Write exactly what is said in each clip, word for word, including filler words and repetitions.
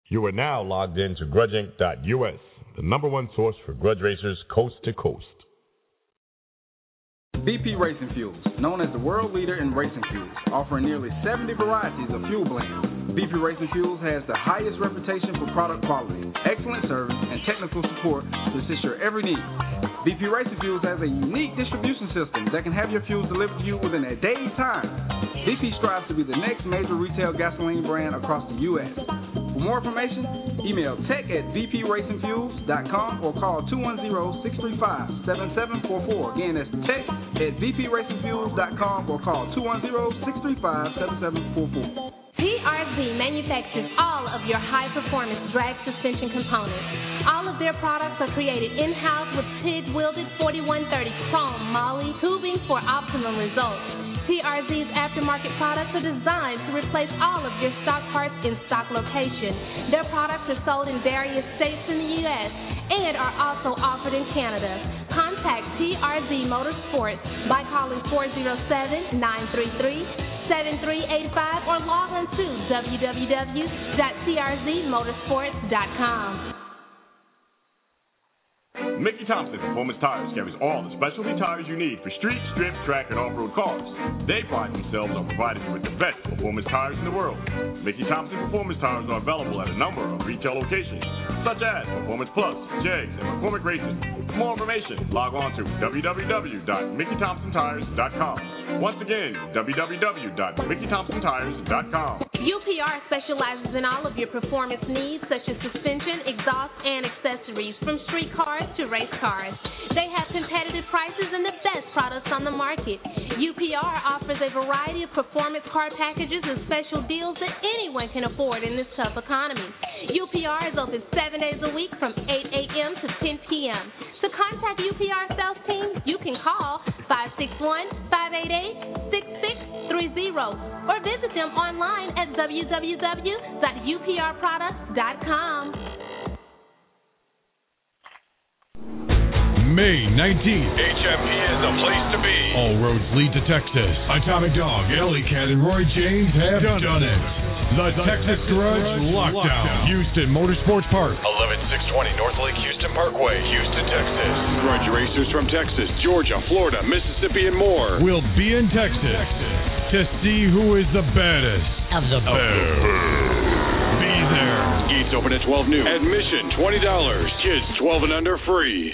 You are now logged in to grudge inc dot U S, the number one source for grudge racers coast to coast. B P Racing Fuels, known as the world leader in racing fuels, offering nearly seventy varieties of fuel blends. B P Racing Fuels has the highest reputation for product quality, excellent service, and technical support to assist your every need. B P Racing Fuels has a unique distribution system that can have your fuels delivered to you within a day's time. B P strives to be the next major retail gasoline brand across the U S For more information, email tech at v p racing fuels dot com or call two one zero, six three five, seven seven four four. Again, that's tech at v p racing fuels dot com or call two one zero, six three five, seven seven four four. T R Z manufactures all of your high-performance drag suspension components. All of their products are created in-house with TIG-welded forty-one thirty chrome moly tubing for optimum results. T R Z's aftermarket products are designed to replace all of your stock parts in stock location. Their products are sold in various states in the U S and are also offered in Canada. Contact T R Z Motorsports by calling four zero seven, nine three three, seven three eight five or log on to w w w dot t r z motorsports dot com. Mickey Thompson Performance Tires carries all the specialty tires you need for street, strip, track, and off-road cars. They pride themselves on providing you with the best performance tires in the world. Mickey Thompson Performance Tires are available at a number of retail locations, such as Performance Plus, Jegs, and McCormick Racing. For more information, log on to w w w dot mickey thompson tires dot com. Once again, w w w dot mickey thompson tires dot com. U P R specializes in all of your performance needs, such as suspension, exhaust, and accessories, from street cars to race cars. They have competitive prices and the best products on the market. U P R offers a variety of performance car packages and special deals that anyone can afford in this tough economy. U P R is open seven days a week from eight a.m. to ten p.m. To contact U P R sales team, you can call five six one, five eight eight, six six three zero or visit them online at w w w dot u p r products dot com. May nineteenth. H M P is the place to be. All roads lead to Texas. Atomic Dog, Ellie Cat, and Roy James have done, done it. The, the Texas, Texas Grudge, Grudge Lockdown. Lockdown. Houston Motorsports Park. eleven six twenty North Lake Houston Parkway, Houston, Texas. Grudge racers from Texas, Georgia, Florida, Mississippi, and more will be in Texas, Texas. to see who is the baddest of the bad. Be there. Gates open at twelve noon. Admission twenty dollars. Kids twelve and under free.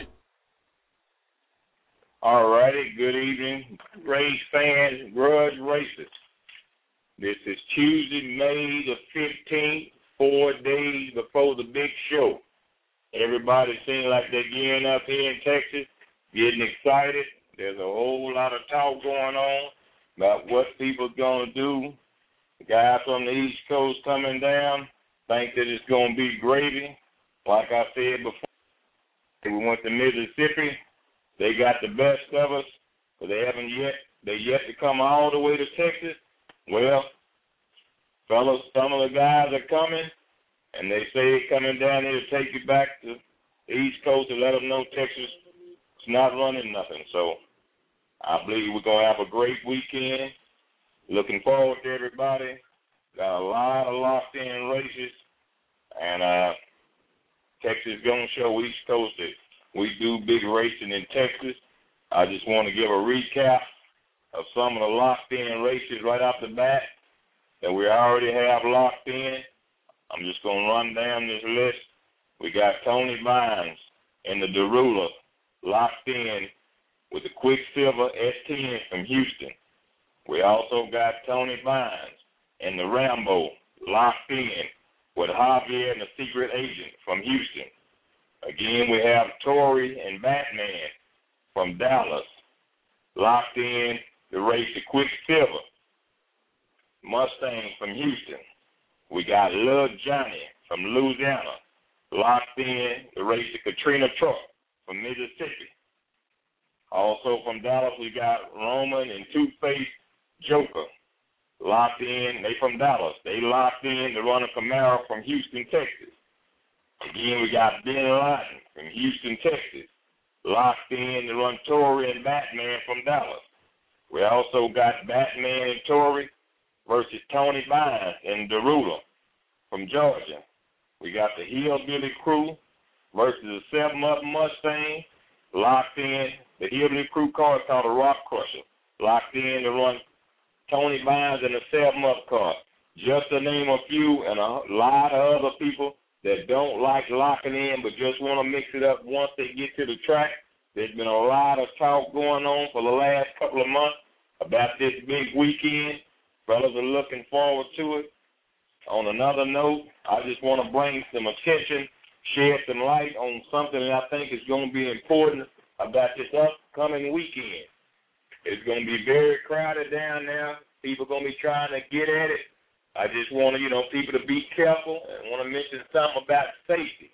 All righty, good evening, race fans, grudge racers. This is Tuesday, May the fifteenth, four days before the big show. Everybody seems like they're gearing up here in Texas, getting excited. There's a whole lot of talk going on about what people's going to do. The guy from the East Coast coming down think that it's going to be gravy. Like I said before, we went to Mississippi. They got the best of us, but they haven't yet. They yet to come all the way to Texas. Well, fellas, some of the guys are coming, and they say they're coming down here to take you back to the East Coast and let them know Texas is not running nothing. So I believe we're going to have a great weekend. Looking forward to everybody. Got a lot of locked-in races, and uh, Texas going to show East Coast that we do big racing in Texas. I just want to give a recap of some of the locked-in races right off the bat that we already have locked in. I'm just going to run down this list. We got Tony Vines in the Derulo locked in with the Quicksilver S ten from Houston. We also got Tony Vines in the Rambo locked in with Javier and the Secret Agent from Houston. Again, we have Tory and Batman from Dallas locked in the race to Quicksilver. Mustang from Houston. We got Lil Johnny from Louisiana locked in the race to Katrina Truck from Mississippi. Also from Dallas, we got Roman and Two-Face Joker locked in. They from Dallas. They locked in to run a Camaro from Houston, Texas. Again, we got Ben Laden from Houston, Texas, locked in to run Tory and Batman from Dallas. We also got Batman and Tory versus Tony Vines and Derulo from Georgia. We got the Hillbilly Crew versus the seven-up Mustang, locked in. The Hillbilly Crew car is called a Rock Crusher, locked in to run Tony Bynes in a seven-up car. Just to name a few, and a lot of other people that don't like locking in but just want to mix it up once they get to the track. There's been a lot of talk going on for the last couple of months about this big weekend. Fellas are looking forward to it. On another note, I just want to bring some attention, shed some light on something that I think is going to be important about this upcoming weekend. It's going to be very crowded down there. People are going to be trying to get at it. I just want to, you know, people to be careful and want to mention something about safety.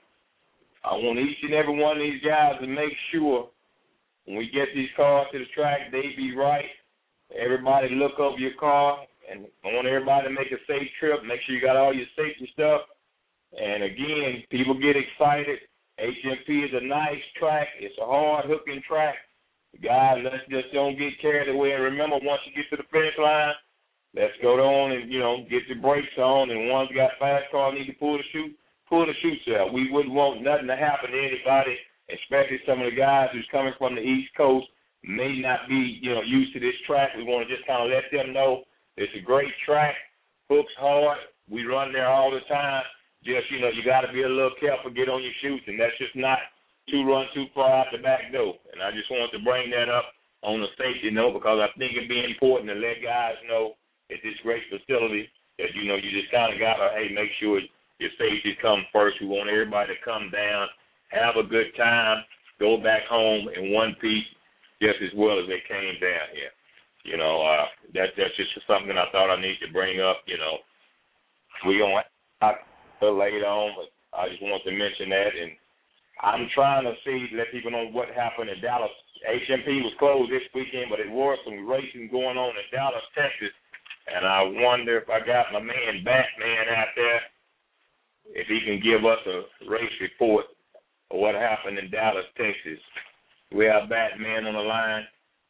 I want each and every one of these guys to make sure when we get these cars to the track, they be right. Everybody look over your car, and I want everybody to make a safe trip. Make sure you got all your safety stuff. And, again, people get excited. H M P is a nice track. It's a hard-hooking track. Guys, let's just don't get carried away. And remember, once you get to the finish line, let's go on and, you know, get the brakes on. And one's got fast car need to pull the chute, pull the chutes out. We wouldn't want nothing to happen to anybody, especially some of the guys who's coming from the East Coast may not be, you know, used to this track. We want to just kind of let them know it's a great track. Hooks hard. We run there all the time. Just, you know, you got to be a little careful, get on your chutes, and that's just not to run too far out the back door. And I just wanted to bring that up on the safety note because I think it'd be important to let guys know at this great facility that, you know, you just kind of got to, hey, make sure your safety comes first. We want everybody to come down, have a good time, go back home in one piece just as well as they came down here. You know, uh, that, that's just something I thought I need to bring up. You know, we're going to have later on, but I just want to mention that. And I'm trying to see, let people know what happened in Dallas. H M P was closed this weekend, but it was some racing going on in Dallas, Texas. And I wonder if I got my man Batman out there, if he can give us a race report of what happened in Dallas, Texas. We have Batman on the line.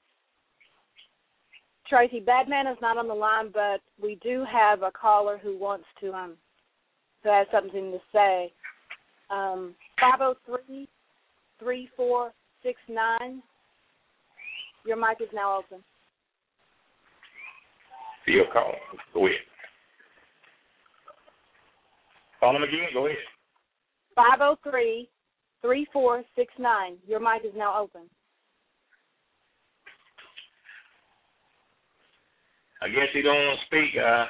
Tracy, Batman is not on the line, but we do have a caller who wants to, um, who has something to say. Um, five oh three, three four six nine. Your mic is now open. Feel call. Go ahead. Call him again. Go ahead. five oh three, three four six nine. Your mic is now open. I guess he don't want to speak. Uh,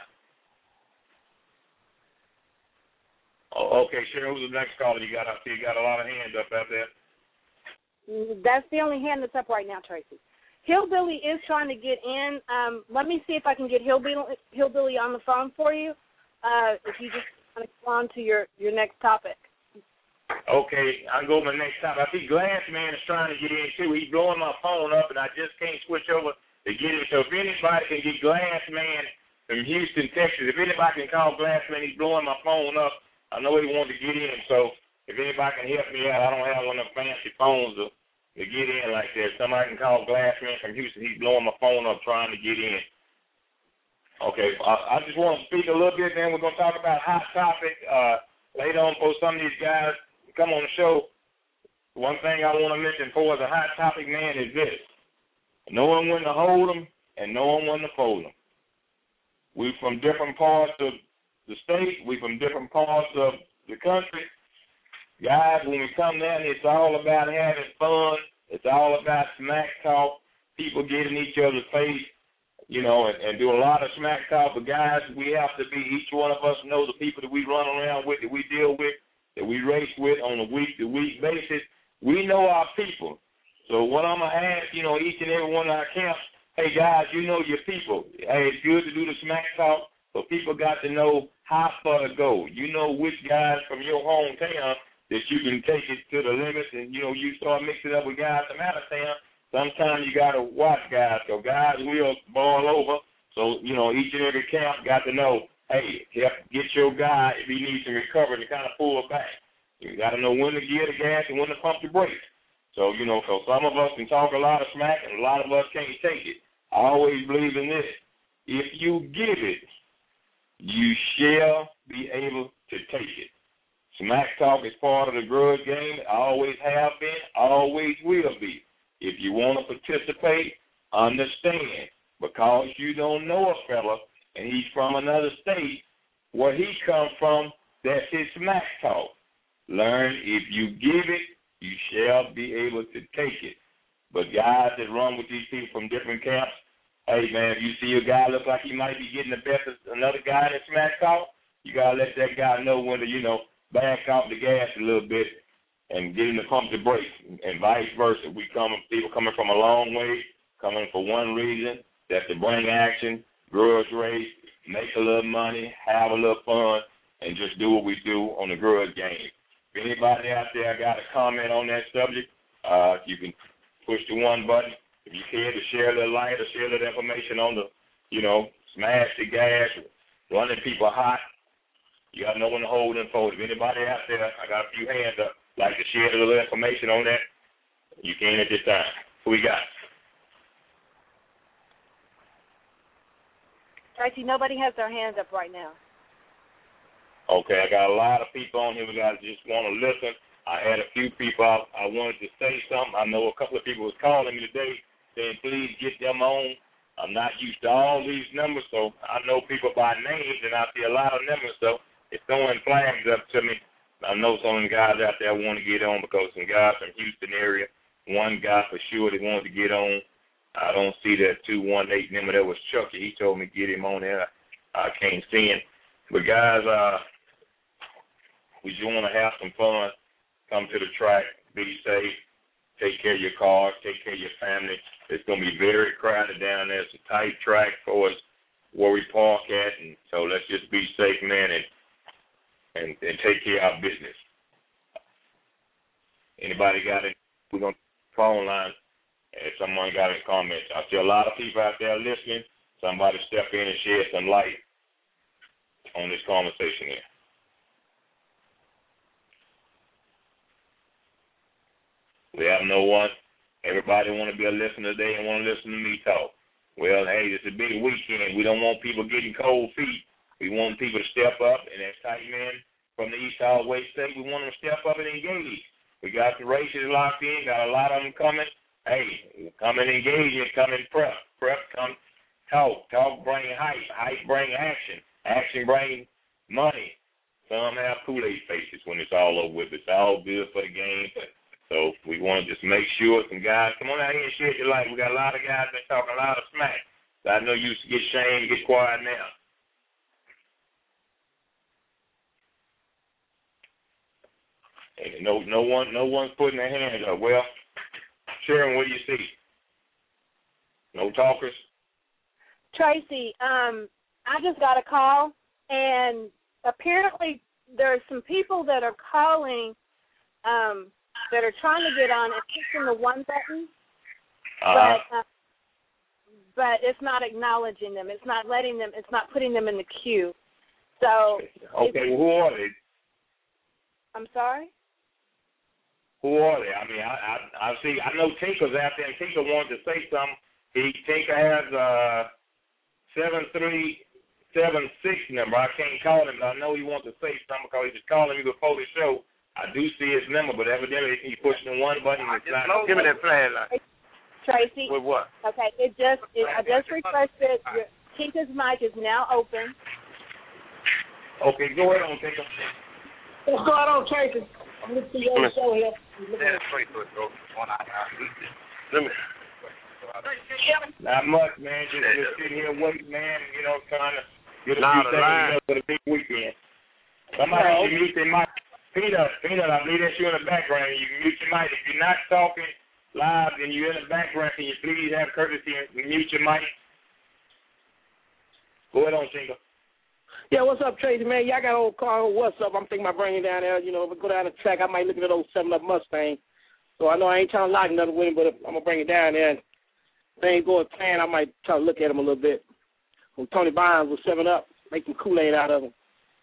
oh, okay, Cheryl, who's the next caller you got up there? You got a lot of hands up out there. That's the only hand that's up right now, Tracy. Hillbilly is trying to get in. Um, let me see if I can get Hillbilly, Hillbilly on the phone for you, uh, if you just want to go on to your, your next topic. Okay, I'll go to my next topic. I see Glassman is trying to get in, too. He's blowing my phone up, and I just can't switch over to get him. So if anybody can get Glassman from Houston, Texas, if anybody can call Glassman, he's blowing my phone up. I know he wanted to get in, so if anybody can help me out, I don't have one of them fancy phones to to get in like that. Somebody can call Glassman from Houston. He's blowing my phone up trying to get in. Okay, I, I just want to speak a little bit, then we're going to talk about hot topic. Uh, later on, for some of these guys to come on the show, one thing I want to mention for the hot topic, man, is this. Knowing when to hold them and knowing when to fold them. We from different parts of the state. We from different parts of the country. Guys, when we come down, it's all about having fun. It's all about smack talk, people getting each other's face, you know, and, and do a lot of smack talk. But, guys, we have to be, each one of us know the people that we run around with, that we deal with, that we race with on a week-to-week basis. We know our people. So what I'm going to ask, you know, each and every one of our camps, hey, guys, you know your people. Hey, it's good to do the smack talk, but people got to know how far to go. You know which guys from your hometown that you can take it to the limits, and, you know, you start mixing up with guys from out of town. Sometimes you got to watch guys, so guys will ball over. So, you know, each and every camp got to know, hey, get your guy if he needs to recover to kind of pull back. You got to know when to gear the gas and when to pump the brakes. So, you know, so some of us can talk a lot of smack, and a lot of us can't take it. I always believe in this. If you give it, you shall be able to take it. Smack talk is part of the grudge game. Always have been, always will be. If you want to participate, understand. Because you don't know a fella and he's from another state, where he comes from, that's his smack talk. Learn, if you give it, you shall be able to take it. But guys that run with these people from different camps, hey, man, if you see a guy look like he might be getting the best of another guy in the smack talk, you got to let that guy know when to, you know, back off the gas a little bit and get him to pump the brakes, and vice versa. We come, people coming from a long way, coming for one reason, that's to bring action, grudge race, make a little money, have a little fun, and just do what we do on the grudge game. If anybody out there got a comment on that subject, uh, you can push the one button. If you care to share a little light or share a little information on the, you know, smash the gas, running people hot, you got no one to hold them for. If anybody out there, I got a few hands up, like to share a little information on that, you can at this time. Who we got? Tracy, nobody has their hands up right now. Okay, I got a lot of people on here. We got to just want to listen. I had a few people I, I wanted to say something. I know a couple of people was calling me today saying, please get them on. I'm not used to all these numbers, so I know people by names, and I see a lot of numbers, so it's throwing flags up to me. I know some of the guys out there want to get on because some guys from Houston area, one guy for sure that wanted to get on. I don't see that two one eight number. That was Chucky. He told me to get him on there. I can't see him. But, guys, uh, we just want to have some fun. Come to the track, be safe, take care of your cars, take care of your family. It's going to be very crowded down there. It's a tight track for us where we park at, and so let's just be safe, man, and and, and take care of our business. Anybody got it? We're going to phone line. If someone got any comments, I see a lot of people out there listening. Somebody step in and shed some light on this conversation here. We have no one. Everybody want to be a listener today and want to listen to me talk. Well, hey, it's a big weekend. We don't want people getting cold feet. We want people to step up, and as tight men from the East Hall West State, we want them to step up and engage. We got the races locked in, got a lot of them coming. Hey, come and engage and come and prep. Prep, come talk. Talk bring hype. Hype bring action. Action bring money. Some have Kool-Aid faces when it's all over with. It's all good for the game. So we want to just make sure some guys, come on out here and share your life. We got a lot of guys that talk a lot of smack. So I know you used to get shamed, get quiet now. And no, no one, no one's putting their hands up. Well, Sharon, what do you see? No talkers? Tracy, um, I just got a call, and apparently there are some people that are calling um, that are trying to get on and pushing the one button, uh-huh. but uh, but it's not acknowledging them. It's not letting them. It's not putting them in the queue. So okay, well, who are they? I'm sorry. Who are they? I mean, I I, I see. I know Tinker's out there, and Tinker wanted to say something. He Tinker has a seven three seven six number. I can't call him, but I know he wants to say something because he was calling me before the show. I do see his number, but evidently he's pushing one button. It's not. Give me that flashlight. Tracy. With what? Okay, it just it, I just refreshed it. Your, Tinker's mic is now open. Okay, go ahead on, Tinker. What's going on, Tracy? I'm listening to your show here. Let me. Not much, man. Just, just sitting here waiting, man. You know, trying to get a Nah, few things for the big weekend. Somebody No. can mute their mic. Peanut, Peanut, I believe that's you in the background. You can mute your mic. If you're not talking live and you're in the background, can you please have courtesy and mute your mic? Go ahead on, Tinker. Yeah, what's up, Tracy, man? Y'all got old car. What's up? I'm thinking about bringing it down there. You know, if I go down the track, I might look at those seven up Mustang. So I know I ain't trying to lock nothing with him, but if I'm going to bring it down there and things go as planned, I might try to look at him a little bit. When Tony Bonds was seven up, make some Kool-Aid out of him.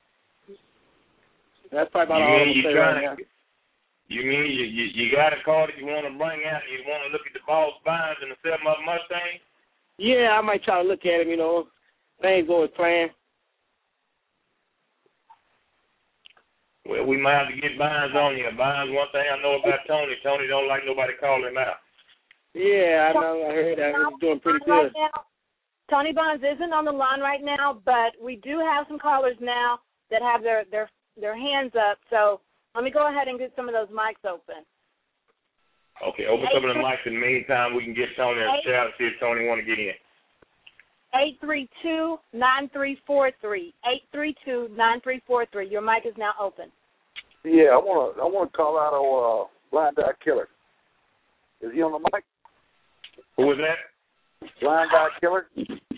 That's probably about you all I'm mean you say trying right to, now. You mean you, you you got a car that you want to bring out and you want to look at the Boss Bonds and the seven up Mustang? Yeah, I might try to look at him, you know. Things go as planned. Well, we might have to get Bynes on here. Bynes, one thing I know about Tony, Tony don't like nobody calling him out. Yeah, I know. I heard that. He's doing pretty good. Right now, Tony Bynes isn't on the line right now, but we do have some callers now that have their, their, their hands up. So let me go ahead and get some of those mics open. Okay, open some of the mics. In the meantime, we can get Tony a shout and see if Tony want to get in. eight three two, nine three four three. eight three two, nine three four three. Your mic is now open. Yeah, I want to I want to call out our uh, Blind Eye Killer. Is he on the mic? Who was that? Blind Eye Killer.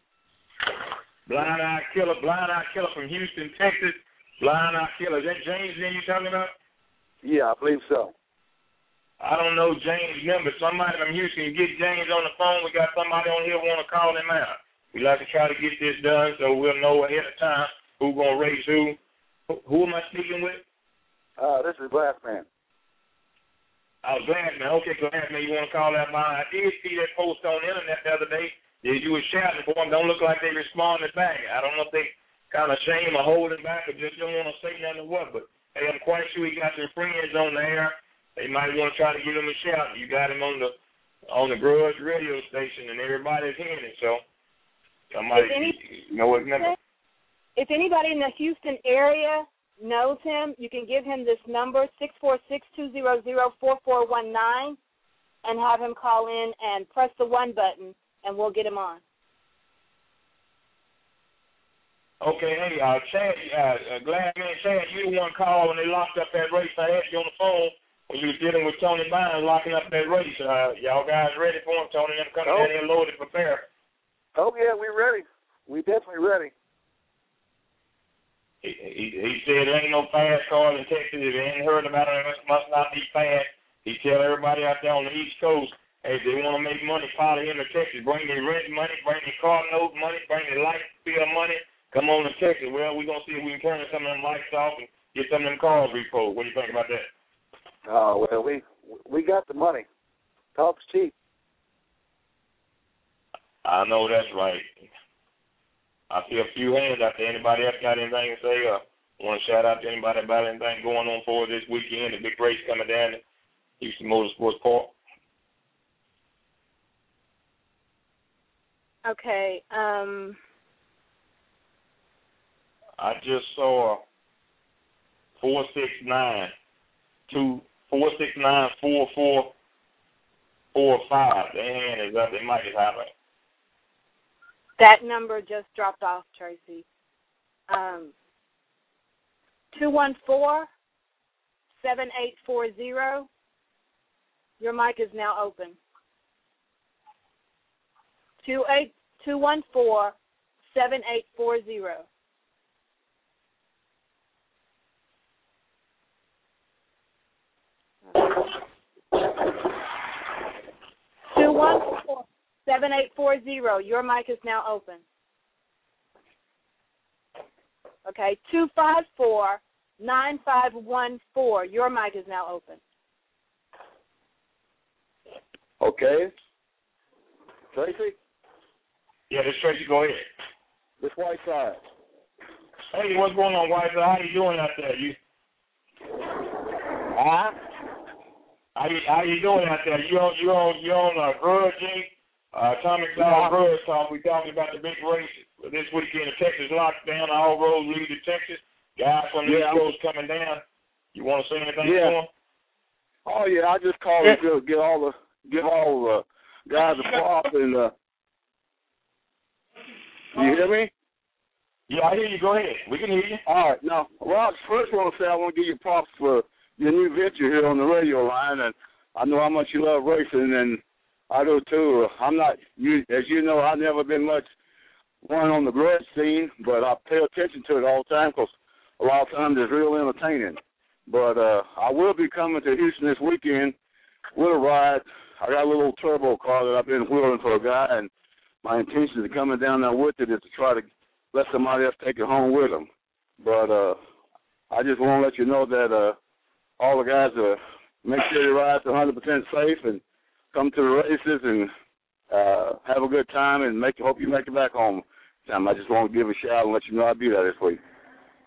Blind Eye Killer. Blind Eye Killer from Houston, Texas. Blind Eye Killer. Is that James then you talking about? Yeah, I believe so. I don't know James' number. Somebody from Houston, get James on the phone. We got somebody on here want to call him out. We like to try to get this done so we'll know ahead of time who's going to race who. Who am I speaking with? Uh, this is Glassman. Oh, Glassman. Okay, Glassman, you want to call that by? I did see that post on the internet the other day. You were shouting for them. Don't look like they responded back. I don't know if they kind of shame or holding back or just don't want to say nothing or what, but hey, I'm quite sure he got some friends on the air. They might want to try to give him a shout. You got him on the on the Grudge radio station, and everybody's hearing it. So somebody any, you know what number. If anybody in the Houston area knows him, you can give him this number six four six, two zero zero, four four one nine, and have him call in and press the one button, and we'll get him on. Okay, hey, uh, Chad, uh, glad man, Chad, you the one called when they locked up that race. I had you on the phone. You was dealing with Tony Bynes locking up that race. Uh, y'all guys ready for him? Tony and them coming oh. down here loaded, prepared. Oh, yeah, we're ready. We're definitely ready. He, he, he said there ain't no fast cars in Texas. If they ain't heard about it, it must not be fast. He tell everybody out there on the East Coast, hey, if they want to make money, follow him to Texas. Bring their rent money, bring their car note money, bring their light bill money. Come on to Texas. Well, we're going to see if we can turn some of them lights off and get some of them cars repoed. What do you think about that? Oh, well, we we got the money. Talk's cheap. I know that's right. I see a few hands out there. Anybody else got anything to say? Or want to shout out to anybody about anything going on for this weekend? The big race coming down at Houston Motorsports Park. Okay. Um. I just saw four six nine two. Four six nine four four four five. Their hand is up. Their mic is hot. That number just dropped off, Tracy. Um, two one four seven eight four zero. Your mic is now open. Two eight two one four seven eight four zero. Two one four seven eight four zero. Your mic is now open. Okay, two five four nine five one four. Your mic is now open. Okay. Tracy? Yeah, this Tracy. Go ahead. This Whiteside. Hey, what's going on, Whiteside? How you doing out there? You? Huh? How you, how you doing out there? You on you on you on uh, Grudge, uh, Atomic Dog Grudge Talk. We talking about the big race this weekend. The Texas lockdown, all roads lead to Texas. Guys from the yeah. East Coast coming down. You want to say anything yeah. to them? Oh yeah, I just called yeah. to give all the give all the guys a prop and uh. You hear me? Yeah, I hear you. Go ahead. We can hear you. All right. Now, Rob, first I want to say I want to give you props for your new venture here on the radio line, and I know how much you love racing, and I do too. I'm not, you, as you know, I've never been much one on the grudge scene, but I pay attention to it all the time because a lot of times it's real entertaining. But uh, I will be coming to Houston this weekend with a ride. I got a little turbo car that I've been wheeling for a guy, and my intention of coming down there with it is to try to let somebody else take it home with them. But uh, I just want to let you know that uh, all the guys uh, make sure they ride one hundred percent safe and come to the races and uh, have a good time and make hope you make it back home. Time I just want to give a shout and let you know I'll be there this week.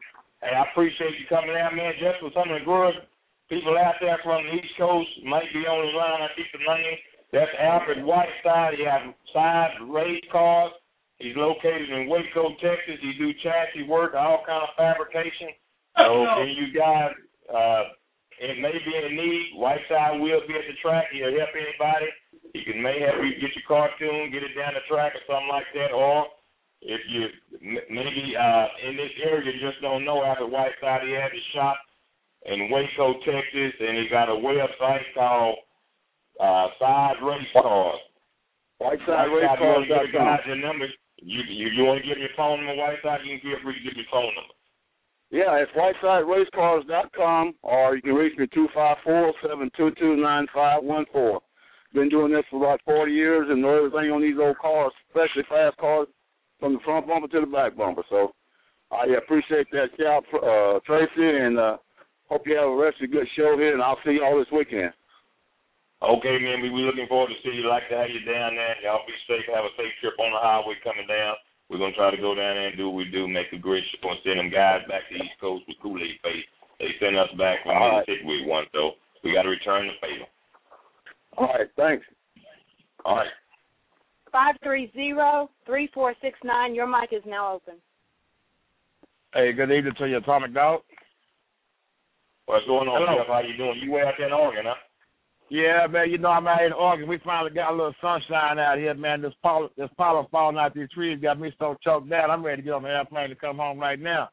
Hey, I appreciate you coming out, man. Just for some of the good people out there from the East Coast might be on the line. I keep the name. That's Alfred Whiteside. He has side race cars. He's located in Waco, Texas. He do chassis work, all kind of fabrication. So if you guys, uh, it may be in need, Whiteside will be at the track. He'll help anybody. He can may help you get your car tuned, get it down the track or something like that. Or if you maybe uh, in this area just don't know Alfred Whiteside, he has a shop in Waco, Texas, and he got a website called uh, Side Race Cars. Whiteside Race Cars. Your number. You you, you want to give me your phone number, Whiteside? You can feel free to give me your phone number. Yeah, it's whiteside race cars dot com, or you can reach me two five four, seven two two, nine five one four. Been doing this for about forty years and know everything on these old cars, especially fast cars, from the front bumper to the back bumper. So I appreciate that shout, uh, Tracy, and uh, hope you have a rest of a good show here, and I'll see you all this weekend. Okay, man, we we looking forward to see you. Like to have you down there. Y'all be safe. Have a safe trip on the highway coming down. We're going to try to go down there and do what we do, make a great show, and send them guys back to the East Coast with Kool-Aid face. They send us back when we take week one, so we got to return the favor. All right, thanks. All right. five three zero, three four six nine, your mic is now open. Hey, good evening to you, Atomic Dog. What's going on, Hello. Jeff? How you doing? You way out there in Oregon, huh? Yeah, man, you know I'm out here in Oregon. We finally got a little sunshine out here, man. This pollen, this pollen falling out these trees got me so choked down. I'm ready to get on the airplane to come home right now.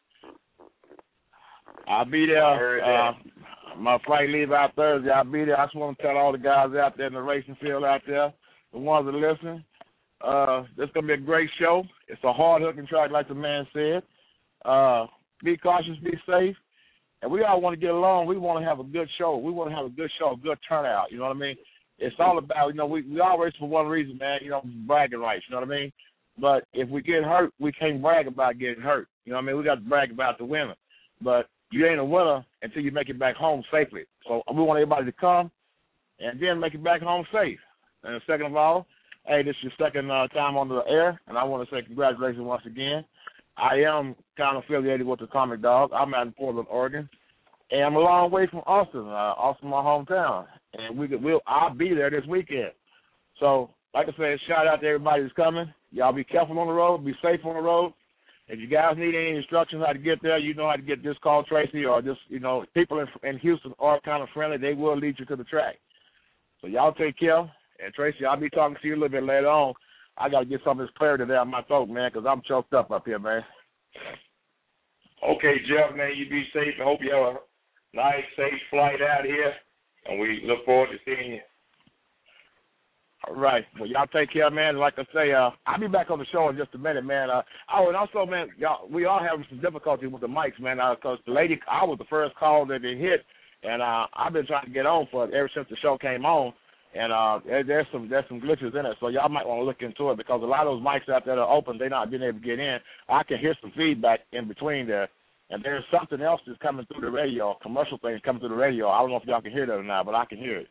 I'll be there. Uh, my flight leaves out Thursday. I'll be there. I just want to tell all the guys out there in the racing field out there, the ones that listen, uh, this is going to be a great show. It's a hard-hooking track, like the man said. Uh, be cautious, be safe. And we all want to get along. We want to have a good show. We want to have a good show, a good turnout. You know what I mean? It's all about, you know, we, we all race for one reason, man, you know, bragging rights. You know what I mean? But if we get hurt, we can't brag about getting hurt. You know what I mean? We got to brag about the winner. But you ain't a winner until you make it back home safely. So we want everybody to come and then make it back home safe. And second of all, hey, this is your second uh, time on the air, and I want to say congratulations once again. I am kind of affiliated with the Atomic Dog. I'm out in Portland, Oregon, and I'm a long way from Austin. Uh, Austin, my hometown, and we could, we'll I'll be there this weekend. So, like I said, shout out to everybody that's coming. Y'all be careful on the road, be safe on the road. If you guys need any instructions how to get there, you know how to get this. Call Tracy, or just you know people in, in Houston are kind of friendly. They will lead you to the track. So y'all take care. And Tracy, I'll be talking to you a little bit later on. I got to get some of this clarity there on my throat, man, because I'm choked up up here, man. Okay, Jeff, man, you be safe. I hope you have a nice, safe flight out here, and we look forward to seeing you. All right. Well, y'all take care, man. Like I say, uh, I'll be back on the show in just a minute, man. Uh, oh, and also, man, y'all, we all having some difficulty with the mics, man, because uh, the lady, I was the first call that they hit, and uh, I've been trying to get on for it ever since the show came on. And uh, there, there's some there's some glitches in it, so y'all might want to look into it because a lot of those mics out there that are open, they're not being able to get in. I can hear some feedback in between there, and there's something else that's coming through the radio, a commercial thing coming through the radio. I don't know if y'all can hear that or not, but I can hear it.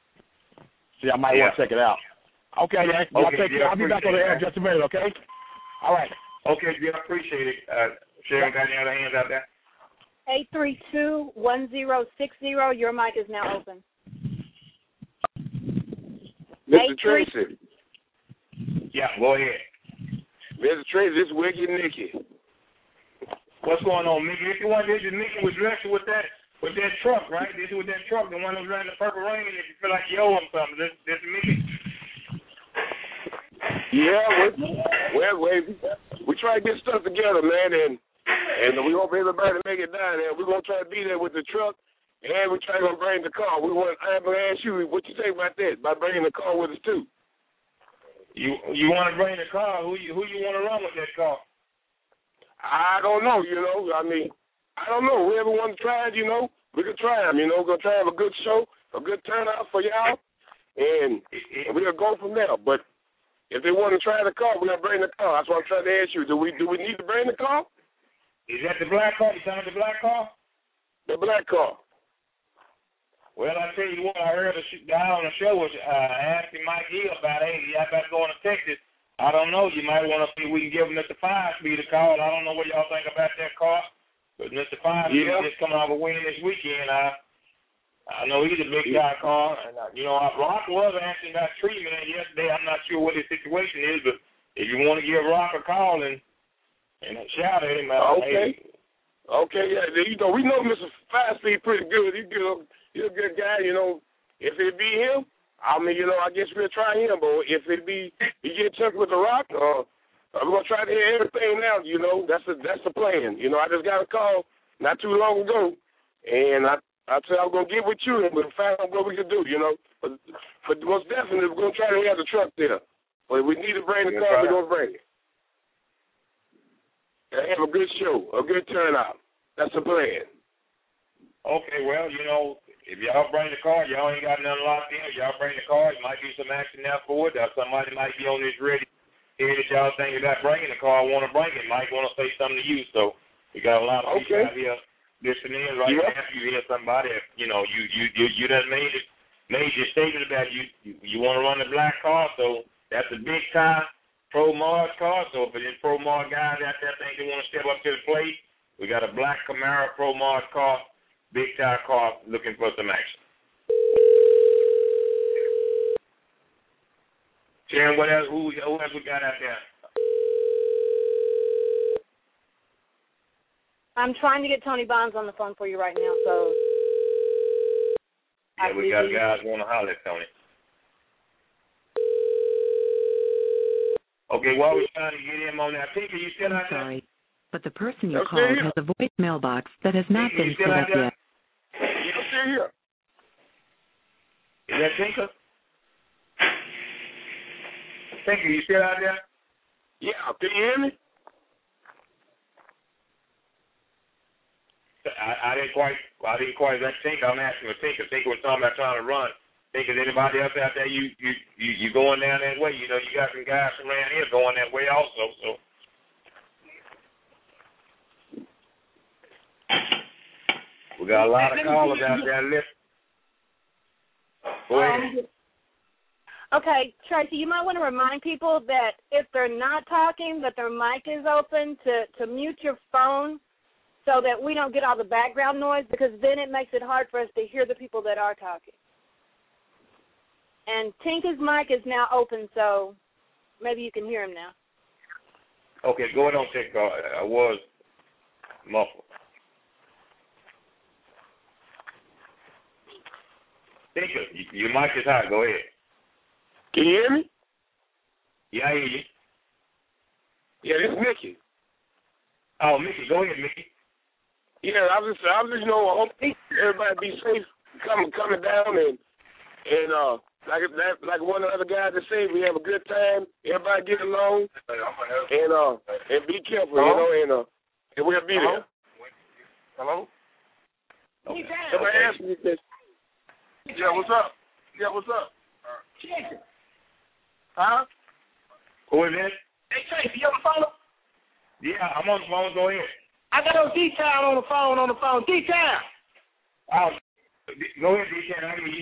So y'all might yeah. want to check it out. Okay, man. Y'all okay, take yeah, care. I'll be back on the air in just a minute, okay? All right. Okay, yeah, I appreciate it. Uh, Sharon, got any other hands out there? eight three two, one zero six zero, your mic is now open. Mister Tracy. Yeah, go ahead. Mister Tracy, this is Wiggy Nicky. What's going on, Mickey? This is one this is Mickey was dressed with that with that truck, right? This is with that truck, the one that was riding the Purple Rain, if you feel like you owe him something. This this is Mickey. Yeah, we well, we we try to get stuff together, man, and and we hope everybody make it down there. We're gonna try to be there with the truck. And we try to bring the car. We want. I'm gonna ask you what you think about that. By bringing the car with us too. You you want to bring the car? Who you who you want to run with that car? I don't know. You know. I mean, I don't know. Whoever wants to try it, you know, we can try them. You know, we're gonna try to have a good show, a good turnout for y'all, and, and we'll go from there. But if they want to try the car, we're gonna bring the car. That's what I'm trying to ask you. Do we do we need to bring the car? Is that the black car? You talking about the black car? The black car. Well, I tell you what, I heard a guy on the show was uh, asking Mike Hill about, hey, y'all better going to Texas. I don't know. You might want to see if we can give him at the five speed a call. I don't know what y'all think about that car. But Mister Five yeah. is just coming off a win this weekend. I I know he's a big guy, Carl. And, uh, you know, Rock was asking about treatment yesterday. I'm not sure what his situation is, but if you want to give Rock a call and, and shout at him, uh, okay. Hey. Okay, yeah. You know, we know Mister Five Speed pretty good. He's good. He's a good guy, you know. If it be him, I mean, you know, I guess we'll try him. But if it be, he get tough with the Rock, uh, I'm gonna try to hear everything now. You know, that's the that's the plan. You know, I just got a call not too long ago, and I I said I was gonna get with you and we'll find out what we can do. You know, but, but most definitely we're gonna try to have the truck there. But if we need to bring the car, we're gonna bring it. And have a good show, a good turnout. That's the plan. Okay, well, you know, if y'all bring the car, y'all ain't got nothing locked in. If y'all bring the car, it might be some action there for it. Or somebody might be on this ready. Here that y'all think about bringing the car, want to bring it, might want to say something to you. So we got a lot of people okay. out here listening in right yeah. now. If you hear somebody, you know, you you you you done made it, made your statement about you you, you want to run the black car. So that's a big time Pro Mars car. So if it's Pro Mars guys out there think they want to step up to the plate, we got a black Camaro Pro Mars car, big time car, looking for some action. Sharon, what else? Who, who else we got out there? I'm trying to get Tony Bonds on the phone for you right now, so. Yeah, we got guys want to holler at Tony. Okay, while we're trying to get him on that, Tinker, you still out there? Sorry, but the person you called has a voice mailbox that has not been set up yet. I'm still here. Is that Tinker? Tinker, you still out there? Yeah, can you hear me? I, I didn't quite, I didn't quite let Tinker. I'm asking for Tinker. Tinker was talking about trying to run. Tinker, is anybody else out there? You, you, you, you going down that way? You know, you got some guys around here going that way also. So. We got a lot of callers out there listening. Go ahead. Okay, Tracy, you might want to remind people that if they're not talking, that their mic is open, to, to mute your phone so that we don't get all the background noise, because then it makes it hard for us to hear the people that are talking. And Tinker's mic is now open, so maybe you can hear him now. Okay, go ahead on, Tinker. I was muffled. Tinker, your mic is hot. Go ahead. Can you hear me? Yeah, I hear you. Yeah, this is Mickey. Oh, Mickey, go ahead, Mickey. Yeah, I was just, I was just, you know, I hope everybody be safe coming, coming down, and and uh, like that, like one of the other guys that said, we have a good time. Everybody get along, and uh, and be careful, Hello? you know, and uh, and we'll be Hello? there. Hello. Okay. Somebody okay. asked me this. Yeah, what's up? Yeah, what's up? Uh, huh? Who is this? Hey, Tracy, you on the phone? Yeah, I'm on the phone. Go ahead. I got old D-Town on the phone, on the phone. D-Town. Oh, go ahead, D-Town. I hear you.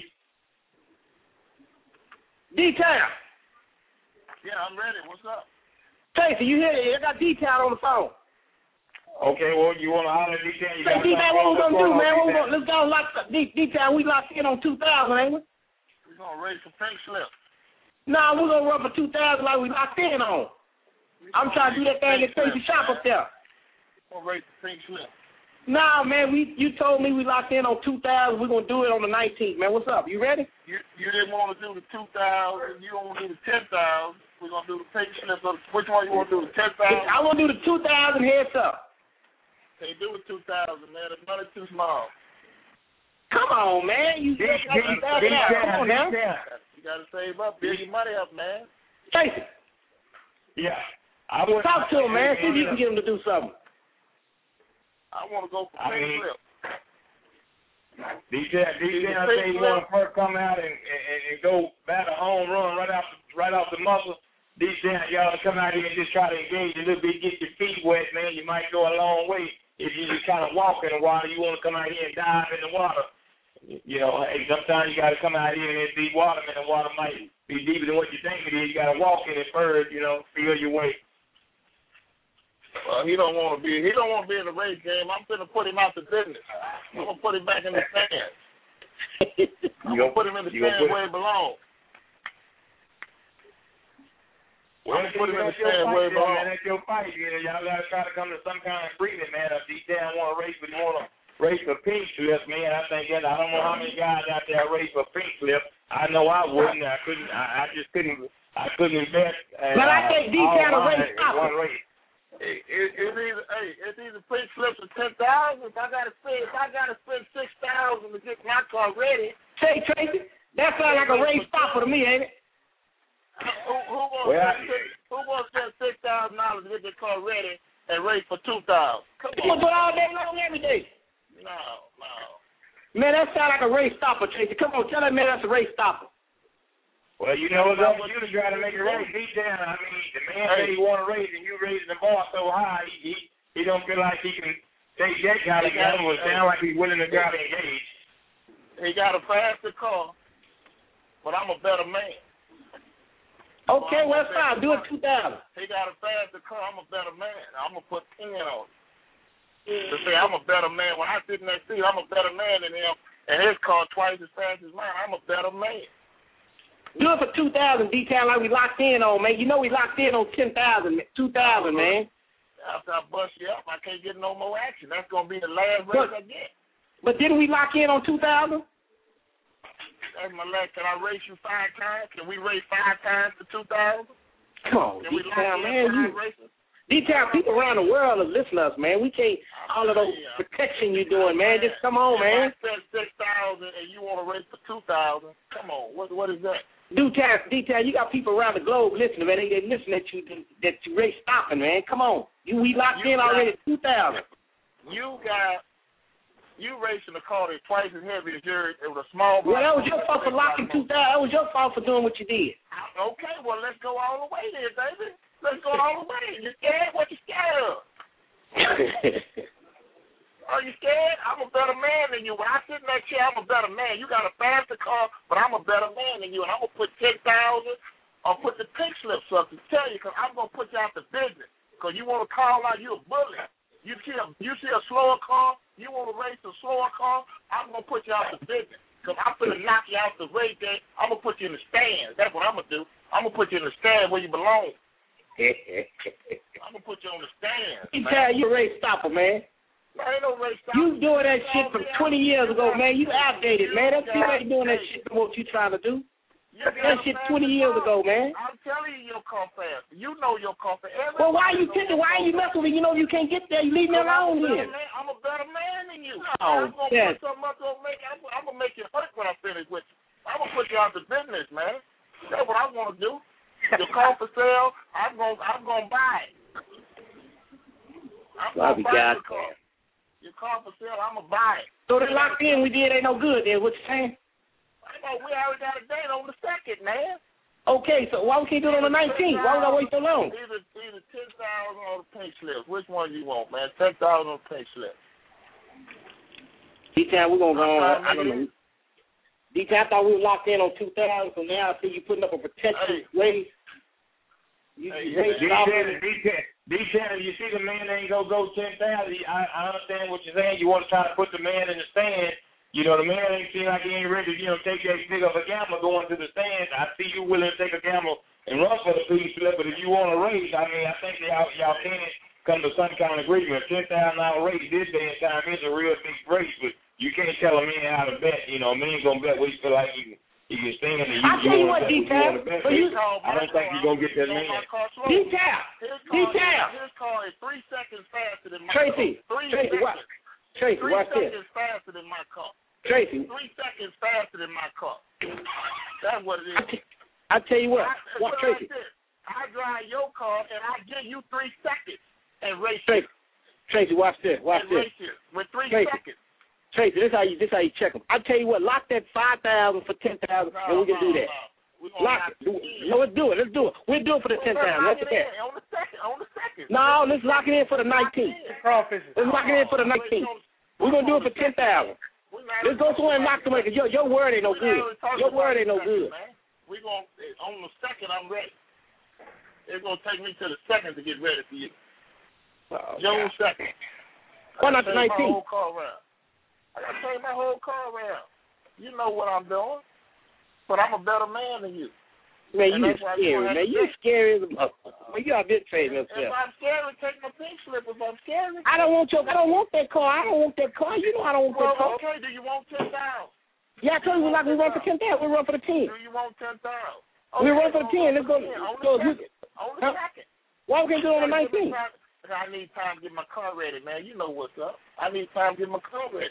D-Town. Yeah, I'm ready. What's up? Tracy, you hear it? I got D-Town on the phone. Okay, well, you want to holler at D-Town? Say, D-Town, what we going to do, man? What we gonna, let's go lock up. D-Town, we locked in on two thousand, ain't we? We're going to raise some pink slip. Nah, we're going to run for two thousand like we locked in on. I'm trying to do that thing at Tracy Shop up there. We're going to raise some pink slip. Nah, man, we you told me we locked in on two thousand. We're going to do it on the nineteenth, man. What's up? You ready? You you didn't want to do the two thousand. You don't want to do the ten thousand. We're going to do the pink slip. Which one you want to do, the ten thousand? I want to do the two thousand heads up. Can't do it two thousand, man. The money's too small. Come on, man. You just got to back it out. Come on now. You got to save up. Build your money up, man. Tracy. Yeah. I would talk to him, man. See if you can get him to do something. I want to go for I pink mean, slip. D J, D J, I say you want to first come out and, and, and go bat a home run right off the, right off the muscle. D J, y'all to come out here and just try to engage a little bit, get your feet wet, man. You might go a long way. If you just kind of walk in the water, you want to come out here and dive in the water. You know, hey, sometimes you got to come out here and it's deep water, man. The water might be deeper than what you think it is. You got to walk in it first, you know, feel your way. Well, he don't want to be. He don't want to be in the race game. I'm gonna put him out the business. I'm gonna put him back in the stand. I'm gonna put him in the stand where he belongs. Well, I'm put him in the stand where he belongs. Man, that's your fight. You know, y'all gotta try to come to some kind of agreement, man. If he down want to race, but you want to race for pink slip, man. I think that I don't know how many guys out there race for pink slip. I know I wouldn't. I couldn't. I, I just couldn't. I couldn't invest. Uh, but I think D kind of race one race. It, it, it's either hey, it's either pink slips or ten thousand. If I gotta spend, if I gotta spend six thousand to get my car ready. Say Tracy, that sounds like a race stopper to me, ain't it? Who, who wants well, to spend, who wants to spend six thousand dollars to get their car ready and race for two thousand? Come on, you do it all day long, every day. No, no. Man, that sounds like a race stopper, Tracy. Come on, tell that man that's a race stopper. Well, you know it's up to you to try to make a race. Beat down. I mean, the man said he want to race, and you raising the bar so high, he, he he don't feel like he can take that kind of gamble. It sounds like he's willing to go to engage. He got a faster car, but I'm a better man. Okay, well, that's fine. Do it two thousand. He got a faster car. I'm a better man. I'm gonna put ten on it. To say I'm a better man. When I sit in that seat, I'm a better man than him, and his car twice as fast as mine. I'm a better man. Do it for two thousand, detail like we locked in on, man. You know we locked in on ten thousand, two thousand, man. After I bust you up, I can't get no more action. That's gonna be the last race but, I get. But didn't we lock in on two thousand? That's my last. Can I race you five times? Can we race five times for two thousand? Come on, detail, man. You, detail, people around the world are listening to us, man. We can't all of those yeah. protection you doing, man. Just come on, if man. I said six thousand and you want to race for two thousand? Come on, what what is that? Detail, detail. You got people around the globe listening, man. They, they listen at you that you race stopping, man. Come on, you we locked you in got, already. Two thousand. You got you racing a car that's twice as heavy as yours. It was a small. Well, that was your fault for locking two thousand. That was your fault for doing what you did. Okay, well let's go all the way then, baby. Let's go all the way. You scared? What you scared of? Are you scared? I'm a better man than you. When I sit in that chair, I'm a better man. You got a faster car, but I'm a better man than you. And I'm going to put ten thousand or put the pink slips up to tell you because I'm going to put you out the business because you want to call out you a bully. You see a, you see a slower car, you want to race a slower car, I'm going to put you out the business because I'm going to knock you out the race game. I'm going to put you in the stands. That's what I'm going to do. I'm going to put you in the stand where you belong. I'm going to put you on the stands. You tell you a race stopper, man. Ain't no race stopper. You doing that shit from twenty years ago, man. You outdated, man. That's you ain't doing that shit from what you trying to do. That shit twenty years ago, man. I'm telling you your car fast. You know your car fast. Well, why are you telling? Why are you messing with me? You know you can't get there. You leave me alone then. I'm a better man than you. Oh, I'm gonna put something up to make. I'm, I'm gonna make you hurt when I finish with you. I'm gonna put you out the business, man. That's what I want to do. Your car for sale. I'm gonna. I'm gonna buy it. I'm gonna buy the car. Your car for sale, I'm going to buy it. So the locked in we did ain't no good then, what you saying? I know, we already got a date on the second, man. Okay, so why we can't do it on the nineteenth? Why would I wait so long? Either, either ten thousand on the pink slip. Which one you want, man? ten thousand on the pink slip. D-Town, we're going to go on, I don't know. D-Town, I thought we were locked in on two thousand, so now I see you putting up a protection hey. race. You, hey, you race D-Town, you see the man ain't going to go ten thousand. I, I understand what you're saying. You want to try to put the man in the stand. You know, the man ain't seem like he ain't ready to, you know, take that big of a gamble going to the stands. I see you willing to take a gamble and run for the pink slip, but if you want to race, I mean, I think y'all, y'all can come to some kind of agreement. ten thousand dollars race this day and time is a real big race, but you can't tell a man how to bet. You know, a man's going to bet where you feel like he can. He can stand and you, I'll tell you, you what, D-Town. I don't think you're going to get that man. D-Town. D-Town. His car is three seconds faster than my Tracy. car. Three Tracy, seconds. What? Tracy, three watch seconds this. faster than my car. Tracy. Three seconds faster than my car. That's what it is. I, t- I tell you what. I, What, Tracy? Like I drive your car and I give you three seconds and race Tracy. you. Tracy, watch this. Watch and this. Race you with three Tracy. seconds. Tracy, this how you this how you check them. I tell you what, lock that five thousand for ten thousand, no, and we can no, do that. No. Lock it. No, let's do it. Let's do it. We'll do it for the ten thousand. Let's do that. On the second. On the second. No, let's lock it in for the nineteenth. Let's lock it in for the nineteenth. We're gonna do it for ten thousand. Let's go somewhere and knock them in, because your your word ain't no good. Your word ain't no good. We gonna on the second. I'm ready. It's gonna take me to the second to get ready for you. Oh, June second. Why not the My nineteenth? whole car around. I got to change my whole car around. You know what I'm doing, but I'm a better man than you. Man, And you that's why scary, gonna man. have to You take- scary as a motherfucker. Well, you out there trading If yourself. I'm scary, take my pink slip. If I'm scary, I don't want your. I don't want that car. I don't want that car. You know I don't want well, that car. okay. Do you want ten thousand? Yeah, I told you like we run for ten thousand. We run for the ten. Do you want ten thousand? We run for the ten. Let's go. On the go second. On the huh? second. Why we can't do it on the nineteenth? I need time to get my car ready, man. You know what's up. I need time to get my car ready.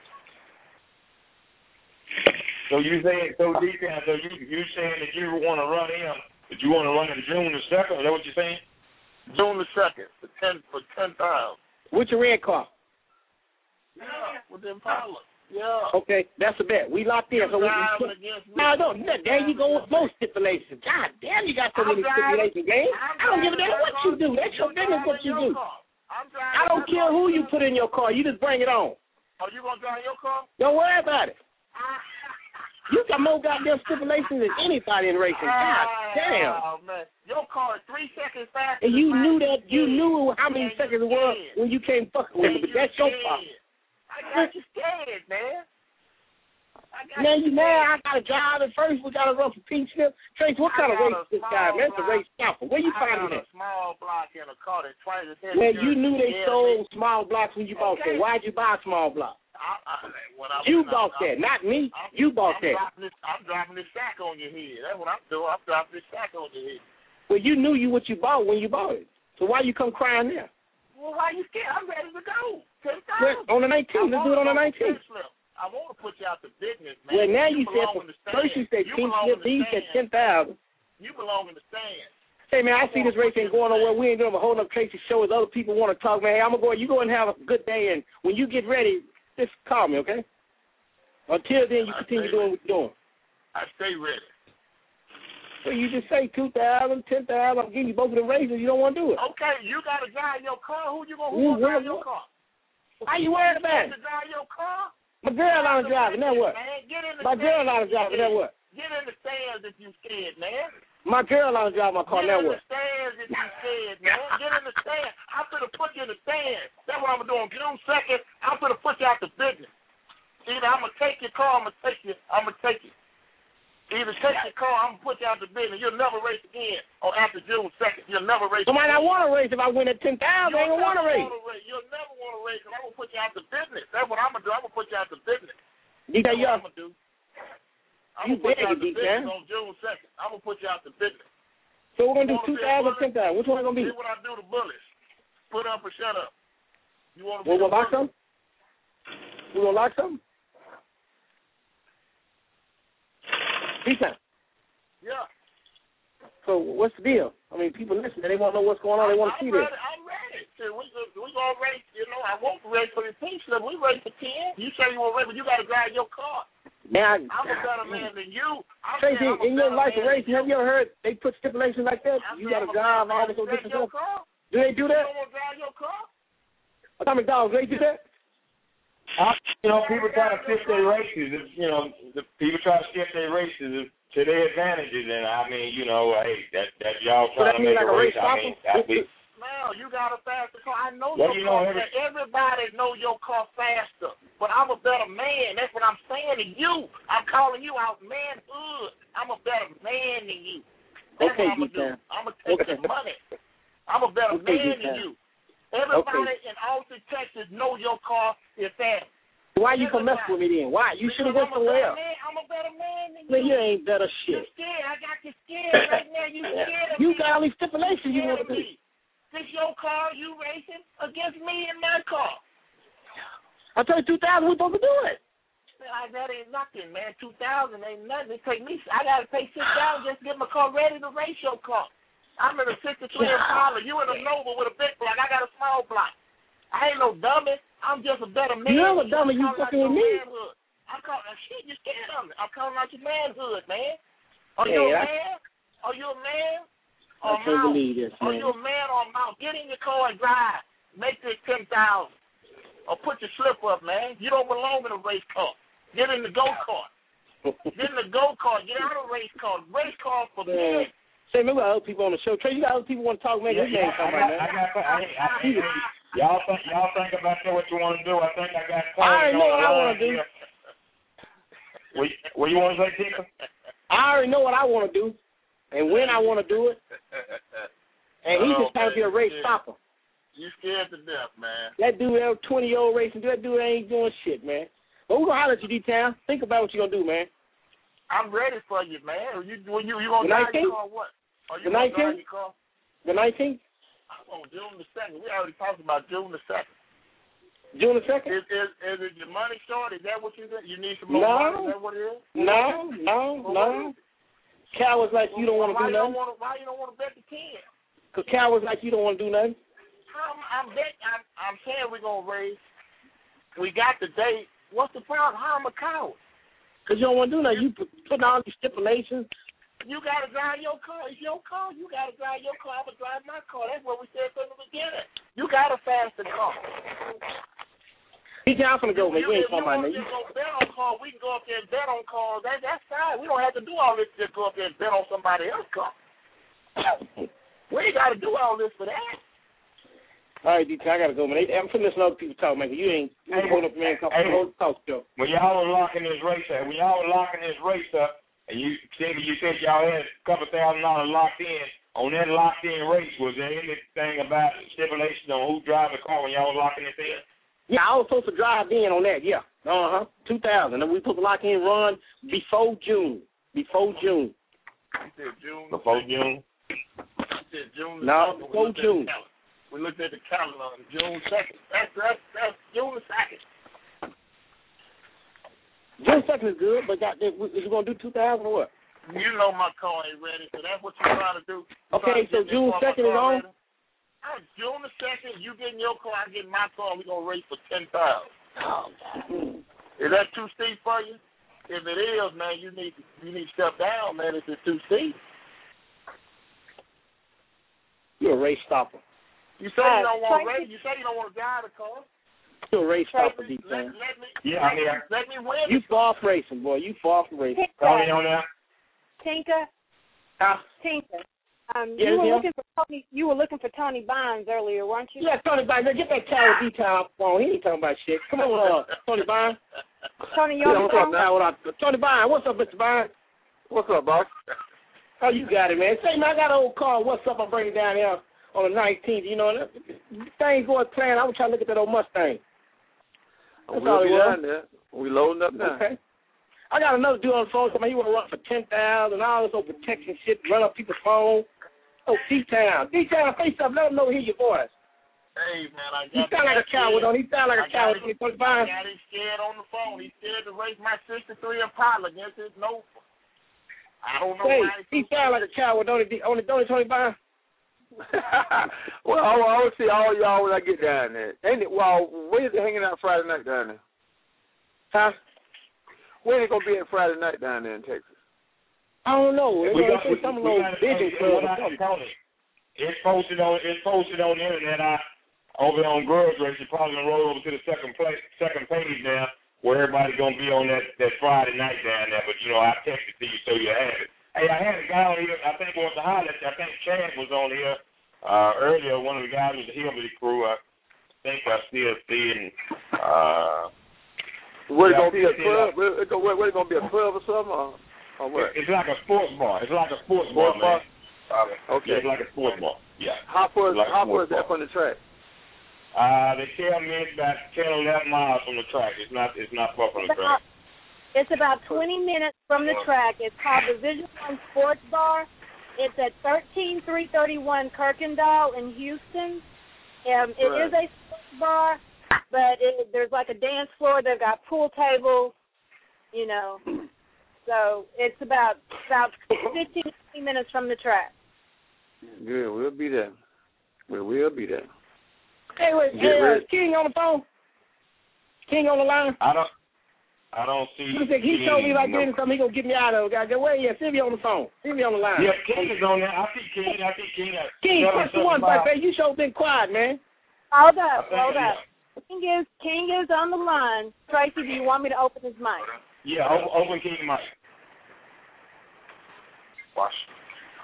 So you saying, so deep down, so you you saying that you want to run in, that you want to run in June the second? Is that what you're saying? June the second for ten for ten thousand. With your red car. Yeah, with the Impala. Yeah. Okay, that's a bet. We locked in. So we Driving can. against me. No, no, no, there you go with most stipulations. God damn, you got so many I'm driving- stipulations, gang. I'm I don't give a damn driving what my you car. do. That's your You're business what you driving do. your car. I'm driving I don't my care car. who you put in your car. You just bring it on. Oh, you gonna drive your car? Don't worry about it. You got more goddamn stipulations than anybody in racing. God damn. Oh man, your car is three seconds faster. And you than knew mine. that. You knew how many And seconds you it was scared. when you came fucking with And it. But you that's your scared. fault. I got you scared, man. I got Man, you you mad? I gotta drive it first. We gotta run for pink slip. Trace, what I kind of got race a is this guy, small man? It's a block. race stopper. Where you I finding got that? a small block in a car that's twice as heavy. Man, as you knew they yeah, sold small blocks when you bought Okay. that. Why'd you buy a small block? I, I, when I, You when bought I, that, not me. I'm, You bought I'm that. Dropping this, I'm dropping this sack on your head. That's what I'm doing. I'm dropping this sack on your head. Well, you knew you what you bought when you bought it. So why you come crying now? Well, why you scared? I'm ready to go. ten Well, thousand. on the nineteenth, let's do it on the nineteenth. I want to put you out to business, man. Well, now you, said, belong in the stand. first you said you pink belong slip, in then you the said stand. ten thousand. You belong in the stand. Hey, man, I see this race ain't going nowhere. We ain't doing a whole up Tracy show as other people want to talk, man. Hey, I'm going to go. You go and have a good day, and when you get ready, just call me, okay? Until then, you I continue stay doing what you're doing. I stay ready. So you just say two thousand, ten thousand. I'm giving you both of the races. You don't want to do it. Okay, you got to drive your car. Who you going to Ooh, drive well, your car? Why you worried about it? You drive your car? My girl out of driving, now what? Man, get in the My girl stands out of if you driving, now scared. what? Get in the stands if you scared, man. My girl out of driving my car, Get now in what? the stands if you scared, man. Get in the stands. I'm going to put you in the stands. That's what I'm doing. June second, I'm going to put you out to business. Either I'm going to take your car, I'm going to take you. I'm going to take you. Either take your car, I'm going to put you out to business. You'll never race again on after June second. You'll never race I might again. not want to race if I win at ten thousand. I ain't going to want to race. race. You'll never want to race, and I'm going to put you out to business. That's what I'm going to do. I'm going to put you out to business. You got That's your, what I'm going to do. I'm you going to put you out big, to deep business down. on June second. I'm going to put you out to business. So we're going to do You two wanna be a thousand, bullet? ten thousand. Which one going to be? Here's what I do to bullets. Put up or shut up. You want to be We're going a to lock bullet? something? We're going to lock something? Peace out. Yeah. So what's the deal? I mean, people listening, they want to know what's going on. They want to I'm see ready. this. I'm ready. So we we gonna race. You know, I won't race for the team slip. We race for ten. You say you want to race, but you got to drive your car. Man, I'm a better man than you. I'm Tracy, saying I'm a in your better life of man racing, than have you ever heard they put stipulations like that? I'm You got to saying drive I'm a all better this man. different You stuff. car? Do they do You that? don't want to drive your car? Atomic Dogs, they do that? I, you know, people try to shift their races. If, you know, the people try to shift their races to their advantages, and I mean, you know, hey, that that y'all So that trying to mean make like a a race. race I mean, stopper? I mean, No, you got a faster car. I know Well, your you know, car. every- Everybody know your car faster. But I'm a better man. That's what I'm saying to you. I'm calling you out manhood. I'm a better man than you. That's Okay, what I'm going to do. D-Town. I'm going to take Okay. your money. I'm a better Okay, man than D-Town. you. Everybody Okay. in Austin, Texas know your car is fast. Why you come mess with me then? Why? You should have went I'm a somewhere else. better man. I'm a better man than Man, you. you ain't better You're shit. scared. I got you scared right now. You scared of You me. got all these stipulations you Scared want of to do. me. This your car, you racing against me and my car. I told you two thousand, we're supposed to do it. Man, that ain't nothing, man. Two thousand ain't nothing. It take me. I gotta pay six thousand just to get my car ready to race your car. I'm in a sixty-three Impala. You in a Nova with a big block. I got a small block. I ain't no dummy. I'm just a better man. You're a dummy. You I'm calling fucking out with your me. manhood. I'm calling. Shit, you scared of me. I'm calling out your manhood, man. Are Hey, you a I- man? Are you a man? I Or can't mouth? believe this, Are man. you a man or a mouth? Get in your car and drive. Make this ten thousand. Or put your slip up, man. You don't belong in a race car. Get in the go kart. Get in the go kart. Get out of race car. Race car for Man. men. Say, maybe we got other people on the show. Trey, you got other people want to talk, man. Yeah, This yeah, ain't talking I got, about, man. I got, I, I, I, y'all think, y'all think about that, what you want to do. I think I got. I already know what I want to do. What, what you want to say, Tika? I already know what I want to do, and when I want to do it. And he's Oh, just trying to be a race man, stopper. You scared to death, man. That dude, that twenty-year-old racing, that dude ain't doing shit, man. But we're going to holler at you, D-Town. Think about what you're going to do, man. I'm ready for you, man. You, when you, you going to The drive nineteenth? your car what? Are The you going to drive nineteenth? your car? The nineteenth? Oh, June the second. We already talked about June the second. June the second? Is, is, is it your money short? Is that what you think? You need some more No. money? Is that what it is? No, no, Well, no. what is it? Cowards like you don't want to why do you don't nothing. wanna, why you don't want to bet the ten? Because cowards like you don't want to do nothing. I'm, I'm, bet, I'm, I'm saying we're going to raise. We got the date. What's the problem? How am I a coward? Because you don't want to do nothing. You put, putting all these stipulations. You got to drive your car. It's your car. You got to drive your car. I'm going to drive my car. That's what we said from the beginning. You got to fast the car. D J, I'm going to go, man. You ain't If you talking about want me. to just go bet on cars, we can go up there and bet on cars. That, that's fine. We don't have to do all this to just go up there and bet on somebody else's car. We ain't got to do all this for that. All right, D J, I got to go, man. I'm finna listen to other people talk, man. You ain't you ain't holding up, man. Talk, Hey. hold talk, Joe. When y'all were locking this race up, when y'all were locking this race up, and you said you said y'all had a couple thousand dollars locked in on that locked in race, was there anything about stipulation on who drive the car when y'all was locking it in? Yeah, I was supposed to drive in on that, yeah. Uh-huh. two thousand. And we supposed to lock in run before June. Before June. You said June. Before June? You said June. No, second. before We looked at the June. calendar. We looked at the calendar on June second. That's, that's, that's June the second. June second is good, but got, is you going to do two thousand or what? You know my car ain't ready, so that's what you're trying to do. You're Okay, trying to so get me June car, my second is car on? ready. Uh, June the second, you get in your car, I get in my car, we're going to race for ten thousand. Oh, God. Is that too steep for you? If it is, man, you need you need to step down, man, if it's too steep. You're a race stopper. You say Uh, you don't want to Tracy- race. You say you don't want to drive the car. You're a race stopper, Let, D J. let, let me, Yeah, I mean, I- let me win. You far from racing, boy. You far from racing. Call me on that. Tinka, Huh? Tinka. Um, Yes, you were ma'am? looking for Tony. You were looking for Tony Bonds earlier, weren't you? Yeah, Tony Bynes. Get that cow with D-Town off the phone. He ain't talking about shit. Come on, uh, Tony Bynes. Tony, you Yeah, on what's the up, phone? now? What up? Tony Bynes. What's up, Mister Bynes? What's up, boss? Oh, you got it, man. Say, man, I got an old car. What's up? I'm bringing it down here on the nineteenth. You know, that, things going planned. I was trying to look at that old Mustang. That's we'll all be it was. down there. We loading up now. Okay. I got another dude on the phone. Somebody, he want to run for ten thousand, all this old protection shit, run up people's phone. Oh, D-Town. D-Town, face up. Let them know hear your voice. Hey, man, I He got sound like a coward, don't he? He sound like a I got coward. him- Tony I Bynes. got him scared on the phone. He's scared to race my sixty-three Impala against his Nova. I don't know Say, why. he sound like a coward, don't he? Don't he, don't he Tony Bynes? Well, I will, I will see all y'all when I get down there. Ain't it? Well, when is it hanging out Friday night down there? Huh? When is it gonna be at Friday night down there in Texas? I don't know. They're We going got- to we- say some we little got- vision uh, club what or I something. call it. It's posted on it's posted on the internet. I over on Grudge Race. You're probably gonna roll over to the second place, second page now, where everybody's gonna be on that, that Friday night down there. But you know, I texted to you so you have it. Hey, I had a guy on here. I think wants to highlight. I think Chad was on here uh, earlier. One of the guys was the Hillbilly crew. I think I still seeing. Uh, What it yeah, gonna be a still- club? What it, what, what it gonna be a club or something? Or, or what? It's like a sports bar. It's like a sports, Sports bar, bar? man. Uh, Okay. Yeah, it's like a sports bar. Yeah. How far? Like a how far sports is that bar. from the track? Uh, they tell me it's about ten, eleven miles from the track. It's not. It's not far from the track. It's about twenty minutes from the track. It's called the Vision One Sports Bar. It's at thirteen three thirty-one Kirkendall in Houston. Um, it Right. is a sports bar, but it, there's like a dance floor. They've got pool tables, you know. So it's about about fifteen minutes from the track. Good. We'll be there. We will be there. Hey, wait, Get hey, uh, ready. King on the phone? King on the line? I don't. I don't see. He said he told me like getting something, he gonna get me out of it. I go, wait, yeah, Sylvia on the phone. Sylvia on the line. Yeah, King is on there. I see King. I see King. uh, King, seven, press the seven, one five. button, baby. You sure been quiet, man. Hold I up, think, hold yeah. up. King is King is on the line. Tracy, do you want me to open his mic? Yeah, open, open King mic. Watch.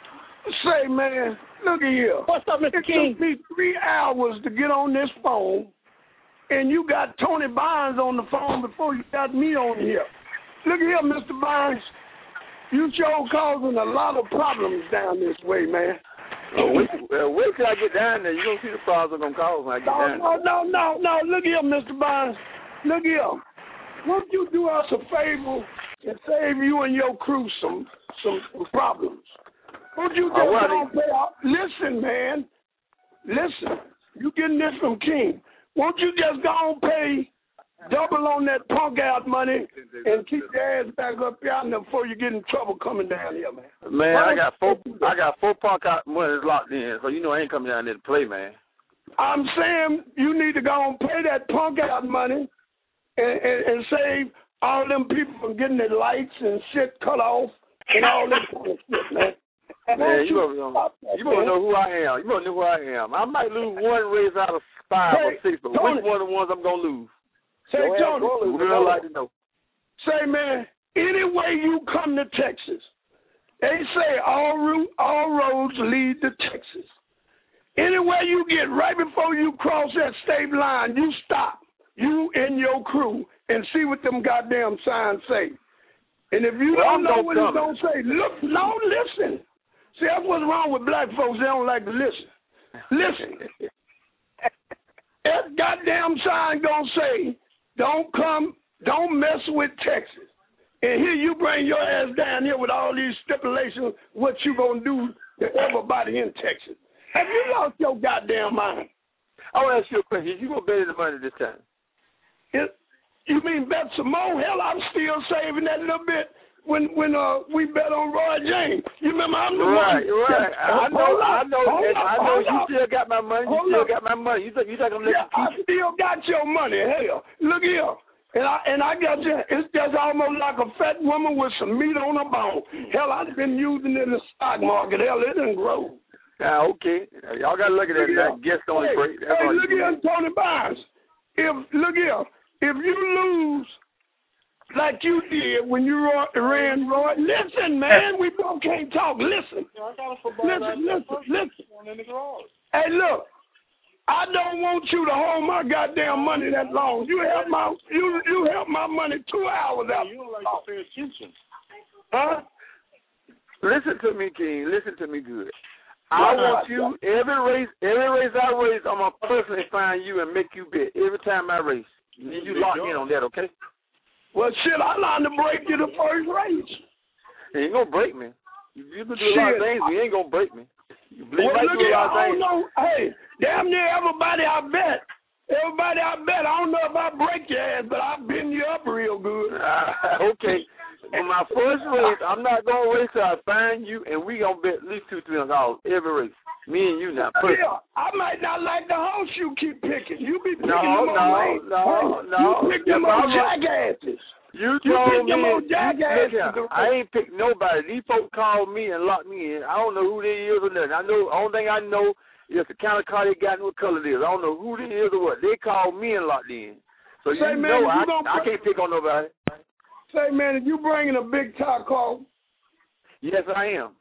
Say, man, look at here. What's up, Mister It King? took me three hours to get on this phone, and you got Tony Barnes on the phone before you got me on here. Look at here, Mister Barnes. You sure causing a lot of problems down this way, man. Oh, wait, well, wait till I get down there. You don't see the problems I'm going to cause when I get no, down no, there. No, no, no, no. Look here, Mister Barnes. Look here. Won't you do us a favor and save you and your crew some some, some problems? Won't you just Oh, well, go and pay off? Listen, man. Listen. You getting this from King. Won't you just go and pay double on that punk out money and keep your ass back up out there before you get in trouble coming down here, man? Man, I got four I got four punk out money locked in, so you know I ain't coming down there to play, man. I'm saying you need to go and pay that punk out money and, and, and save all them people from getting their lights and shit cut off and all that kind of shit, man. Man, you don't know, you don't know who I am. You don't know who I am. I might lose one race out of five hey, or six, but Tony, which one of the ones I'm gonna lose? Say, Tony, We'd like to know. Say, man, any way you come to Texas, they say all route, all roads lead to Texas. Anywhere you get, right before you cross that state line, you stop, you and your crew, and see what them goddamn signs say. And if you well, don't know don't what it's going to say, look, no, listen. See, that's what's wrong with black folks. They don't like to listen. Listen. That goddamn sign going to say, don't come, don't mess with Texas. And here you bring your ass down here with all these stipulations, what you going to do to everybody in Texas. Have you lost your goddamn mind? I want to ask you a question. You going to bet in the money this time? It, you mean bet some more? Hell, I'm still saving that little bit when when uh we bet on Roy James. You remember I'm the right, one. Right, right. I know, I know, hold I up, know hold you up. still got my money. You Hold still up. got my money. You think you think I'm letting Yeah, you I keep it? still got your money. Hell, look here. And I and I got you. It's just almost like a fat woman with some meat on her bone. Hell, I've been using it in the stock market. Hell, it didn't grow. Ah, okay. Y'all got to look at that. That guest on hey, the break. That's hey, all look you here, do. Tony Barnes. If look here, if you lose like you did when you ran Roy, listen, man, we both can't talk. Listen, listen, listen, listen. Hey, look, I don't want you to hold my goddamn money that long. You held my you you held my money two hours out. You don't like to pay attention. Huh? Listen to me, King. Listen to me good. I want you, every race, every race I race, I'm going to personally find you and make you bet every time I race. You, you lock in on that, okay? Well, shit, I learned to break you the first race. You ain't going to break me. You can do a lot of things, but you ain't going to break me. You Well, might look do a here, lot of I things. don't know. Hey, damn near everybody I bet. Everybody I bet. I don't know if I break your ass, but I bend you up real good. Uh, okay. For my first race, I'm not going to race till I find you, and we going to bet at least two, three hundred dollars every race. Me and you now. Personally. Yeah, I might not like the horse you keep picking. You be picking No, them no, on no, hey, no. You pick them If on I'm a- jackasses. You You told pick me, them on you, jackasses. look here, I ain't picked nobody. These folks called me and locked me in. I don't know who they is or nothing. I know, only thing I know is the kind of car they got and what color it is. I don't know who they is or what. They called me and locked in. So Say, you man, know you I, gonna I put- can't pick on nobody. Say, man, if you bringing a big top car, Yes, I am.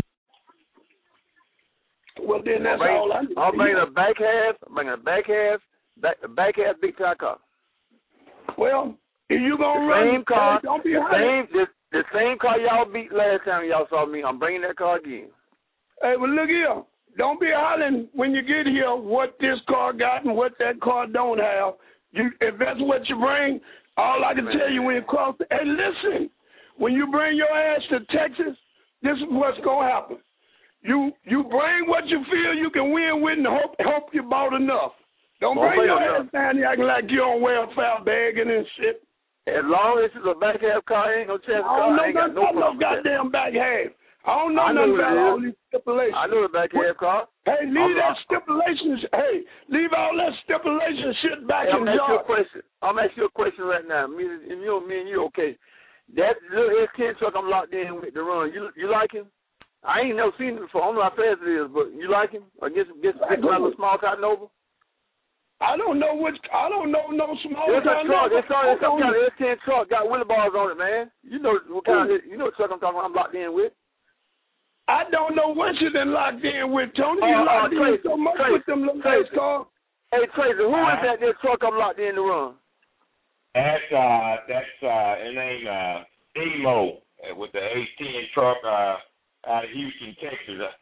well, then that's I'm all I need. I'm bringing a back half, I'm bringing a back half, back, back half big tire car. Well, if you going to The run, same car, don't be the hiding. same, the, the same car y'all beat last time y'all saw me. I'm bringing that car again. Hey, well, look here. Don't be hollering when you get here what this car got and what that car don't have. You, if that's what you bring, all I can tell you when you cross the, hey, listen, when you bring your ass to Texas, this is what's going to happen. You you bring what you feel you can win with and hope, hope you bought enough. Don't Don't bring bring your enough. ass down here acting like you're on welfare begging and shit. As long as it's a back half car, I ain't no chance I car. don't know I ain't got nothing no about no problem with that. goddamn back half. I don't know I know nothing what about it all is. these stipulations. I know the back half car. Hey, leave I'm- that stipulations. Hey, leave all that stipulation shit back Hey, in I'm asking you a Georgia. question. I'm asking you a question right now. Me and you, me and you, okay? That little S ten truck I'm locked in with the run. You you like him? I ain't never seen him before. I don't know how fast it is, but you like him? Or get get get my little small car Nova? I don't know which. I don't know no small. It's a car truck. number. It's on. It's some kind of S ten truck. Got wheelie bars on it, man. You know what kind of? You know what truck I'm talking about? I'm locked in with. I don't know what you done locked in with, Tony. You Uh, uh, locked in Tracy, so much Tracy, with them little Tracy. race cars. Hey, Tracy, who Uh, is that that truck I'm locked in to run? That's uh, that's uh, his name uh, Emo uh, with the H ten truck uh, out of Houston, Texas. Uh,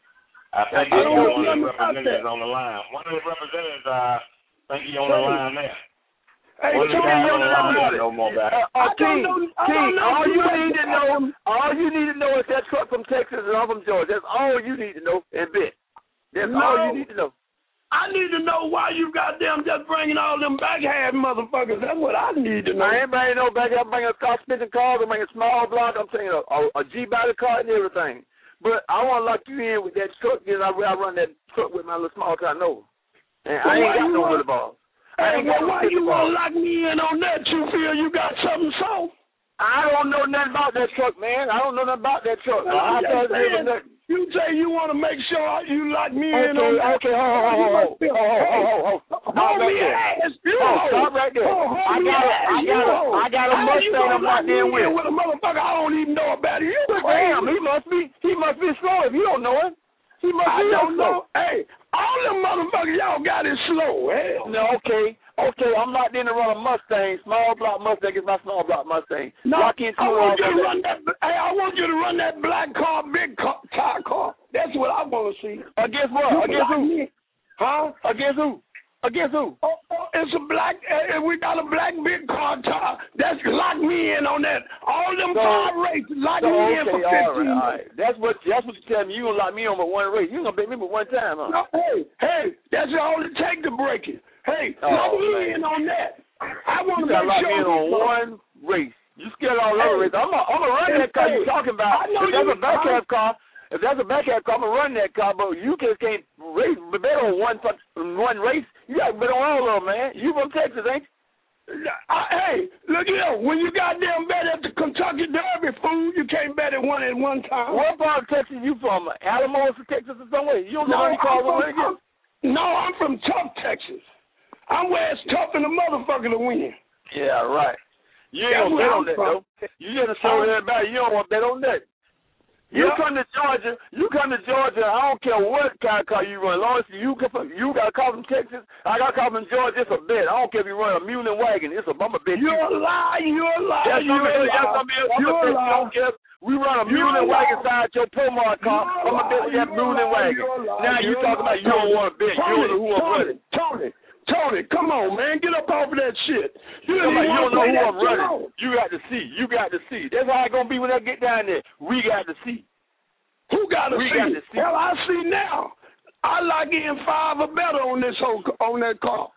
I think I he's don't know one of the nothing about representatives that. on the line. One of the representatives, uh, I think he's on the line there. Hey, One of the Tony, guys you on the know line about there it. know more about it. Uh, uh, I don't King, know. I King, don't know all too you much need to about know, them. all you need to know is that truck from Texas and I'm from Georgia. That's all you need to know and bet. That's No. all you need to know. I need to know why you goddamn just bringing all them backhand motherfuckers. That's what I need to know. I ain't bringing no back. I'm bringing a car spinning cars. I'm bringing a small block. I'm taking a, a, a G-body car and everything. But I want to lock you in with that truck. Then I, I run that truck with my little small car Nova. And So I ain't why got you no want- willy balls. I Hey, ain't well, got no why willy you want to balls. lock me in on that? You feel you got something soft? I don't know nothing about that truck, man. I don't know nothing about that truck. Well, I I'm tell just you saying, nothing. you say you want to make sure you lock me Okay, in on that. okay, ho, ho, ho, ho, ho, ho, ho, ho, ho. Hold me there. ass, you Oh, hoe. stop right there. Oh, hold I me got a, ass, I you got a, hoe. I got a How you Mustang gonna I'm lock locked me in with. with a motherfucker I don't even know about. You Well, crazy. damn, he must be, he must be slow if you don't know him. He must I be don't slow. know. Hey, all them motherfuckers y'all got is slow. Hell. No, okay, okay. I'm locked in to run a Mustang. Small block Mustang is my small block Mustang. No, Lock in two I want you to hours. run that. Hey, I want you to run that black car, big car, car, car. That's what I want to see. Against what? You Against lock who? me- Huh? Against who? Against who? Oh, oh, it's a black. Uh, we got a black big car. Tar. That's lock me in on that. All them So- car races lock So, me okay, in for all right, fifteen. all right. That's what that's what you tell me. You gonna lock me on but one race. You gonna bet me but one time, huh? No, hey, hey, that's all it takes to break it. Hey, Oh, lock me man. in on that. I want You to gotta make lock sure. me in on we- one race. You scared all the other Hey. races. I'm gonna I'm gonna run that car Hey, you talking about. I know If that's you- a back half car, if that's a back half car, I'm gonna run that car. But you just can't race. But bet on one fuck- one race. You gotta bet on all of them, man. You from Texas, ain't you? Uh, hey, look here. When you goddamn bet at the Kentucky Derby, fool, you can't bet at one at one time. What part of Texas you from? Alamos, Texas, or somewhere? You don't know No, any cars I'm over from, there? I'm, no, I'm from tough Texas. I'm where it's tough and the motherfucker to win. Yeah, right. You ain't That's gonna where bet I'm on that, from. though. You just show everybody you don't want to bet on that. You Yeah. come to Georgia, you come to Georgia, I don't care what kind of car you run. As long as you, come- you got a car from Texas, I got a car from Georgia, it's a bet. I don't care if you run a mule and wagon, it's a I'm a bet. You're a lie, you're a lie, Yes, you're I'm a a, yes, lie. I'm a, I'm You're a a bet. You lie. don't care. We run a You're mule a and wagon lie. side your Pomar car. You're a I'm a bet with lie. that mule You're a and lie. wagon. You're a lie. Now you You're a talking lie. about you don't want to bet. You Tony, don't know who I'm Tony, running. Tony, Tony, come on, man. Get up off of that shit. You You don't, don't, even you don't know wanna who play I'm that shit running. on. You got to see. You got to see. That's how it's going to be when I get down there. We got to see. Who got to We see? got to see. Hell, I see now. I like getting five or better on this whole on that car.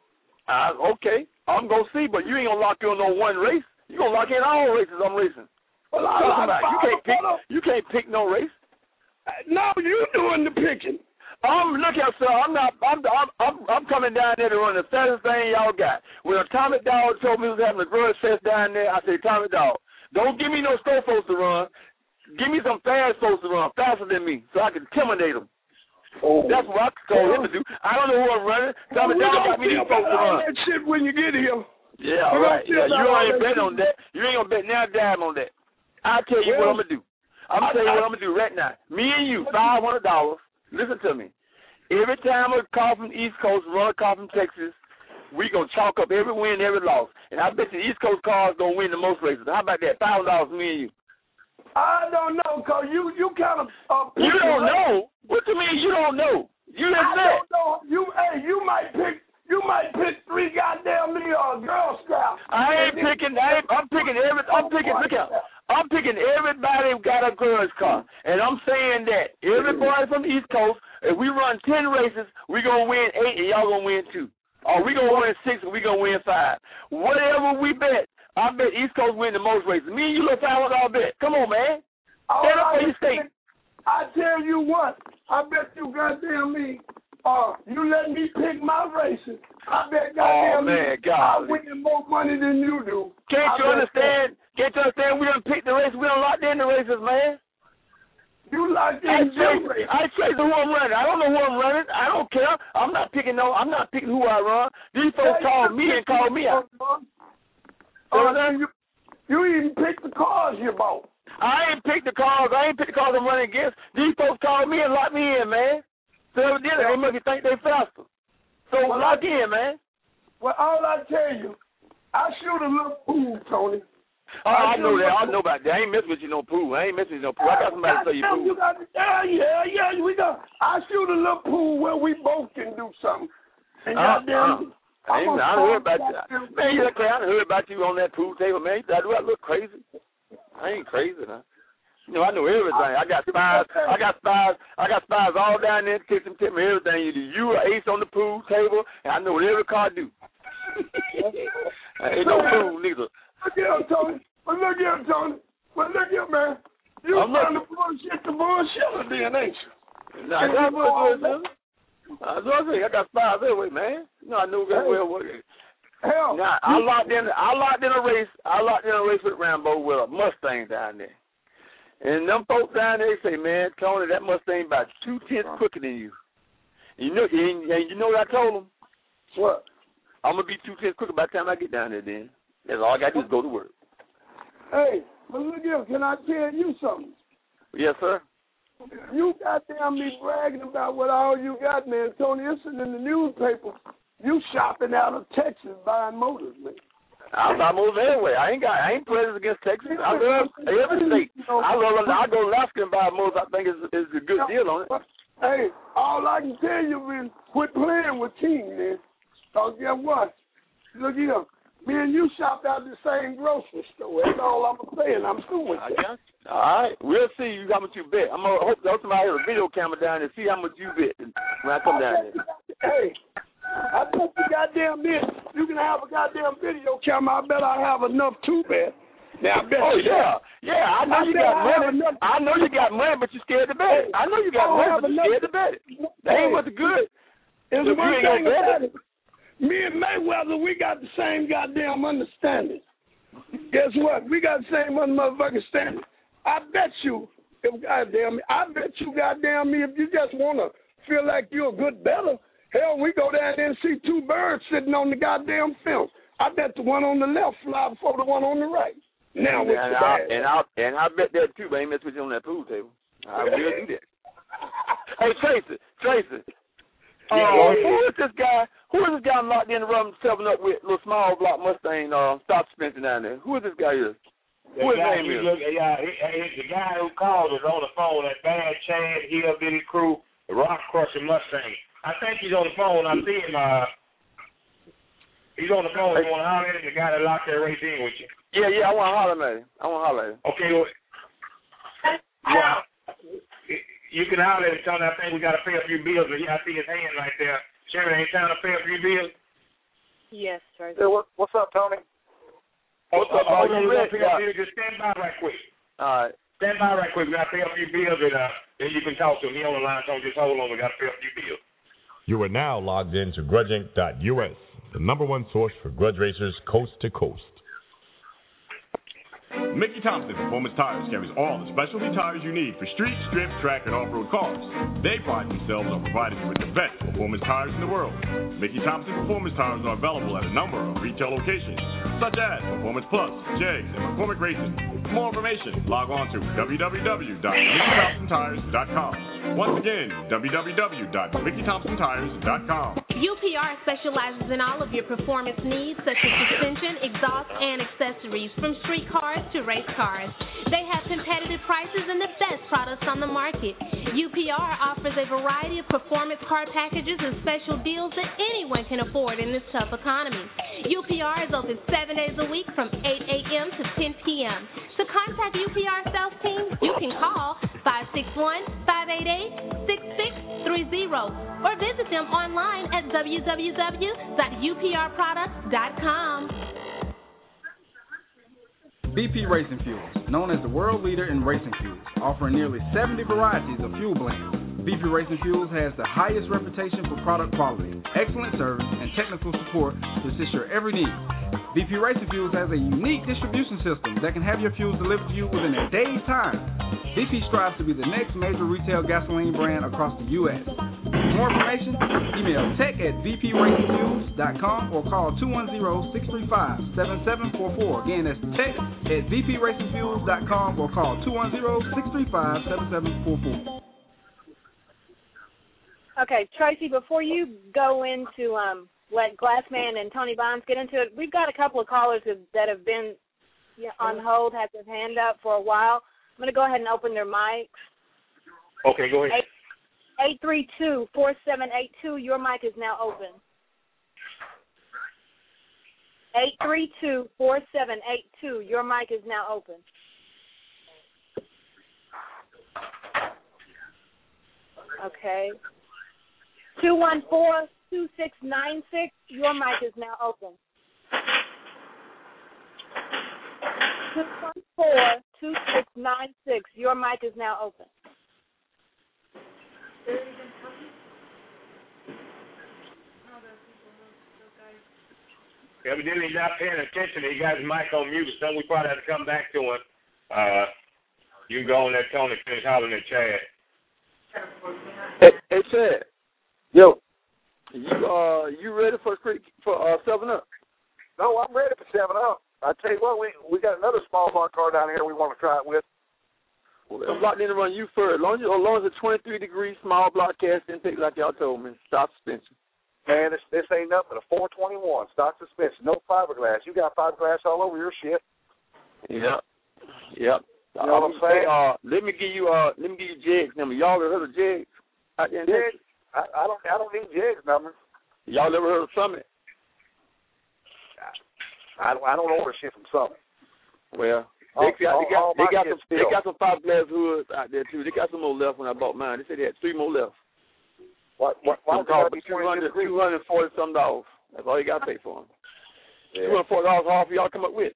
Uh, okay, I'm going to see, but you ain't going to lock in on no one race. You going to lock in all races I'm racing. Well, What I you talking like about? You five can't or pick. better. You can't pick no race. No, you doing the picking. I'm look at sir. I'm not. I'm, I'm. I'm. I'm coming down there to run the fattest thing y'all got. When Atomic Dog told me he was having a grudge fest down there, I said, Atomic Dog, don't give me no slow folks to run. Give me some fast folks to run, faster than me, so I can intimidate them. Oh. That's what I told him to do. I don't know who I'm running. Atomic We Dog gonna got me see these about folks to all run. that shit when you get here. Yeah, We right. gonna see Yeah, about you all ain't that bet shit. on that. You ain't gonna bet now dime on that. I'll tell you Well, what I'm gonna do. I'm gonna tell you what I'm gonna do right now. Me and you, five hundred dollars. Listen to me. Every time a car from the East Coast run a car from Texas, we gonna chalk up every win, every loss. And I bet the East Coast cars gonna win the most races. How about that? Thousand dollars, me and you. I don't know, cause you you kind of uh, You pick don't the race. know. What you mean you don't know? You just I said. don't know. You hey, you might pick you might pick three goddamn me uh, Girl Scouts. I ain't picking. I ain't, I'm picking every. I'm picking. Look out. I'm picking everybody who got a grudge car, and I'm saying that everybody from the East Coast, if we run ten races, we gonna win eight, and y'all gonna win two. Or we gonna win six, and we gonna win five. Whatever we bet, I bet East Coast win the most races. Me and you look five hundred dollar bet. Come on, man. Stand up for your state. I tell you what, I bet you goddamn me, uh, you let me pick my races. I bet Oh, goddamn man, me, I golly. win more money than you do. Can't I you bet understand? Can't you understand? We done picked the race. We done locked in the races, man. You locked I in say, your race. I say who I'm running. I don't know who I'm running. I don't care. I'm not picking no. I'm not picking who I run. These folks Hey, call you me and pick call the me out. cars, uh, you, you even picked the cars you bought. I ain't picked the cars. I ain't picked the cars I'm running against. These folks called me and locked me in, man. So evidently they make you think they faster. So well, lock in, man. Well, all I tell you, I shoot a little pool, Tony. Oh, I, I know that. I know about that. I ain't messing with you no pool. I ain't messing with you no pool. I got somebody to tell you pool. You got, yeah, yeah, yeah. We got. I shoot a little pool where we both can do something. And uh, goddamn. Uh, I ain't. I heard about you, man. You okay? I heard about you on that pool table, man. Do I look crazy? I ain't crazy, huh? You know, I know everything. I got spies. I got spies. I got spies all down there in the kitchen, tell me everything. You do. You are ace on the pool table, and I know what every car do. Ain't no pool neither. Look here, Tony. Well, look here, Tony. Well, look here, man. You trying to bullshit the bullshit then, ain't you? Nah, I got bullshit. That's what I say. I got spies everywhere, man. No, I knew very well what it is. Hell, now, I locked in. I locked in a race. I locked in a race with Rambo with a Mustang down there. And them folks down there say, man, Tony, that Mustang about two tenths quicker than you. And you know, and you know what I told them? What? I'm gonna be two tenths quicker by the time I get down there. Then that's all I got to do is go to work. Hey, but look here, can I tell you something? Yes, sir. You goddamn me bragging about what all you got, man. Tony, it's in the newspaper. You shopping out of Texas buying motors, man. I buy motors anyway. I ain't got. I ain't prejudiced against Texas. I love every state. I love. I go to Alaska and buy motors. I think it's, it's a good deal on it. Hey, all I can tell you is quit playing with King, man. Cause guess what? Look here. Me and you shopped out the same grocery store. That's all I'm saying. I'm through with that. All right. We'll see you how much you bet. I'm going to hope somebody has a video camera down there and see how much you bet when I come down there. Hey, I bet you goddamn this. You can have a goddamn video camera. I bet I have enough to bet. Now, I bet oh, you yeah. Yeah, I know I you got money. I know you got money, but you're scared to bet it. I know you got money, but you're scared to bet it. That ain't what's good. It's one thing about it. Me and Mayweather, we got the same goddamn understanding. Guess what? We got the same motherfucking standing. I bet you, if goddamn me, I bet you goddamn me, if you just want to feel like you're a good bettor, hell, we go down there and see two birds sitting on the goddamn fence. I bet the one on the left fly before the one on the right. Now, what's and, the I, bad? and, I, and I bet that too, but I ain't mess with you on that pool table. I will do that. Hey, Tracy, Tracy. Uh, yeah, who is this guy? Who is this guy locked in the room, stepping up with little small block Mustang uh, stop suspension down there? Who is this guy here? The Who his guy, name is? Look, yeah, he, he, the guy who called us on the phone, that bad Chad Hillbilly Crew, the Rock Crusher Mustang. I think he's on the phone. I see him. Uh, he's on the phone. You want to holler at him? The guy that locked that race in with you. Yeah, yeah, I want to holler at him. I want to holler at him. Okay, well, yeah. You can holler at him, Tony. I think we got to pay a few bills. But yeah, I see his hand right there. Sherry, ain't time to pay a few bills? Yes, sir. Hey, what, what's up, Tony? What's up, Hold Tony? on, we're going to pay a few. Just stand by right quick. All right. Stand by right quick. We got to pay a few bills, and uh, then you can talk to him. He on the line, so just hold on. We got to pay a few bills. You are now logged in to grudge inc dot U S, the number one source for grudge racers coast to coast. Mickey Thompson Performance Tires carries all the specialty tires you need for street, strip, track, and off-road cars. They pride themselves on providing you with the best performance tires in the world. Mickey Thompson Performance Tires are available at a number of retail locations, such as Performance Plus, Jegs, and McCormick Racing. For more information, log on to w w w dot mickey thompson tires dot com. Once again, w w w dot mickey thompson tires dot com. U P R specializes in all of your performance needs, such as suspension, exhaust, and accessories, from street cars to race cars. They have competitive prices and the best products on the market. U P R offers a variety of performance car packages and special deals that anyone can afford in this tough economy. U P R is open seven days a week from eight a.m. to ten p.m. To contact U P R sales team, you can call five six one, five eight eight, six six three zero or visit them online at w w w dot u p r products dot com. B P Racing Fuels, known as the world leader in racing fuels, offering nearly seventy varieties of fuel blends. B P Racing Fuels has the highest reputation for product quality, excellent service, and technical support to assist your every need. B P Racing Fuels has a unique distribution system that can have your fuels delivered to you within a day's time. B P strives to be the next major retail gasoline brand across the U S For more information, email tech at v p racing fuels dot com or call two one zero, six three five, seven seven four four. Again, that's tech at v p racing fuels dot com or call two one zero, six three five, seven seven four four. Okay, Tracy, before you go into um, let Glassman and Tony Bonds get into it, we've got a couple of callers that have been on hold, had their hand up for a while. I'm going to go ahead and open their mics. Okay, go ahead. eight three two, four seven eight two, your mic is now open. eight three two, four seven eight two, your mic is now open. Okay. two one four, two six nine six, your mic is now open. two one four, two six nine six, your mic is now open. Evidently he's not paying attention. He got his mic on mute, so we probably have to come back to him. Uh, you can go on there, Tony, finish hollering at Chad. Hey, hey Chad. Yo. You uh you ready for for uh seven up? No, I'm ready for seven up. I tell you what, we we got another small block car down here we want to try it with. Well, I'm locked in to run you first. As long as, as long as it's twenty-three degree small block cast intake like y'all told me, stock suspension. Man, this this ain't nothing. A four twenty-one stock suspension, no fiberglass. You got fiberglass all over your shit. Yep. Yep. You know what I'm saying? Uh, let me give you uh let me give you Jegs number. Y'all ever heard of Jegs? Jegs? I, I don't I don't need Jegs number. Y'all ever heard of Summit? I don't I don't order shit from Summit. Well, all, they got all, they got all they got some still. they got some fiberglass hoods out there too. They got some more left when I bought mine. They said they had three more left. What what why would that be two hundred two hundred forty some dollars. That's all you gotta pay for them. Yeah. Two hundred forty dollars off y'all come up with.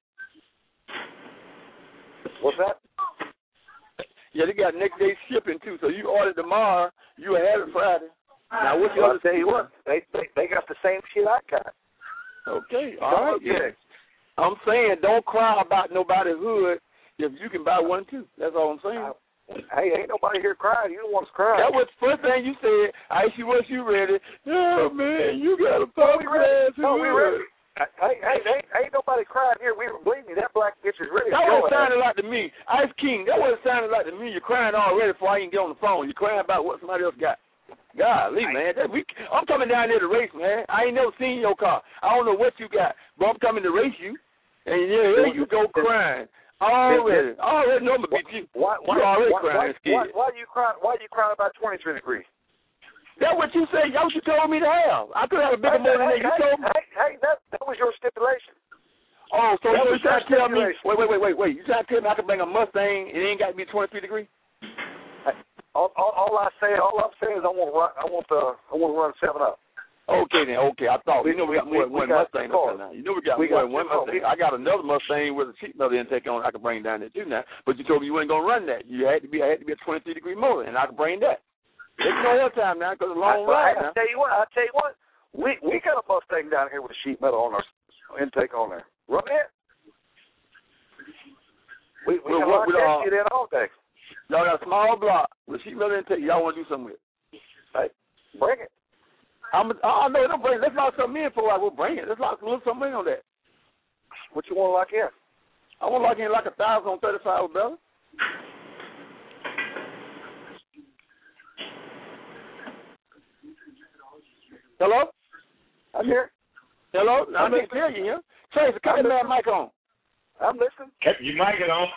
What's that? Yeah, they got next day shipping too. So you order tomorrow, you will have it Friday. Now what's well, your I'll tell you what, they, they they got the same shit I got. Okay, all right. Yeah. I'm saying don't cry about nobody's hood if you can buy one too. That's all I'm saying. I, hey, ain't nobody here crying. You don't want to cry. That was the first thing you said. I asked you, was you ready? Oh, man, you got a fiberglass hood. No, we ready. Hey, hey, ain't, ain't nobody crying here. We believe me, that black bitch is ready. That to wasn't sounding like to me. Ice King, that wasn't sounding like to me. You're crying already before I even get on the phone. You're crying about what somebody else got. Golly, man. That, we, I'm coming down there to race, man. I ain't never seen your car. I don't know what you got, but I'm coming to race you. And yeah, here you go crying. Already. Already know I'm going to beat you. Why, why, you already why, crying, why, why, why you crying? Why you crying about twenty-three degrees? That's what you said. That's what you told me to have. I could have a bigger hey, motor than hey, that. You hey, told me. Hey, hey, that, that was your stipulation. Oh, so that you trying to tell me? stipulation. Wait, wait, wait, wait, wait. You trying to tell me I can bring a Mustang and it ain't got to be twenty-three degrees? Hey, all, all, all I say, all I'm saying is I want to run. I want the. I want to run seven up. Okay then. Okay, I thought. You know we got more than one Mustang up there now. You know we got we more got than one Mustang. I got another Mustang with a cheap metal intake on it. I can bring down there too now. But you told me you weren't gonna run that. You had to be. I had to be a twenty-three degree motor, and I can bring that. There's no air time now because it's a long ride now. I tell you what. I tell you what. We we got a Mustang down here with a sheet metal on our intake on there. Run that. We we well, can lock what, that uh, shit in all day. Y'all got a small block with sheet metal intake. Y'all want to do something with? Hey, bring it. I'm. I know. Don't bring. Let's lock something in for. I will bring it. Let's lock a little something in on that. What you want to lock in? I want to lock in like a thousand on thirty-five, brother. Hello? I'm here. Hello? I'm I can't hear you here. Tracy, cut that mic on. I'm listening. Kept your mic on.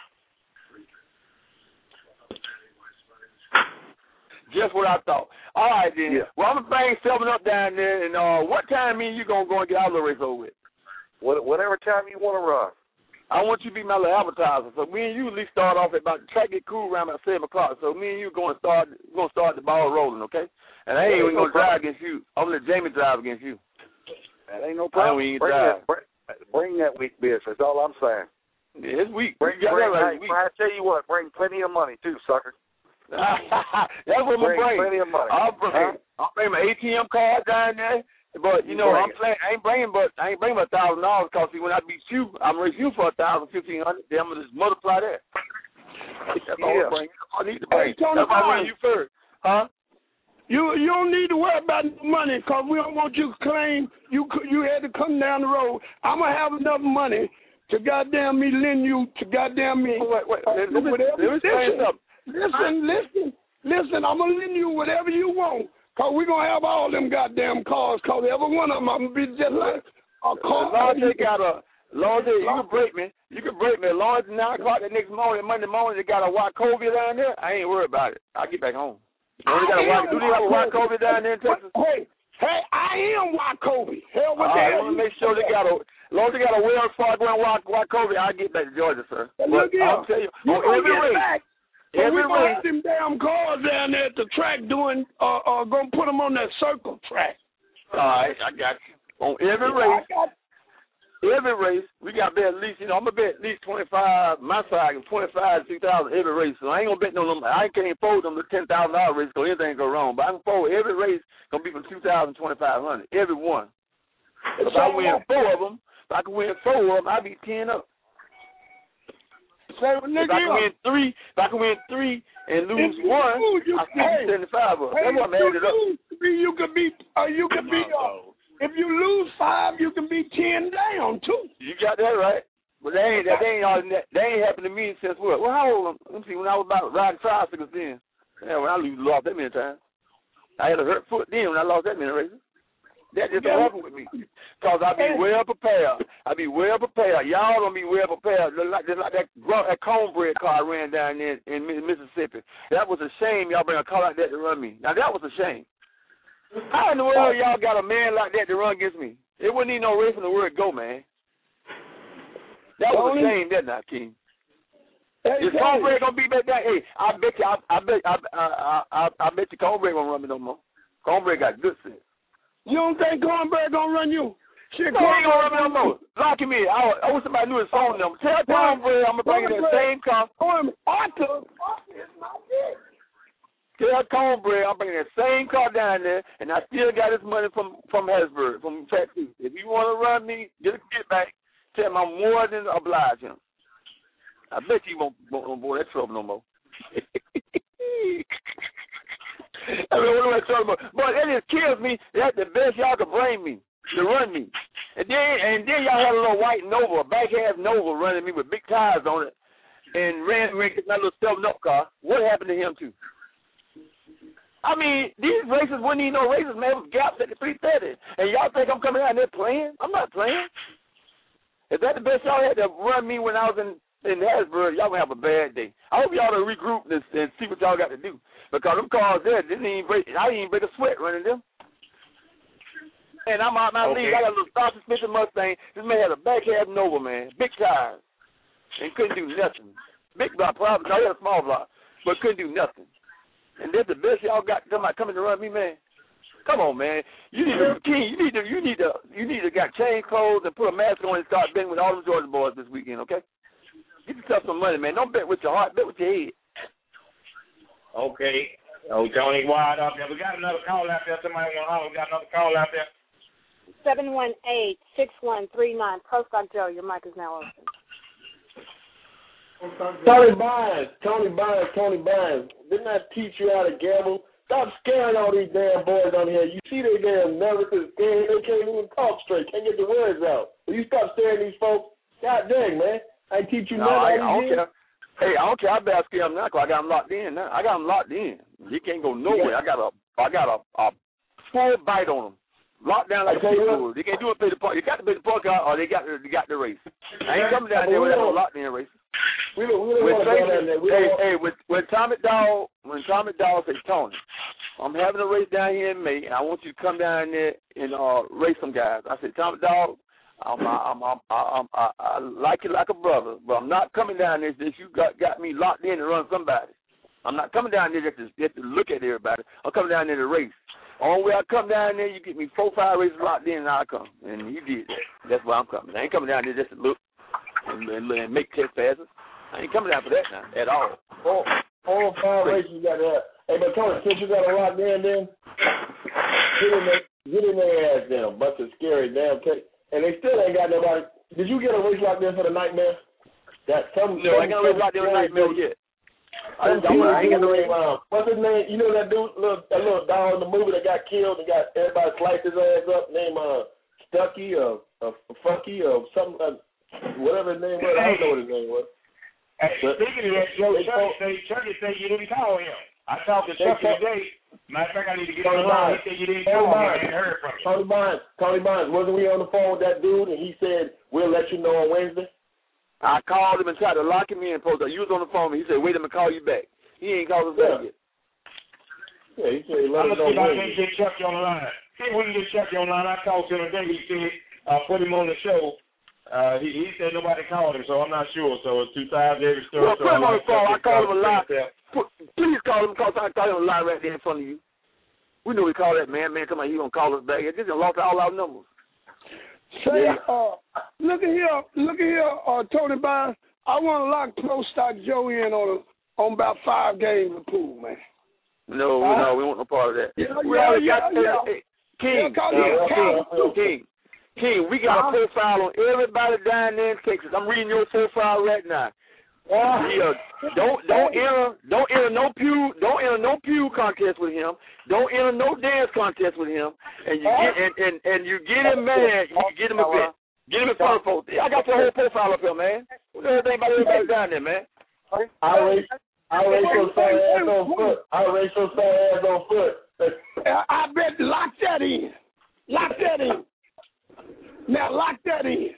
Just what I thought. All right, then. Yeah. Well, I'm going to bring seven up down there, and uh, what time me and you going to go and get our little race over with? What, whatever time you want to run. I want you to be my little advertiser. So me and you at least start off at about, try to get cool around about seven o'clock. So me and you going to start going to start the ball rolling, okay? And I ain't even no going to drive against you. I'm going to let Jamie drive against you. That ain't no problem. I ain't bring, drive. that, bring, bring that weak bitch. That's all I'm saying. Yeah, it's weak. Bring, you got bring, that right. hey, I tell you what, bring plenty of money too, sucker. That's what I'm bring bringing. plenty of money. I'll bring, huh? I'll bring my A T M card down there. But you know, bring I'm playing. I ain't bringing, but I ain't bringing a thousand dollars because see, when I beat you, I'm raising you for a thousand, fifteen hundred. Then I'm gonna just multiply that. That's all yeah. I'm bringing. I need to bring. Hey, Tony That's why I bring you first, huh? You you don't need to worry about money because we don't want you to claim you you had to come down the road. I'm going to have enough money to goddamn me lend you to goddamn me. Oh, wait, wait. Uh, Let, let, whatever. let me Listen, up. listen, listen, listen. I'm going to lend you whatever you want because we're going to have all them goddamn cars because every one of them I'm going to be just like a car. As long as they got a, long as they, you can break me. You can break me. As long as it's nine o'clock the next morning, Monday morning, they got a Wachovia down there, I ain't worried about it. I'll get back home. Do they, got a, do they have a Wachovia down there in Texas? Hey, hey, I am Wachovia. Hell, what uh, the I hell? want to make sure they got a, as long as they got a Wells Fargo and Wachovia, I'll get back to Georgia, sir. Look But here. I'll tell you, you on every race, back. So every we're going to race, have them damn cars down there at the track doing, uh, uh, going to put them on that circle track. All right, I got you. On every race, every race, we got to bet at least, you know, I'm going to bet at least twenty-five, my side, twenty-five, two thousand every race. So I ain't going to bet no them. I can't fold them the ten thousand dollars race because anything go wrong. But I can fold every race going to be from two thousand, twenty-five hundred, every one. If I win four of them, if I can win four of them, I'll be ten up. So, if I can win three, if I can win three and lose one, I still be seventy-five up. That's what I'm adding up. You could be, uh, you could be, uh, if you lose five, you can be ten down too. You got that right. But they ain't that they ain't all that they ain't happened to me since what? Well, how old? Let me see. When I was about riding tricycles then. Yeah, when I lost that many times. I had a hurt foot then when I lost that many races. That just yeah. happened with me. Cause I be well prepared. I be well prepared. Y'all don't be well prepared. Just like, just like that that cornbread car I ran down there in Mississippi. That was a shame. Y'all bring a car like that to run me. Now that was a shame. How in the world y'all got a man like that to run against me? It wouldn't need no race in the word go, man. That was a shame, that not King. Hey, Is Cornbread gonna be back there? Hey, I bet you, I, I bet, I, I, I, I bet you, Cornbread gonna run me no more. Cornbread got good sense. You don't think Cornbread gonna run you? Shit, no, he ain't gonna run me no more. Lock him in. I, I wish somebody knew his phone number. Tell Cornbread I'm gonna bring in that same car. Arthur, Arthur is not dead. Tell Cornbread I'm bringing that same car down there, and I still got his money from from Hattiesburg, from Fat Two. If you want to run me, get a get back. Tell him I'm more than oblige him. I bet you won't won't avoid that trouble no more. I mean, what do I talk about? But it just kills me. That's the best y'all can bring me to run me, and then and then y'all had a little white Nova, a back half Nova running me with big tires on it, and ran me with that little seven up car. What happened to him too? I mean, these races wouldn't even no races, man, with gaps at the three thirty. And y'all think I'm coming out there playing? I'm not playing. If that's the best y'all had to run me when I was in, in Hattiesburg, y'all going to have a bad day. I hope y'all to regroup this and see what y'all got to do. Because them cars there, didn't even break, I didn't even break a sweat running them. And I'm out my okay. league. I got a little Star Suspension Mustang. This man had a back half Nova, man. Big tires. And couldn't do nothing. Big block, probably. No, he had a small block. But couldn't do nothing. And that's the best y'all got somebody coming to run me, man. Come on, man. You need to, King, you need to, you need to, you need to got change clothes and put a mask on and start betting with all them Georgia boys this weekend, okay? Get yourself some money, man. Don't bet with your heart, bet with your head. Okay. Oh, Tony Wild up there. We got another call out there. Somebody want to holler. We got another call out there. Seven one eight six one three nine. Prostock Joe, your mic is now open. Tony Bynes, Tony Bynes, Tony Bynes. Didn't I teach you how to gamble? Stop scaring all these damn boys on here. You see they damn nervous and scared. They can't even talk straight. Can't get the words out. Will you stop scaring these folks? God dang, man. I teach you no, nothing. I, I don't care. Hey, I don't care. I better scare them now because I got them locked in now. I got them locked in. You can't go nowhere. I got a, I got a, a full bite on them. Locked down like a people. They can't do it. Pay the park. You got to pay the park out, or they got, they got the race. I ain't coming down there with that locked in race. We don't, we don't when want to Tracy, go down there. We hey, don't hey, when, when Tommy Dawg, when Tommy Dawg said, Tony, I'm having a race down here in May, and I want you to come down there and uh, race some guys. I said, Tommy Dawg, I'm, I'm, I'm, I'm, I, I like you like a brother, but I'm not coming down there since you got, got me locked in to run somebody. I'm not coming down there just to, just to look at everybody. I'm coming down there to race. Only way I come down there, you get me four, five races locked in, and I'll come. And you did that. That's why I'm coming. I ain't coming down there just to look and, and, and make test passes. I ain't coming down for that now at all. Four, four or five races you got to have. Hey, but Tony, since you got a locked in, then get in there, get in their ass, then a bunch of scary damn take. And they still ain't got nobody. Did you get a race locked in for the Nightmare? That some. No, I ain't got a race locked in for the Nightmare yet. I, I, I ain't got no name. Uh, what's his name? You know that dude, little, that little dog in the movie that got killed and got everybody sliced his ass up? Name uh, Stucky or uh, Funky or something, uh, whatever his name was. I don't know what his name was. Hey, but speaking of that, Joe Church say Church say you didn't call him. I talked to Chuck today. Matter of fact, I need to get on the line. He said you didn't call him. I ain't heard from him. Tony Barnes, Tony Barnes, wasn't we on the phone with that dude and he said we'll let you know on Wednesday? I called him and tried to lock him in. Post. You was on the phone. And he said, "Wait a minute, call you back." He ain't called us yeah. back yet. Yeah, he said, "Let us know." I'm gonna see if I can get Chucky on the line. See if we can get Chucky on the line. I called him today. He said, "I uh, put him on the show." Uh, he, he said nobody called him, so I'm not sure. So it's two times every story. Well, put him on the phone. I called him a lie. Please call him because I called him a lie right there in front of you. We know we call that man. Man, come on, he gonna call us back. It just lost all our numbers. Say, yeah. uh, look at here, look at here, uh, Tony Barnes. I want to lock Pro Stock Joe in on a, on about five games of pool, man. No, uh, no, we want no part of that. Yeah, we yeah, already yeah, got yeah. Hey, King, yeah, uh, King, King, King, we got uh, a profile on everybody down there in Texas. I'm reading your profile right now. Uh, yeah, don't don't enter don't enter no pew don't enter no pew contest with him. Don't enter no dance contest with him. And you get and, and, and you get him mad. You get him a bit. Get him in front of folks. I got your whole profile up here, man. What the hell think about everybody down there, man? I race I race your son ass on foot. I race your son ass on foot. I bet lock that in. Lock that in. Now lock that in.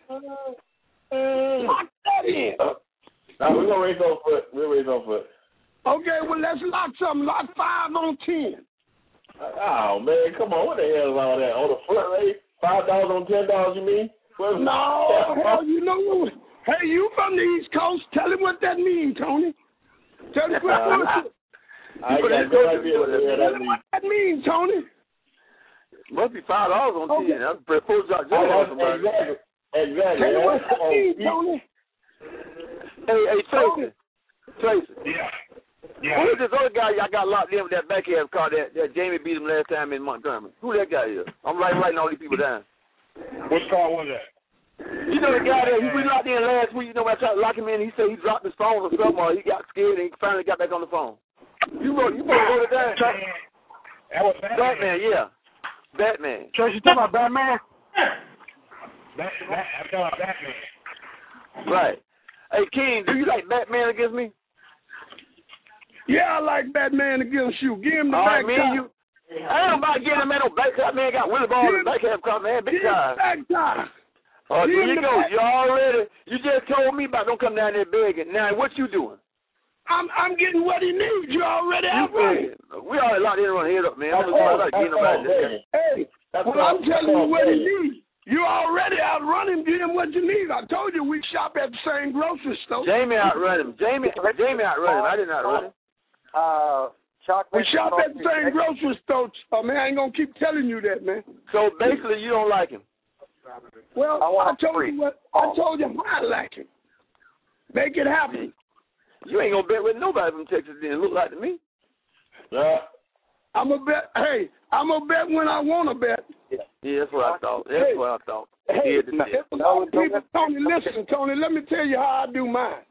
Lock that in. Now we're gonna race on foot. We'll race on foot. Okay, well let's lock something. Lock five on ten. Oh man, come on! What the hell is all that? On the foot race, five dollars on ten dollars? You mean? Well, no, hell, you know what? Hey, you from the East Coast? Tell him what that means, Tony. Tell him what, uh, what, I got no idea what the hell that means. What that means, Tony? Must be five dollars on okay. ten. That's pretty full job. Exactly. Exactly. Tell him what that means, Tony. Hey, hey, Tracy. Tracy. Yeah. Yeah. Who is this other guy y'all got locked in with that backhand car that, that Jamie beat him last time in Montgomery? Who that guy is? I'm writing, writing all these people down. Which car was that? You know the guy that we locked in last week, you know, when I tried to lock him in, he said he dropped his phone or something, or he got scared and he finally got back on the phone. You wrote, you wrote it down. That was Batman. Batman, yeah. Batman. Tracy, you talking about Batman? Bat, Bat, I'm talking about Batman. Right. Hey, King, do you like Batman against me? Yeah, I like Batman against you. Give him the all back right, me tie. You, I ain't about getting him in no back tie. Man got Willie Ball in the back half car, man. Big time. Back tie. Oh, Give there you the go. back. You already, you just told me about don't come down there begging. Now, what you doing? I'm I'm getting what he needs. You already out running. We already locked in and run head up, man. I'm just oh, like getting him out there. Hey, well, I'm telling you what he needs. You already outrun him. Give him what you need. I told you we shop at the same grocery store. Jamie outrun him. Jamie, Jamie outrun him. I didn't outrun him. Uh, chocolate. We shop at the same grocery store. Oh, man, I ain't gonna keep telling you that, man. So basically, you don't like him. Well, I, I told free. you what. I told you how I like him. Make it happen. You ain't gonna bet with nobody from Texas. Didn't look like to me. Yeah. I'm a bet. Hey, I'm a bet when I want to bet. Yeah, yeah, that's what I thought. That's hey, what I thought. Hey, yeah, a lot of people, Tony, listen, Tony. Let me tell you how I do mine.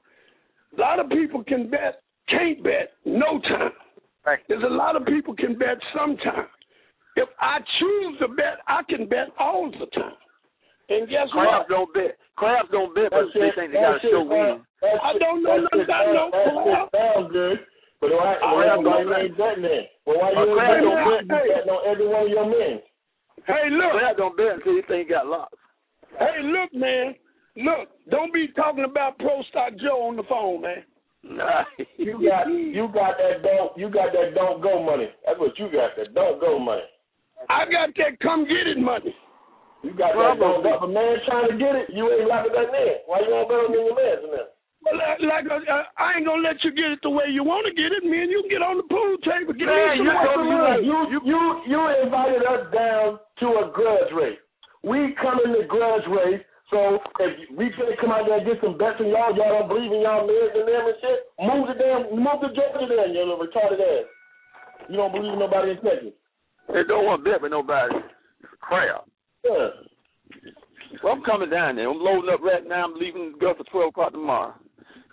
A lot of people can bet, can't bet, no time. Right. There's a lot of people can bet sometime. If I choose to bet, I can bet all the time. And guess Crabs what? don't bet. Crabs don't bet, but they think they got to show win. I don't know nothing about no crab. That sounds good. But why, why, why, why you ain't betting then? Well, why you ain't betting? You betting on every one of your men. Hey, look. Crab don't bet until you think he got locked. Hey, look, man. Look, don't be talking about Pro Stock Joe on the phone, man. Nah. you got you got that don't you got that don't go money. That's what you got. That don't go money. I got that come get it money. You got that don't go. If a man trying to get it, you ain't locking that man. Why you won't bet on your man, man? Well, like, like uh, I ain't gonna let you get it the way you want to get it, man. You can get on the pool table. Get man, me you, some you, you, you, you invited us down to a grudge race. We come in the grudge race, so if we finna come out there and get some bets and y'all, y'all don't believe in y'all men and them and shit, move the damn, move the Georgia there, you little retarded ass. You don't believe in nobody in Texas. They don't want to bet with nobody. It's a crap. Yeah. Well, I'm coming down there. I'm loading up right now. I'm leaving the girl for twelve o'clock tomorrow.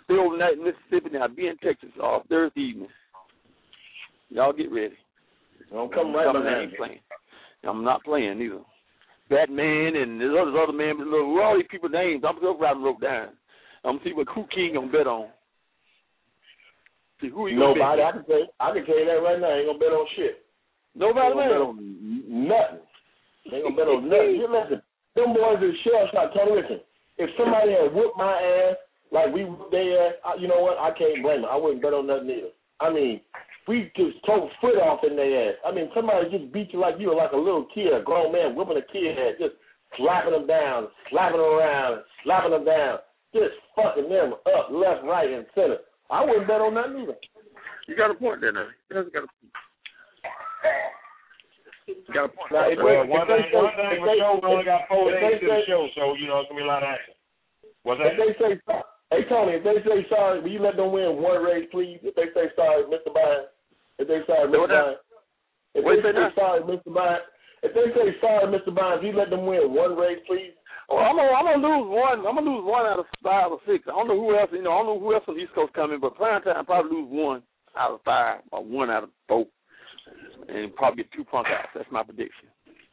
stay overnight in Mississippi, and I'll be in Texas uh, Thursday evening. Y'all get ready. I'm coming right behind you. Playing. I'm not playing either. Batman and there's other other man, but look, all these people names, I'm just writing wrote down. I'm gonna see what who King gonna bet on. See who you Nobody. Gonna bet? I can tell. I can tell you that right now. I ain't gonna bet on shit. Nobody ain't gonna bet on nothing. They ain't gonna bet on nothing. You listen. Them boys is shell shot. Tony, listen. If somebody had whooped my ass like we whooped their ass, I, you know what? I can't blame them. I wouldn't bet on nothing either. I mean, we just took foot off in their ass. I mean, somebody just beat you like you were like a little kid, a grown man whipping a kid ass, just slapping them down, slapping them around, slapping them down, just fucking them up, left, right, and center. I wouldn't bet on nothing either. You got a point there, now. You got a point. You got a point. Now, if Well, they, one if they thing, say, one thing if for they, sure, we only got four if days they to the say- show, so, you know, it's going to be a lot of action. What's that? If they say, hey, Tony, if they say sorry, will you let them win one race, please? If they say sorry, Mister Bynes. If they sorry, Mister Bynes. If What they say say now? sorry, Mister Bynes. If they say sorry, Mister Bynes, you let them win one race, please? Oh, I'm gonna, I'm gonna lose one. I'm gonna lose one out of five or six. I don't know who else. You know, I don't know who else on the East Coast coming, but prime time I'll probably lose one out of five or one out of four, and probably get two punk outs. That's my prediction.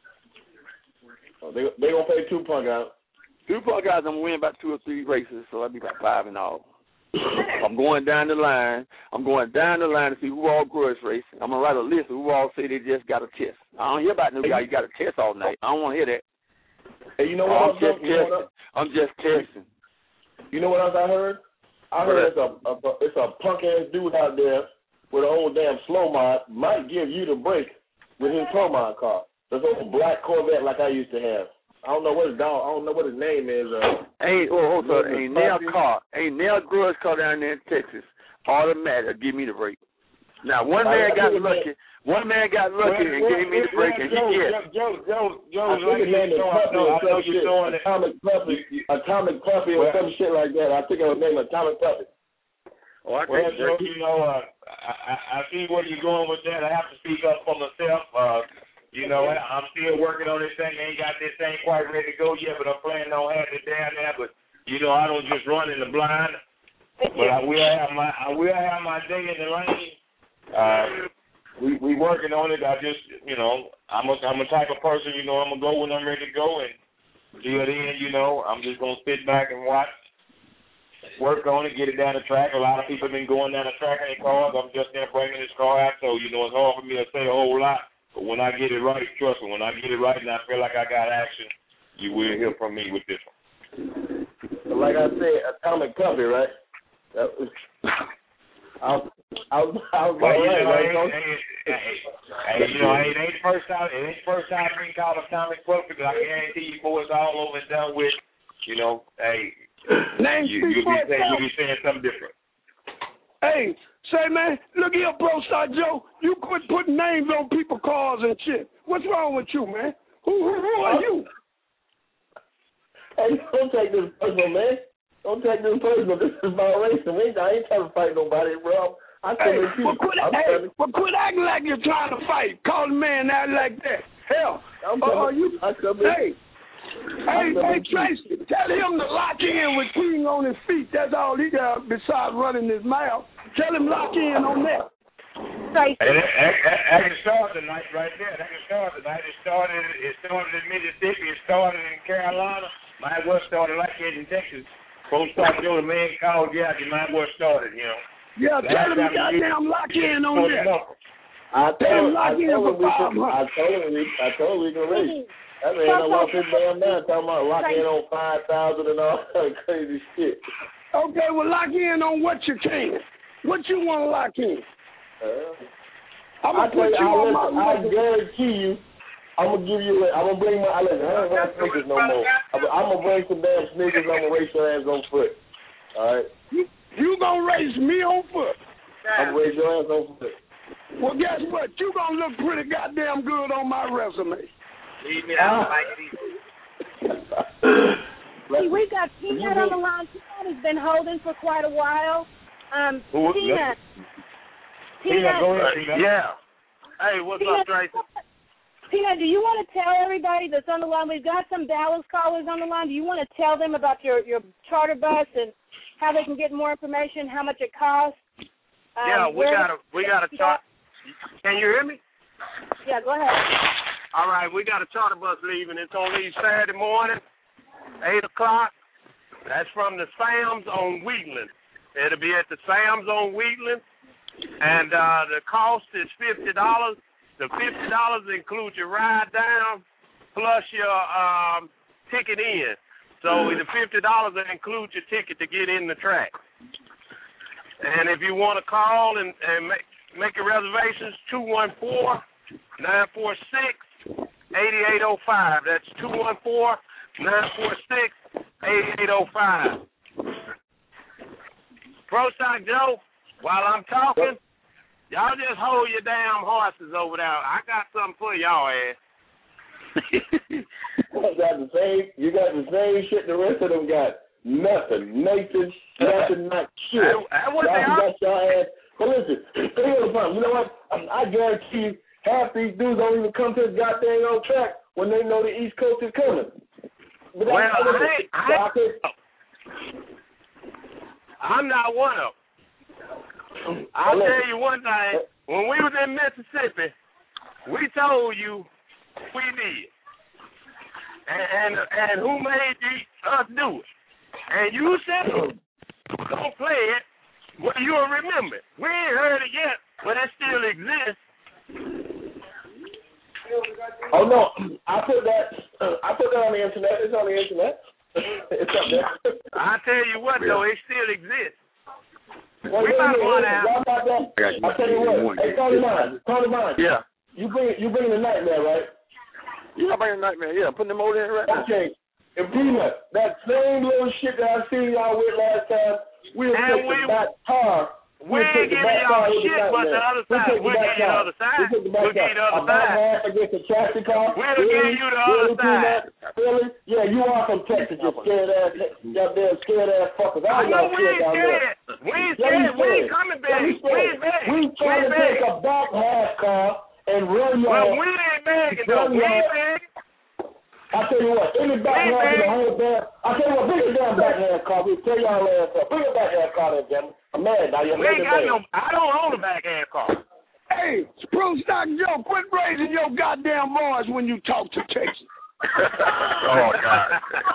Oh, they they gonna pay two punk out. Two punk outs. I'm gonna win about two or three races, so I'll be about five in all. I'm going down the line. I'm going down the line to see who all grudge race. I'm gonna write a list of who all say they just got a test. I don't hear about no guy you got a test all night. I don't want to hear that. Hey, you know I'm what? just You know what testing. I'm just testing. You know what else I heard? I heard it's a, a it's a punk ass dude out there with an old damn slow mod might give you the break with his slow mod car. This old black Corvette like I used to have. I don't know what his dog. I don't know what his name is. Uh, Ain't oh, hold on. Ain't nail car. Ain't nail grudge car down there in Texas. Automatic. Give me the break. Now one man got lucky. One man got lucky and gave me the break, and he get. Joe, Joe, Joe, I think his name is Puppy or some shit. it. Atomic Puppy, Atomic Puppy or some shit like that. I think it was named Atomic Puppy. Oh, I well, Joe, you know, uh, I, I, I see where you're going with that. I have to speak up for myself. Uh, you know, I'm still working on this thing. I ain't got this thing quite ready to go yet, but I'm planning on having it down there. But you know, I don't just run in the blind. But I will have my, I will have my day in the lane. Uh, we we working on it. I just, you know, I'm a I'm a type of person. You know, I'm gonna go when I'm ready to go, and till then, you know, I'm just gonna sit back and watch, work on it, get it down the track. A lot of people have been going down the track in their cars. I'm just there bringing this car out, so you know, it's hard for me to say a whole lot. But when I get it right, trust me, when I get it right, and I feel like I got action, you will hear from me with this one. So like I said, Atomic Puppy, right? That was, I was, I was, I was well, like, you right, know, right, hey, hey, hey, hey, you know, it ain't the first time. It ain't the first time being called Atomic Puppy, because I guarantee you, boys, all over and done with. You know, hey, Name you, you'll be saying you'll be saying something different. Hey, say man, look here, Pro Star Joe. You quit putting names on people's cars and shit. What's wrong with you, man? Who who, who are you? Hey, don't take this personal, man. Don't take this personal. This is my racing. We ain't, I ain't trying to fight nobody, bro. I Hey, you. but quit, I'm hey, trying to, but quit acting like you're trying to fight. Call the man out like that. Hell, I'm uh, coming, you, I come hey, hey, I'm hey, coming Tracy, tell him to lock in with King on his feet. That's all he got besides running his mouth. Tell him lock in on that. Tracy. And that, that, that, that can start tonight right there. That can start tonight. It started. It started in Mississippi. It started in Carolina. Might well started like here in Texas. Folks start doing the man called. Yeah, you might well started. You know. Yeah, tell him goddamn lock in on that. I told him, I lock in told him for we five could, months. I told him we, I told him we can race. That man done lost his damn mind talking about locking in on five thousand and all that crazy shit. Okay, well lock in on what you can. What you want to lock in? Uh, I'm I gonna put you on my I list. guarantee you, I'm gonna give you. I'm gonna bring my. I listen. I don't wear sneakers no more. I'm, I'm gonna bring some damn sneakers. I'm gonna race your ass on foot. All right. You, you gonna race me on foot? I'm gonna race your ass on foot. Well, guess what? You gonna look pretty goddamn good on my resume. Leave me out, See, we got Peanut on the line. Peanut has been holding for quite a while. Um, Who, Peanut. Peanut, go ahead, Peanut. Yeah. Hey, what's Peanut, up, Tracy? Peanut, do you want to tell everybody that's on the line? We've got some Dallas callers on the line. Do you want to tell them about your, your charter bus and how they can get more information, how much it costs? Um, yeah, we got a we got a chart. Can you hear me? Yeah, go ahead. All right, we got a charter bus leaving. It's on leave Saturday morning, eight o'clock. That's from the Sam's on Wheatland. It'll be at the Sam's on Wheatland, and uh, the cost is fifty dollars. The fifty dollars includes your ride down plus your um, ticket in. So the fifty dollars includes your ticket to get in the track. And if you want to call and, and make, make your reservations, two one four, nine four six, eight eight zero five. That's two one four, nine four six, eight eight zero five. Pro Stock Joe, while I'm talking, y'all just hold your damn horses over there. I got something for y'all ass. You got the same. You got the same shit the rest of them got. Nothing. Nathan. Nothing. Not shit. That, that what y'all they got y'all ass. But listen, here's the problem. You know what? I, I guarantee you, half these dudes don't even come to the goddamn old track when they know the East Coast is coming. But well, I, listen, I, I, I'm not one of them. I'll listen. tell you one thing. When we was in Mississippi, we told you we did. And, and and who made the, us do it? And you said, don't play it. Well, you'll remember it. We ain't heard it yet, but it still exists. Oh, no. I put that uh, I put that on the internet. It's on the internet. It's up there. I tell you what, though, it still exists. Well, we yeah, got yeah, one yeah. out. I tell you what. Hey, Tony Mine. Tony Mine. Yeah. You bring you bring the nightmare, right? Yeah, I bring the nightmare. Yeah, putting them over there right now. Okay. And Peanut, that same little shit that I seen y'all with last time, we'll and take we, the back car. We ain't giving y'all shit, but the other side. We'll give you the other side. We'll give you the other side. Half against the traffic car. We'll give you the other side. Really? Yeah, you are from Texas, you scared ass, goddamn scared ass fuckers. I know we ain't scared. We ain't scared. We ain't coming back. We ain't back. We trying to take a back half car and run your Well, we ain't bagging though. We ain't bagging. I tell you what, any back half in the whole band, I tell you what, bring it down back half car. We'll tell y'all ass up. Bring it back half car there, gentlemen. I'm mad now. You're we ain't got no, I don't own a back half car. Hey, Pro Stock Joe, quit raising your goddamn voice when you talk to Texas. Oh, God.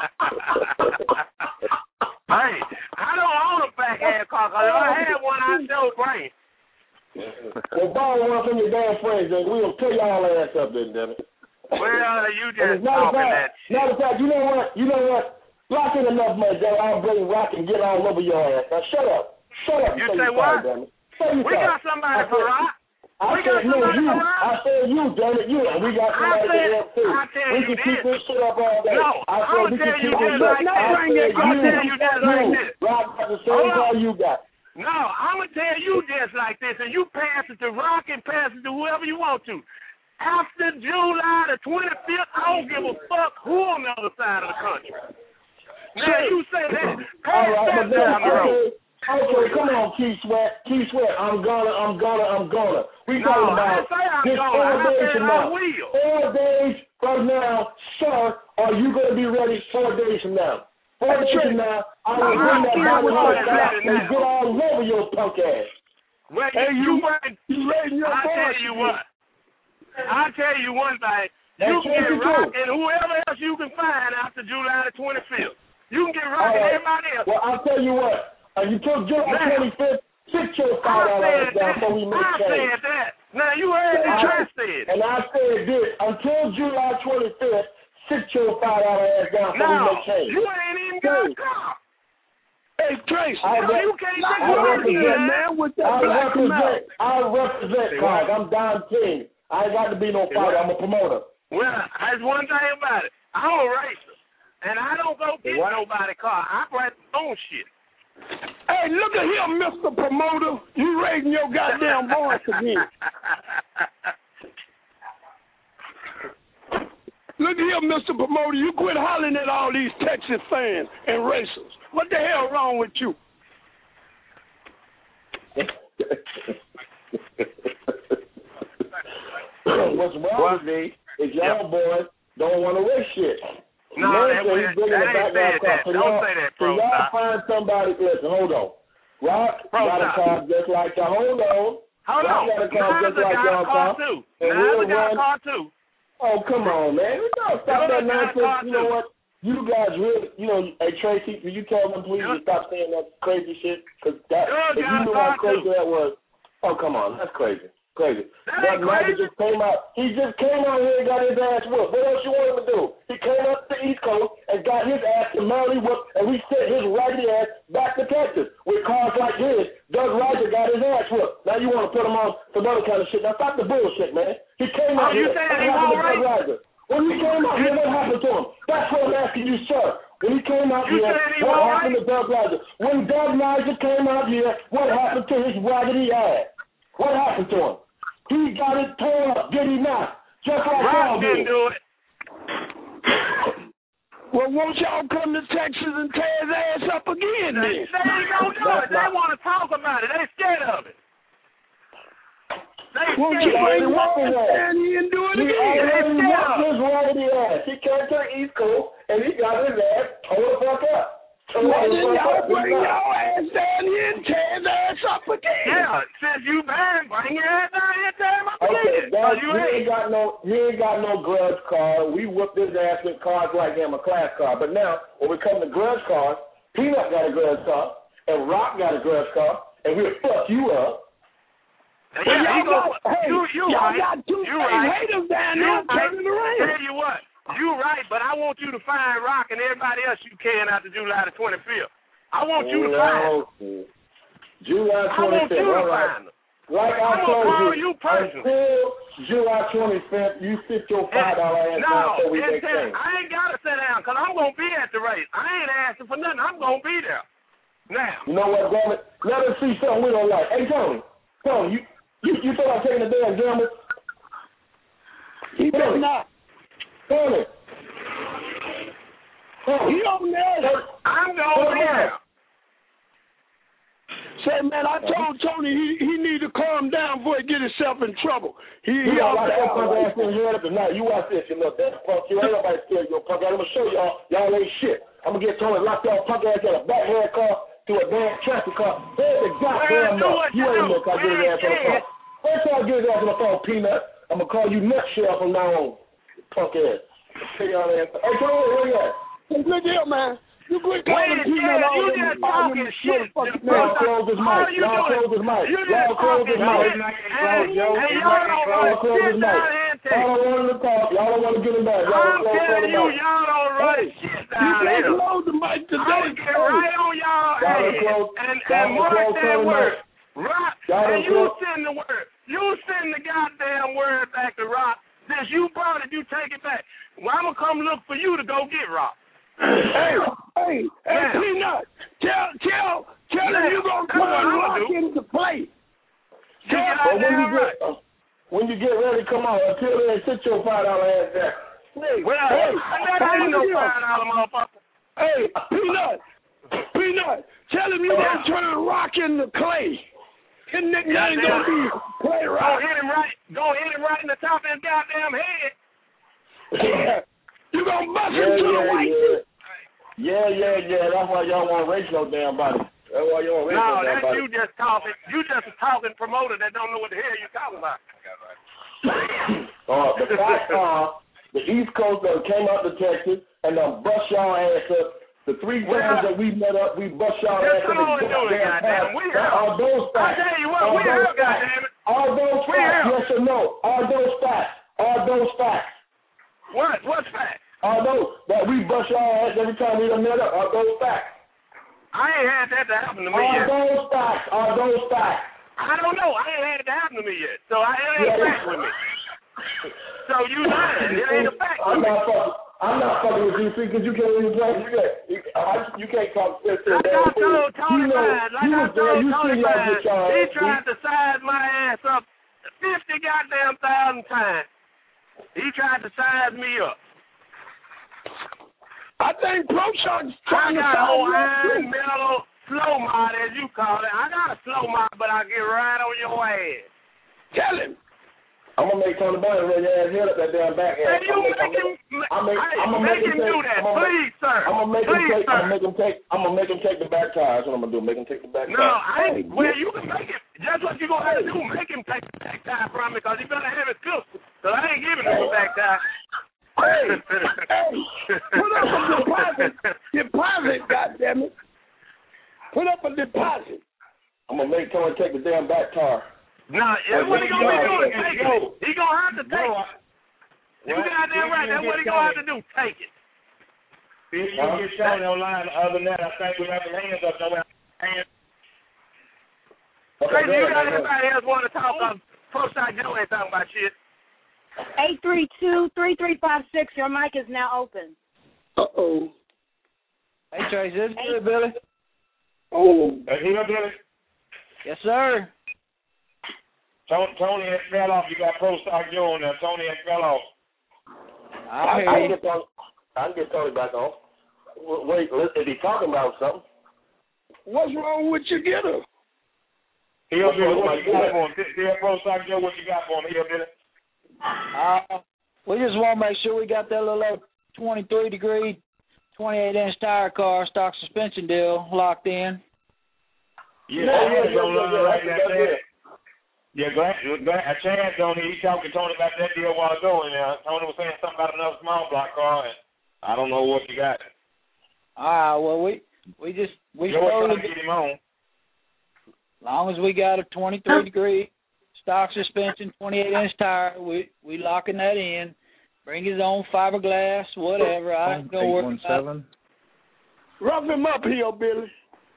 Hey, I don't own a back half car because if I had one, I'd still bring it. Well, borrow one from your damn friends, and we'll tear y'all ass up then, damn it. Well, you just talking that shit. Matter of fact, you know what? You know what? Block in enough money, Joe. I'll bring rock and get all over your ass. Now, shut up. Shut up. You say what? Sorry, we got somebody for rock. I we said, got somebody you. for rock. I said you, damn it, you. And we got somebody I said, for them, too. I tell we you can this. keep this shit up all day. No, I I'm going to tell you this like this. I'm going to tell you this like this. Rock got the same car you got. No, I'm going to tell you just like this, and you pass it to Rock and pass it to whoever you want to. After July the twenty-fifth, I don't give a fuck who on the other side of the country. Now, you say that. Pass all right, that but then, down the road. Okay, come on, Keith Sweat. Keith Sweat, I'm gonna, I'm gonna, I'm gonna. We no, talking about I didn't say I'm this gonna. four I days said from I now. will. Four days from now, sir, are you gonna be ready four days from now? Four days from now, I will bring that body back and get all over your punk ass. Well, hey, you, you, you raising your I voice. tell you what. I'll tell you one thing. You That's can get you Rock and whoever else you can find after July the twenty-fifth. You can get Rock and right. everybody else. Well, I'll tell you what. Uh, you took July twenty-fifth, sit your five dollars down before we make I change. said that. Now, you heard me I said. And I said this. Until July twenty-fifth, sit your five dollars ass down before no, we make change. you ain't even got a car. Hey, Tracy, I no, you can't I take represent, man, with that I black represent, I represent, Clark. I'm Don King. I ain't got to be no fighter. I'm a promoter. Well, there's one thing about it. I'm a racer, and I don't go get what? nobody car. I write my own shit. Hey, look at here, Mister Promoter. You raising your goddamn voice again. Look at here, Mister Promoter. You quit hollering at all these Texas fans and racers. What the hell wrong with you? What's wrong with me is y'all yep. boys don't want to race shit. No, that, so he's bringing that it ain't back said that. so Don't y'all, say that, so bro. y'all Stop. find somebody. Listen, hold on. Rock Bro, got stop. a car just like y'all. Hold on. Hold Rock on. got a car just Now's like got y'all a car car. too. And Now's we'll got a run. car too. Oh, come on, man. We gotta stop Now's that got a nonsense. car You know too. what? You guys really, you know, hey Tracy, will you tell them please to stop saying that crazy shit? Because that, if you knew how crazy that was, oh come on, that's crazy, crazy. That Magic just came out. He just came out here and got his ass whooped. What else you want him to do? He came up to the East Coast and got his ass summarily whooped, and we sent his raggedy ass back to Texas with cars like his. Doug Ryder got his ass whooped. Now you want to put him on some other kind of shit? Now stop the bullshit, man. He came out Oh, you here. saying What he happened to won't Doug Ryder? When he came out here, what happened to him? That's what I'm asking you, sir. When he came out You here, saying he what won't happened to Doug Ryder? When Doug Ryder came out here, what happened to his raggedy ass? What happened to him? He got it torn up, did he not? Just like y'all Rock didn't did. do it. Well, won't y'all come to Texas and tear his ass up again then? They ain't gonna do it. They want to talk about it. They scared of it. They Won't scared you of bring it. Rock and and do it He again? already whooped his raggedy ass. He came to the East Coast, and he got his ass tore the fuck up. Well, then y'all bring y'all ass down here and tear his ass up again. Yeah, since you banned, bring your ass down here and tear him up Okay, again. guys, So you he ain't ain't. got no, he ain't got no grudge card. We whooped his ass with cards like him, a class card. But now, when we come to grudge cards, Peanut got a grudge card, and Rock got a grudge card, and we'll fuck you up. Yeah, Well, y'all he go, got, hey, you, you y'all right. got two you fake right. haters down you there right. turning around. Tell you what, you right, but I want you to find Rock and everybody else you can out to July the twenty-fifth. I want you to no. find them. July I want twenty-fifth. you to All right. find them. Like I I'm told gonna call you, you personally. until July twenty-fifth, you sit your five dollar ass No, down so we make until, things. I ain't got to sit down because I'm going to be at the race. I ain't asking for nothing. I'm going to be there. Now. You know what, damn it? Let us see something we don't like. Hey, Tony, Tony, you you, you feel like taking a damn gamble? He better not. Tony. Tony. He on there. I'm going to be there. Say, man, I told Tony he he need to calm down before he get himself in trouble. He, he You got off like the your punk alley. ass in here tonight. You watch this, you little damn punk. You ain't nobody scared of your punk ass. I'm gonna show y'all, y'all ain't shit. I'm gonna get Tony locked y'all punk ass in a backhand car to a damn traffic car. There's the goddamn do up. what You you ain't do. gonna call get his ass on the phone. First time I get his ass on the phone, Peanut, I'm gonna call you Nutshell from now on, punk ass. Hey, y'all ass. Hey, Tony, where you at? Hey, look here, man. You quit Wait, calling Peanut yeah, all you them- just all them talking shit. motherfucking Y'all names. close his mic. All you Y'all doing- close his mic. You just Y'all close talking his mic. shit. And, and y'all don't Y'all want close to his sit mic. down here and Y'all take. don't want to talk. Y'all don't want to get him back. Y'all I'm close telling his you, mic. y'all don't run shit You down can't here. close the mic I'm today. get right on y'all Y'all head done close- and, y'all and done mark close that Tony word. Mic. Rock, Y'all and done you close- send the word. You send the goddamn word back to Rock. Since you brought it, you take it back. Well, I'm going to come look for you to go get Rock. Hey, hey, hey, Now. Peanut, tell, tell, tell him Now. you gonna That's what turn I'ma Rock do. into play. You But when you goddamn get right. uh, when you get ready, come on. Until then, sit your five dollar ass down. Hey, Well, Hey, that hey, ain't no look here. five dollar motherfucker. Hey, Peanut, Peanut, tell him you Yeah. gonna turn Rock into Clay. His nickname Goddamn. gonna be Clay Go Rock. hit him right. Go hit him right in the top of his goddamn head. You gonna bust Yeah, him to the yeah, white? yeah. Yeah, yeah, yeah. That's why y'all want to race no damn body. That's why y'all want to race No, no damn that's body. you just talking. You just a talking promoter that don't know what the hell you talking about. Uh, the fact are, the East Coast done came out to Texas and done bust y'all ass up. The three Well, times that we met up, we bust y'all just ass up. come on and do it, goddamn. We Now, are those I facts? tell you what, Are we those have, facts? goddamn it. Are those We facts? have. Yes or no? Are those facts? Are those facts? What? What's fact? Are those that we bust y'all ass every time we done met up? Are those facts? I ain't had that to happen to me Are yet. those facts? Are those facts? I don't know. I ain't had it to happen to me yet. So I, it ain't Yeah. a fact with me. So you lying. It ain't a fact with I'm me. not fucking. I'm not fucking with you, see, because you can't even play. You can't. You, I, you can't talk sense to a Like damn I told fool. Tony You know, Bryant, like you I was there. told You Tony see y'all Bryant, get y'all he ass tried beat. to size my ass up fifty goddamn thousand times. He tried to size me up. I think Pro Shot's I trying to got a size whole you up, iron too. metal slow mod, as you call it. I got a slow mod, but I get right on your ass. Tell him. I'm gonna make Tony Barnes raise your ass head up that damn back. Hey, you make him. I'm gonna make him do that, please, sir. I'm gonna make him Please, take. sir. I'm gonna make him take. I'm gonna make him take the back tire. That's what I'm gonna do. Make him take the back No, tire. I ain't. Well, you can make it. That's what you gonna have to do. Make him take the back tire from me, cause he better have his pistol. Cause I ain't giving him the back tire. Hey, hey, put up a deposit. Deposit, goddammit. Put up a deposit. I'm gonna make Tony take the damn back tire. Nah, that's what he gonna be doing. Take it. He gonna have to take it. You goddamn right. That's what he gonna have to do. Take it. If you get Tony online, other than that, I think we have the hands up. No hands. Okay, you got anybody else want to talk about? Pro Stock Joe ain't talking about shit. eight three two, three three five six, your mic is now open. Uh-oh. Hey, Tracy, this is good, Billy. Oh. Hey, here, Billy. Yes, sir. Tony, Tony has fell off. You got Pro Stock Joe on there. Tony has fell off. I, I, I, can get Tony, I can get Tony back on. Wait, is he talking about something? What's wrong with you, get her? Here, Billy, what you got for him? Here, Pro Stock Joe, what you got for him? Here, Billy. Uh, we just want to make sure we got that little twenty-three degree, twenty-eight inch tire car stock suspension deal locked in. Yeah, yeah, yeah, yeah, yeah, yeah, right that's, there. Yeah, go ahead, go ahead. A chance on it. He talked to Tony about that deal a while ago, and uh, Tony was saying something about another small block car, and I don't know what you got. Ah, well, we we just we Joe supposed trying to get him on. As long as we got a twenty-three degree stock suspension, twenty-eight inch tire, we we locking that in. Bring his own fiberglass, whatever. I don't worry about it. Rough him up here, Billy.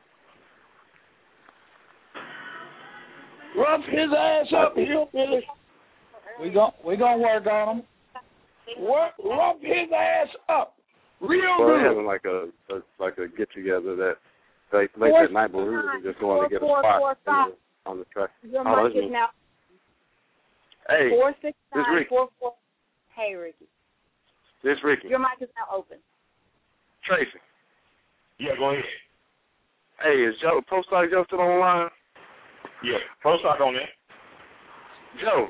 Rough his ass up here, Billy. We gon' we gonna work on him. Work, rough his ass up, real well, good. We're having like a, a like a get together that they late that night, but we were just going to get a four, spot four, four, in the, on the track. Your Oh, mic is now hey, four six this nine Ricky. four four. Hey, Ricky. This Ricky. Your mic is now open. Tracy. Yeah, go ahead. Hey, is Joe Pro Stock Joe still on the line? Yeah, Pro Stock on there. Joe.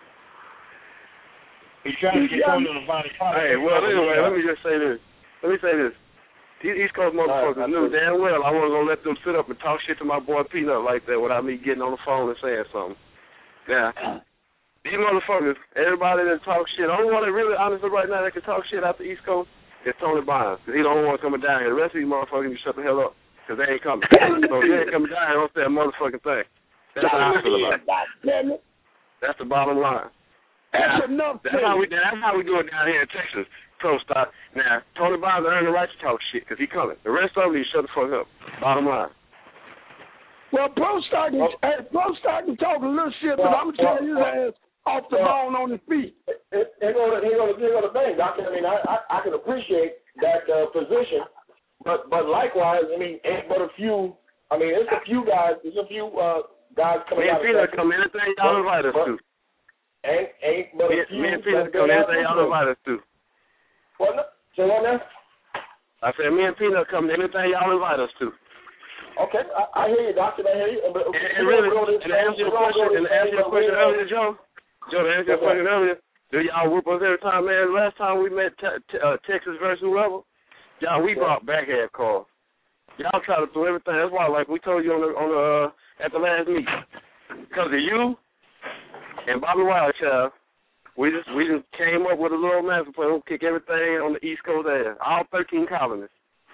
He's trying to get Tony on the body. Hey, well, anyway, let me just say this. Let me say this. These East Coast motherfuckers knew damn well I wasn't going to let them sit up and talk shit to my boy Peanut like that without me getting on the phone and saying something. Now, these motherfuckers, everybody that talk shit, the only one that really, honestly, right now that can talk shit out the East Coast is Tony Barnes. He's the only one coming down here. The rest of these motherfuckers, you shut the hell up because they ain't coming. So if you ain't coming down here, don't say a motherfucking thing. That's how I feel about it. That's the bottom line. That's now, enough. That's how we. That's how we do it down here in Texas. Pro Stock. Now, Tony Barnes earned the right to talk shit because he coming. The rest of them, you shut the fuck up. Bottom line. Well, Pro Stock, oh. hey, Pro Stock can talk a little shit, but well, I'm telling you, well, his ass off the well, bone on his feet. Here go the here go the here go the thing, Doctor. I mean, I, I I can appreciate that uh, position, but but likewise, I mean, ain't but a few. I mean, it's a few guys. There's a few uh, guys coming me out. Me and Peter come anything y'all invite us to. Ain't ain't but a me, few. Me and Peter come anything y'all invite us to. What? Say what now? I said me and Peanut come to anything y'all invite us to. Okay, I, I hear you, Doctor. I hear you. But and, and really, and to answer your question, and to answer your question earlier, Joe, Joe, to answer your question earlier, do y'all whoop us every time, man? Last time we met te- te- uh, Texas versus whoever, y'all, we brought backhand calls. Y'all try to do everything. That's why, like we told you on the on the uh, at the last meeting, because of you and Bobby Wildchild, we just we just came up with a little master plan. We'll kick everything on the East Coast ass. All thirteen colonies.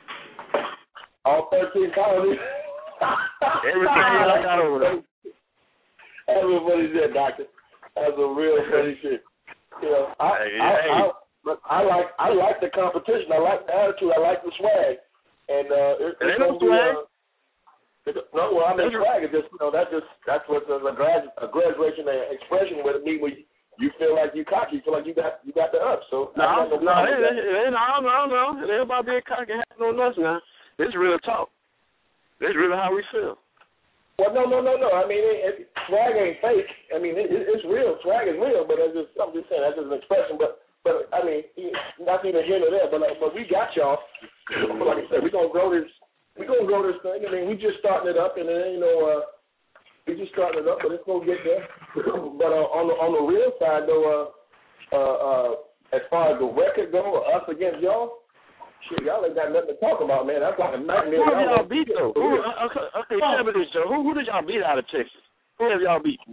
All thirteen colonies. Everything I got over there. That's what funny shit, Doctor. That's a real funny shit. You know, I, hey, I, hey. I, I, I like I like the competition. I like the attitude. I like the swag. And uh, it, it it's ain't no swag. Be, uh, no, well, I mean swag is just you know that just that's what a, a, grad, a graduation expression with me when you, you feel like you cocky, you feel like you got you got the up. So no, no, no, it, it, it, no, no, no. It ain't about being cocky having no nuts now. It's real talk. It's really how we feel. Well, no, no, no, no. I mean, it, it, swag ain't fake. I mean, it, it, it's real. Swag is real, but it's just, I'm just saying that's just an expression. But, but I mean, not even here nor there. But, uh, but we got y'all. Like I said, we're gonna grow this. We're gonna grow this thing. I mean, we just starting it up, and then you know, uh, We just started it up, but it's gonna get there. But uh, on the on the real side, though, uh, uh, uh, as far as the record go, us against y'all, shit, y'all ain't got nothing to talk about, man. That's like a nightmare. Who did y'all beat though? Who, okay, okay, tell me this, Joe. Who, who did y'all beat out of Texas? Who have y'all beat?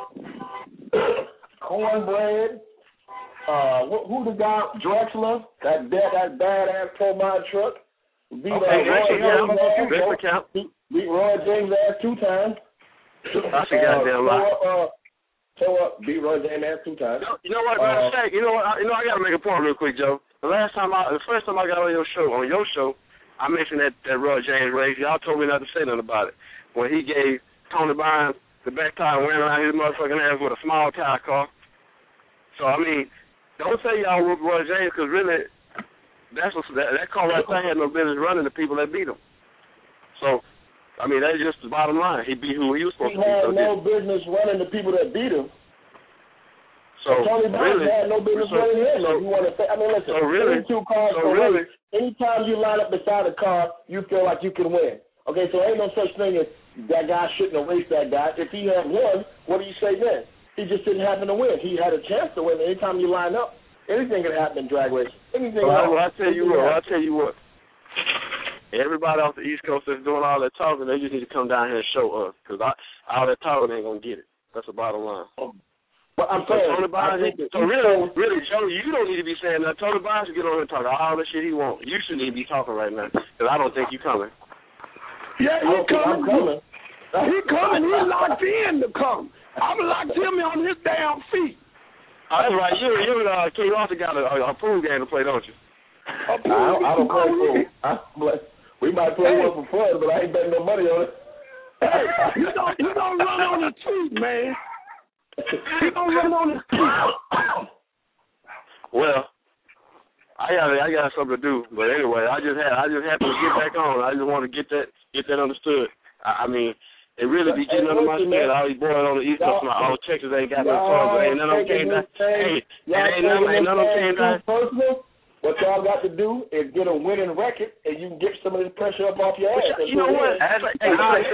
Cornbread. Uh, who, who the guy? Drexler. That that that badass pro mod truck. Beat Okay, uh, Roy yeah, James. that's the count. Beat, beat Roy James ass two times. That's a goddamn lie. Uh, so up, beat Roy James ass two times. You know what, man? Uh, you know what? I, you know I got to make a point real quick, Joe. The last time I, the first time I got on your show, on your show, I mentioned that that Roy James race. Y'all told me not to say nothing about it. When he gave Tony Bynes the back tire and ran around his motherfucking ass with a small tire car. So I mean, don't say y'all whooped Roy James, because really, that's what, that, that car right there had no business running the people that beat him. So, I mean, that's just the bottom line. He beat who he was supposed he to beat. He had so no did. business running the people that beat him. So, Tony Bynes really, had no business so, running him. So, if you want to say, I mean, listen, so really, two cars so for really, race. Anytime you line up beside a car, you feel like you can win. Okay, so ain't no such thing as that guy shouldn't have raced that guy. If he had won, what do you say then? He just didn't happen to win. He had a chance to win. Anytime you line up, anything can happen in drag racing. Anything. Well, well, I tell you what. Well, I tell you what. Everybody off the East Coast that's doing all that talking, they just need to come down here and show us, because all that talking ain't gonna get it. That's the bottom line. But I'm saying, so, Tony Bynes, so really, really, Joe, you don't need to be saying that. Tony Bynes should get on here and talk all the shit he wants. You shouldn't even be talking right now, because I don't think you coming. Yeah, he coming. I'm coming. He coming. He locked in to come. I'm locked him on his damn feet. Oh, that's right. You, you, uh, King Arthur got a, a, a pool game to play, don't you? I don't, I don't play pool. I play. We might play hey. one for fun, but I ain't betting no money on it. Hey, you don't, you don't run on the tweet, man. You don't run on the tweet. Well, I got I got something to do, but anyway, I just had I just happened to get back on. I just want to get that get that understood. I, I mean, it really be getting under my skin. All these boys on the East Coast, my all Texas ain't got no trouble. Ain't none of them came down. Hey, ain't none of them came down. Personal. What y'all got to do is get a winning record, and you can get some of this pressure up off your ass. You know what? Hey,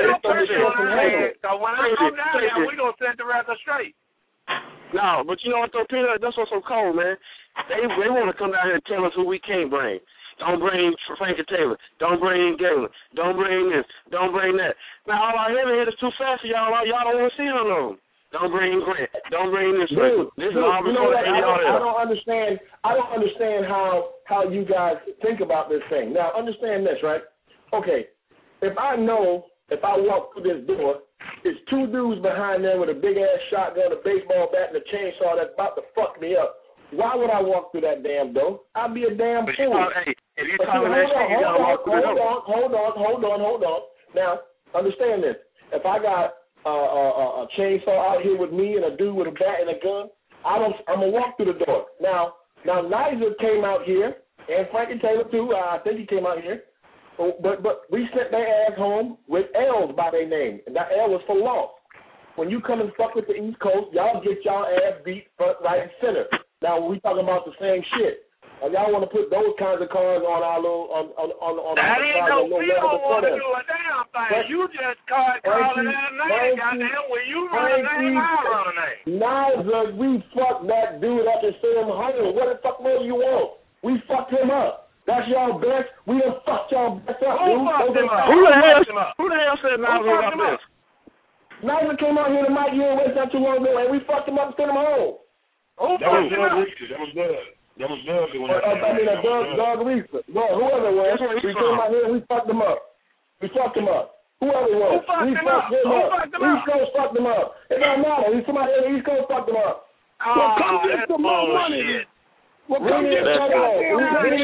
so when I come down there, we gonna set the record straight. No, but you know what though, Peter? That's what's so cold, man. They they want to come down here and tell us who we can't bring. Don't bring Frankie Taylor. Don't bring Galen. Don't bring this. Don't bring that. Now all our heavy hitters too fast for y'all. Y'all don't want to see none of them. Don't bring Grant. Don't bring this. Dude, this dude, is all you know before what? I don't, I don't understand. I don't understand how how you guys think about this thing. Now, understand this, right? Okay, if I know if I walk through this door, it's two dudes behind there with a big ass shotgun, a baseball bat, and a chainsaw that's about to fuck me up. Why would I walk through that damn door? I'd be a damn but fool. You know, hey, if you but talking that shit, you gotta walk through the door. Hold on, hold on, hold on. Now, understand this. If I got Uh, uh, a chainsaw out here with me and a dude with a bat and a gun, I don't, I'm going to walk through the door. Now, now Nizer came out here, and Frankie Taylor too, uh, I think he came out here, but but we sent their ass home with L's by their name, and that L was for loss. When you come and fuck with the East Coast, y'all get y'all ass beat front, right, and center. Now, we talking about the same shit. Uh, y'all want to put those kinds of cars on our little on on on on. That the ain't no. We don't want to us. do a damn thing. But you just call calling that name. Goddamn, when you run a name, I run a name. Neither we fucked that dude up and sent him home. What the fuck more do you want? We fucked him up. That's y'all best. We done fucked y'all best up, Who dude. fucked him up? Who the hell? Who the hell said Nizer got this? Nizer came out here to Mike Hill West not too long ago, and we fucked him up and sent him home. Who fucked him up? That was good. That was Doug. When uh, I mean, uh, Doug, Doug Reese. Well, whoever it was, we came out here and we fucked him up. We fucked him up. Whoever it was, Who fucked we him fucked up? him Who up. fucked him East up? Coast fucked him up. It don't matter. He's somebody in the East Coast fucked him up. Oh, well, come get that's some more money. bullshit. Well, come get some more money.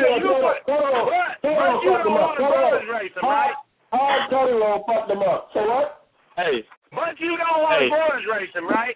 Hard Tony Roll fucked him up. So what? Hey. But you don't want hey. boys racing, right?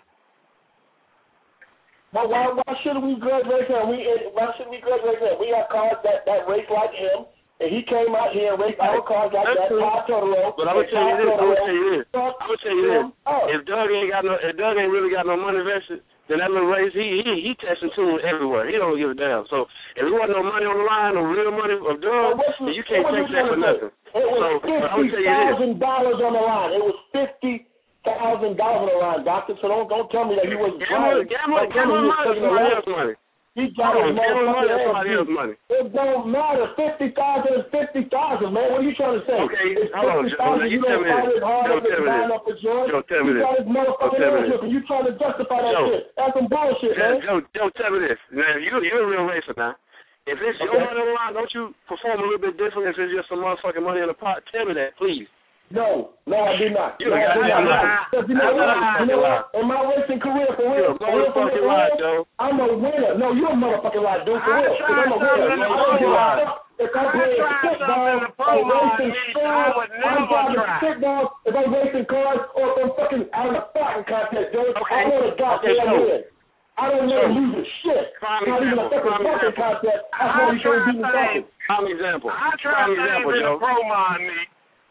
But why why should we grudge race him? We why should we grudge race him? We have cars that, that race like him, and he came out here and raced our cars like that. Todd Totoro. But I'm gonna tell you this. I'm gonna tell you this. I'm gonna tell you this. If Doug ain't got no, if Doug ain't really got no money vested, then that little race he he he testing tunes everywhere. He don't give a damn. So if there wasn't no money on the line, no real money of Doug, then you can't take that for nothing. It was so, fifty thousand dollars on the line. It was fifty thousand dollars on the line, doctor. So don't don't tell me that he wasn't Gambling, trying. gambling, gambling money is somebody else's money. He got his gambling money is motherfucking somebody else's money. It don't matter. Fifty thousand is fifty thousand, man. What are you trying to say? Okay, it's hold on, fifty Joe. thousand. You You tell don't me fight this. it hard Joe, up and tell me down this. up for George. Joe, tell me You this. got his motherfucking Joe, tell me ass this. up and you trying to justify that Joe. shit. That's some bullshit, Yeah, man. Joe, Joe, tell me this. Now, you, you're a real racer now. If it's Okay. your money on the line, don't you perform a little bit different if it's just some motherfucking money in the pot? Tell me that, please. No, no, I do not. You no, I do got not. Because you know what? You know what? In my racing career, for real, You're a motherfucking lie, Joe. I'm a winner. No, you're a motherfucking lie, dude. For I real. Because I'm a winner. tried I don't give a fuck if I'm I playing tried stick something ball in the pro or line, racing I cars. would I'm never driving try. stick ball if I'm racing cars or if I'm fucking out in a fighting contest, dude. Okay. I want to goddamn Okay, so- win. I don't know so- losing shit. Prime Not even a example, fucking prime fucking example. contest. That's I why you shouldn't tried be fucking. things. Prime example. I try Prime things example, in the Joe. pro line meet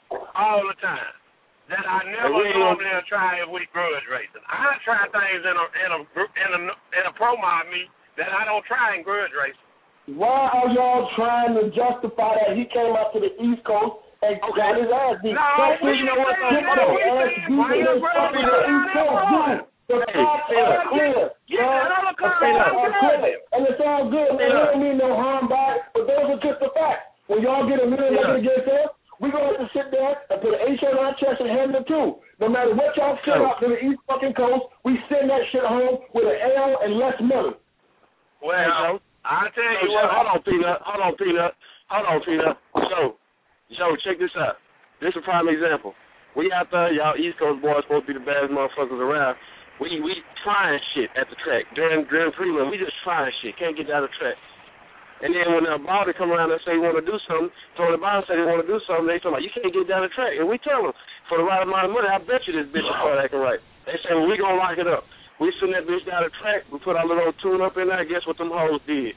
all the time that I never we ain't normally try if we grudge racing. I try things in a in a in a in a pro line meet that I don't try in grudge racing. Why are y'all trying to justify that he came up to the East Coast and Okay. got his ass beat? No, That's we you know what? saying Get that. your We ass saying beat bring in your the brother fucking down East there, Coast, boy. dude. The Hey, facts say are that. clear. Get son. that other The car facts down are there. clear. And it's all good, man. Say We that. don't mean no harm by it, but those are just the facts. When y'all get a million Yeah. nothing against us, we're going to have to sit there and put an H on our chest and handle it too. No matter what y'all send So- out to the East fucking Coast, we send that shit home with an L and less money. Well, Hey, Joe. I tell Hey, you Joe, what. hold on, Peanut. Hold on, Peanut. Hold on, Peanut. Joe, Joe, check this out. This is a prime example. We out there, y'all East Coast boys supposed to be the baddest motherfuckers around. We we trying shit at the track. During during prelim, we just trying shit. Can't get down the track. And then when the Baldy come around and say they want to do something, Tony Bond say they want to do something, they talking about, you can't get down the track. And we tell them, for the right amount of money, I bet you this bitch is start acting right. They say, well, we going to lock it up. We send that bitch down the track, we put our little tune up in there, guess what them hoes did?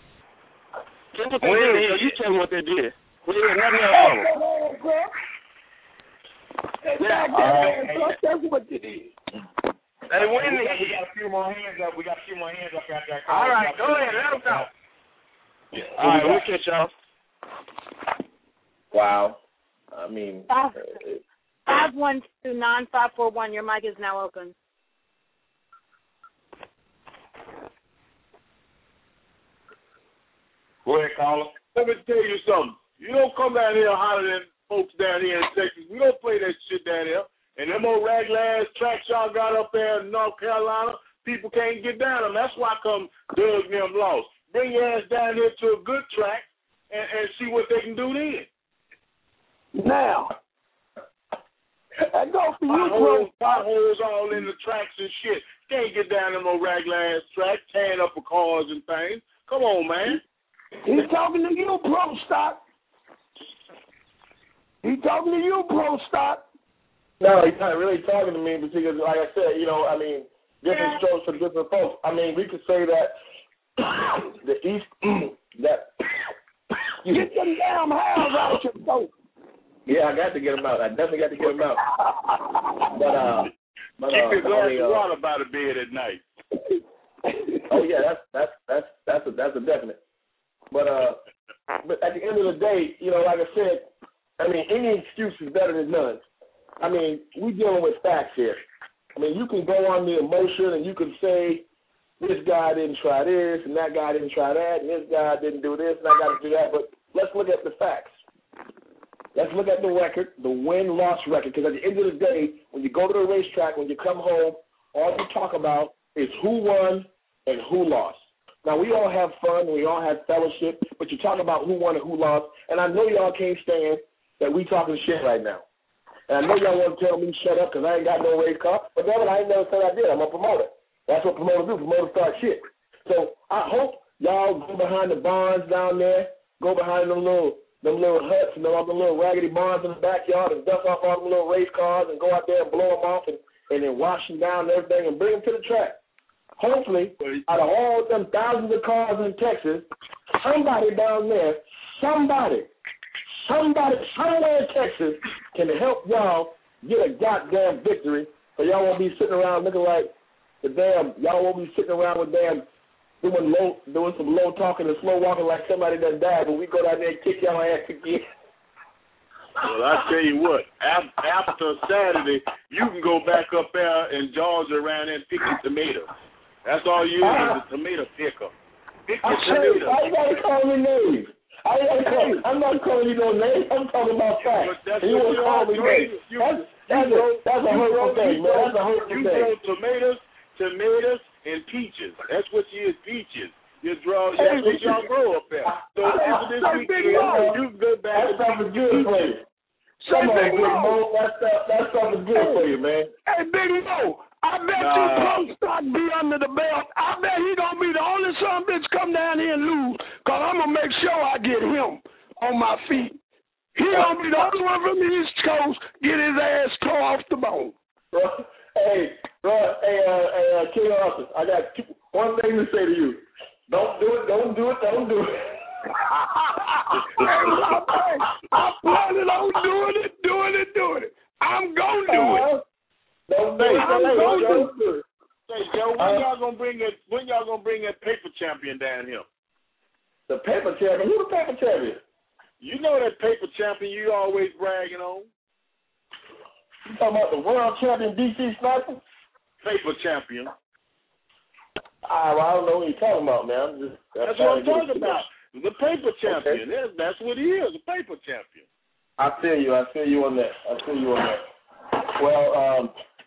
Guess what they Well, did? yeah. So you tell me what they did. We didn't have nothing else from them. Yeah, that's what you did. They win we, the got, we got a few more hands up. We got a few more hands up out there. All right, go ahead. Let them talk. All right, we'll catch y'all. Wow. I mean, Five, five one two nine five four one. Your mic is now open. Go ahead, caller. Let me tell you something. You don't come down here hotter than folks down here in Texas. We don't play that shit down here. And them old raglan tracks y'all got up there in North Carolina, people can't get down them. That's why come Doug and them lost. Bring your ass down here to a good track and, and see what they can do then. Now, I go for you, Potholes, bro. potholes all in the tracks and shit. Can't get down them old raglan tracks, tearing up the cars and things. Come on, man. He's talking to you, Pro Stock. He's talking to you, Pro Stock. No, he's not really talking to me because, like I said, you know, I mean, different strokes for different folks. I mean, we could say that the East, that. Get them damn hairs out your throat. Yeah, I got to get them out. I definitely got to get them out. But, uh, but, Keep uh, your glass only, of uh, water by the bed at night. Oh yeah, that's that's that's that's a that's a definite. But uh, but at the end of the day, you know, like I said, I mean, any excuse is better than none. I mean, we dealing with facts here. I mean, you can go on the emotion and you can say this guy didn't try this and that guy didn't try that and this guy didn't do this and I got to do that. But let's look at the facts. Let's look at the record, the win-loss record. Because at the end of the day, when you go to the racetrack, when you come home, all you talk about is who won and who lost. Now, we all have fun, we all have fellowship, but you talk about who won and who lost, and I know y'all can't stand that we talking shit right now. And I know y'all want to tell me shut up because I ain't got no race car, but damn it, I ain't never said I did. I'm a promoter. That's what promoters do. Promoters start shit. So I hope y'all go behind the barns down there, go behind them little them little huts and all the little raggedy barns in the backyard and dust off all them little race cars and go out there and blow them off and, and then wash them down and everything and bring them to the track. Hopefully, out of all them thousands of cars in Texas, somebody down there, somebody, somebody somewhere in Texas can help y'all get a goddamn victory so y'all won't be sitting around looking like the damn, y'all won't be sitting around with damn doing low, doing some low talking and slow walking like somebody that died, but we go down there and kick y'all ass again. Well, I tell you what, after Saturday, you can go back up there in Georgia around there and pick your tomatoes. That's all you need is a tomato picker. Pick your tomatoes. I gotta call me names. I ain't call, I'm not calling you no names. I'm talking about facts. That's you what won't call me names. That's, that's, a, that's a hurtful thing, man. That's a hurtful thing. You grow tomatoes, tomatoes, and peaches. That's what you is, peaches. You draw. That's what y'all grow up there. So after this weekend, you can go back. That stuff is good for you. Come on, Big Mo. That stuff, that stuff is good for you, man. Hey, Big Mo. I bet nah. you Pro Stock be under the belt. I bet he gonna be the only son bitch come down here and lose, cause I'm gonna make sure I get him on my feet. He gonna be the only one from the East Coast get his ass tore off the bone. Bro, hey, bro, hey, uh, hey, uh, King Arthur, I got two, one thing to say to you. Don't do it. Don't do it. Don't do it. Hey, I'm planning on doing it, doing it, doing it. I'm gonna do it. Don't do say, it. Say, Don't Joe, do it. Say, Joe, when uh, y'all gonna bring that? When y'all gonna bring that paper champion down here? The paper champion? Who the paper champion? You know that paper champion you always bragging on. You talking about the world champion D C Sniper? Paper champion. I, I don't know what you're talking about, man. Just, that's what I'm talking about. The paper champion. Okay. That's, that's what he is, a paper champion. I feel you. I feel you on that. I feel you on that. Well, um,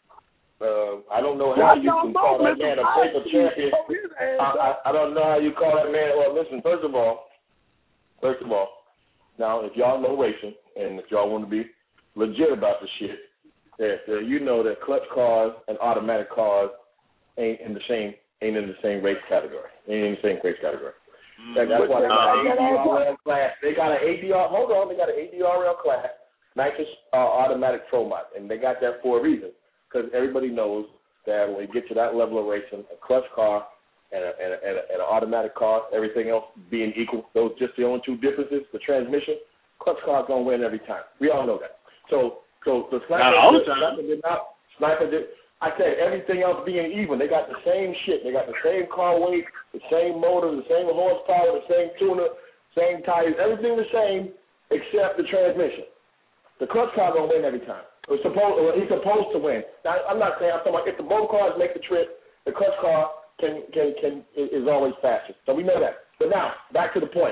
uh, I don't know how you can call that man a paper champion. I, I, I don't know how you call that man. Well, listen, first of all, first of all, now, if y'all know racing, and if y'all want to be legit about the shit, that uh, you know that clutch cars and automatic cars ain't in the same ain't in the same race category. Ain't in the same race category. Mm-hmm. That's why they got an A D R L class. They got an A D R. Hold on, they got an A D R L class, nitrous uh, automatic Pro Mod, and they got that for a reason. Because everybody knows that when you get to that level of racing, a clutch car and, a, and, a, and, a, and an automatic car, everything else being equal, those just the only two differences. The transmission, clutch car's gonna win every time. We all know that. So, so the sniper, not all the time. Sniper did not. Sniper did. I said everything else being even. They got the same shit. They got the same car weight, the same motor, the same horsepower, the same tuner, same tires, everything the same except the transmission. The clutch car gonna win every time. It's supposed, well, he's supposed to win. Now, I'm not saying. I'm talking about if the both cars make the trip, the clutch car can can can is always faster. So we know that. But now back to the point.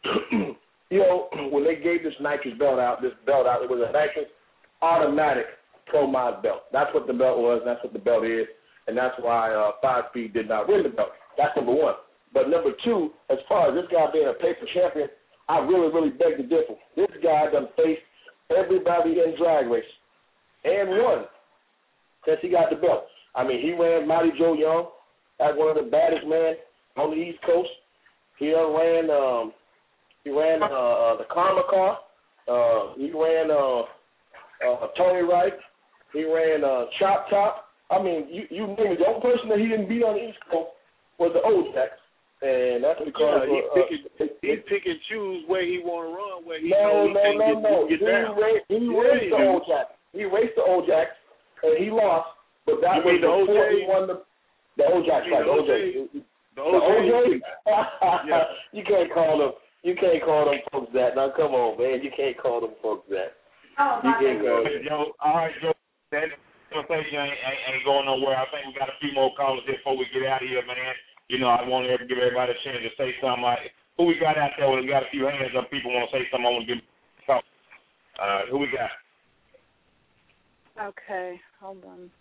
You know, when they gave this nitrous belt out, this belt out, it was a nitrous automatic Pro Mod belt. That's what the belt was. That's what the belt is, and that's why uh, Five Speed did not win the belt. That's number one. But number two, as far as this guy being a paper champion, I really, really beg to differ. This guy done faced everybody in drag race and won since he got the belt. I mean, he ran Mighty Joe Young as one of the baddest men on the East Coast. He done ran, um, he ran uh, the Karma car. Uh, he ran uh, uh, Tony Wright. He ran uh, Chop Top. I mean, you, you name it. The only person that he didn't beat on the East Coast was the Ojacks, and that's because yeah, he, uh, pick and, uh, he pick and choose where he want to run, where he no, know he no, can no, get, no. get he down. Ra- he yeah, raced he the do. Ojacks. He raced the Ojacks, and he lost. But that you was mean the before O J? he won the the Ojacks, right? The O J. The O J. The O J. Yeah. You can't call them. You can't call them folks that. Now come on, man. You can't call them folks that. Oh, you can't call them. Yo, all right, Joe. That conversation ain't, ain't, ain't going nowhere. I think we got a few more callers here before we get out of here, man. You know, I want to give everybody a chance to say something. I, who we got out there? We got a few hands up. People want to say something. I want to give them a call. Uh, who we got? Okay, hold on.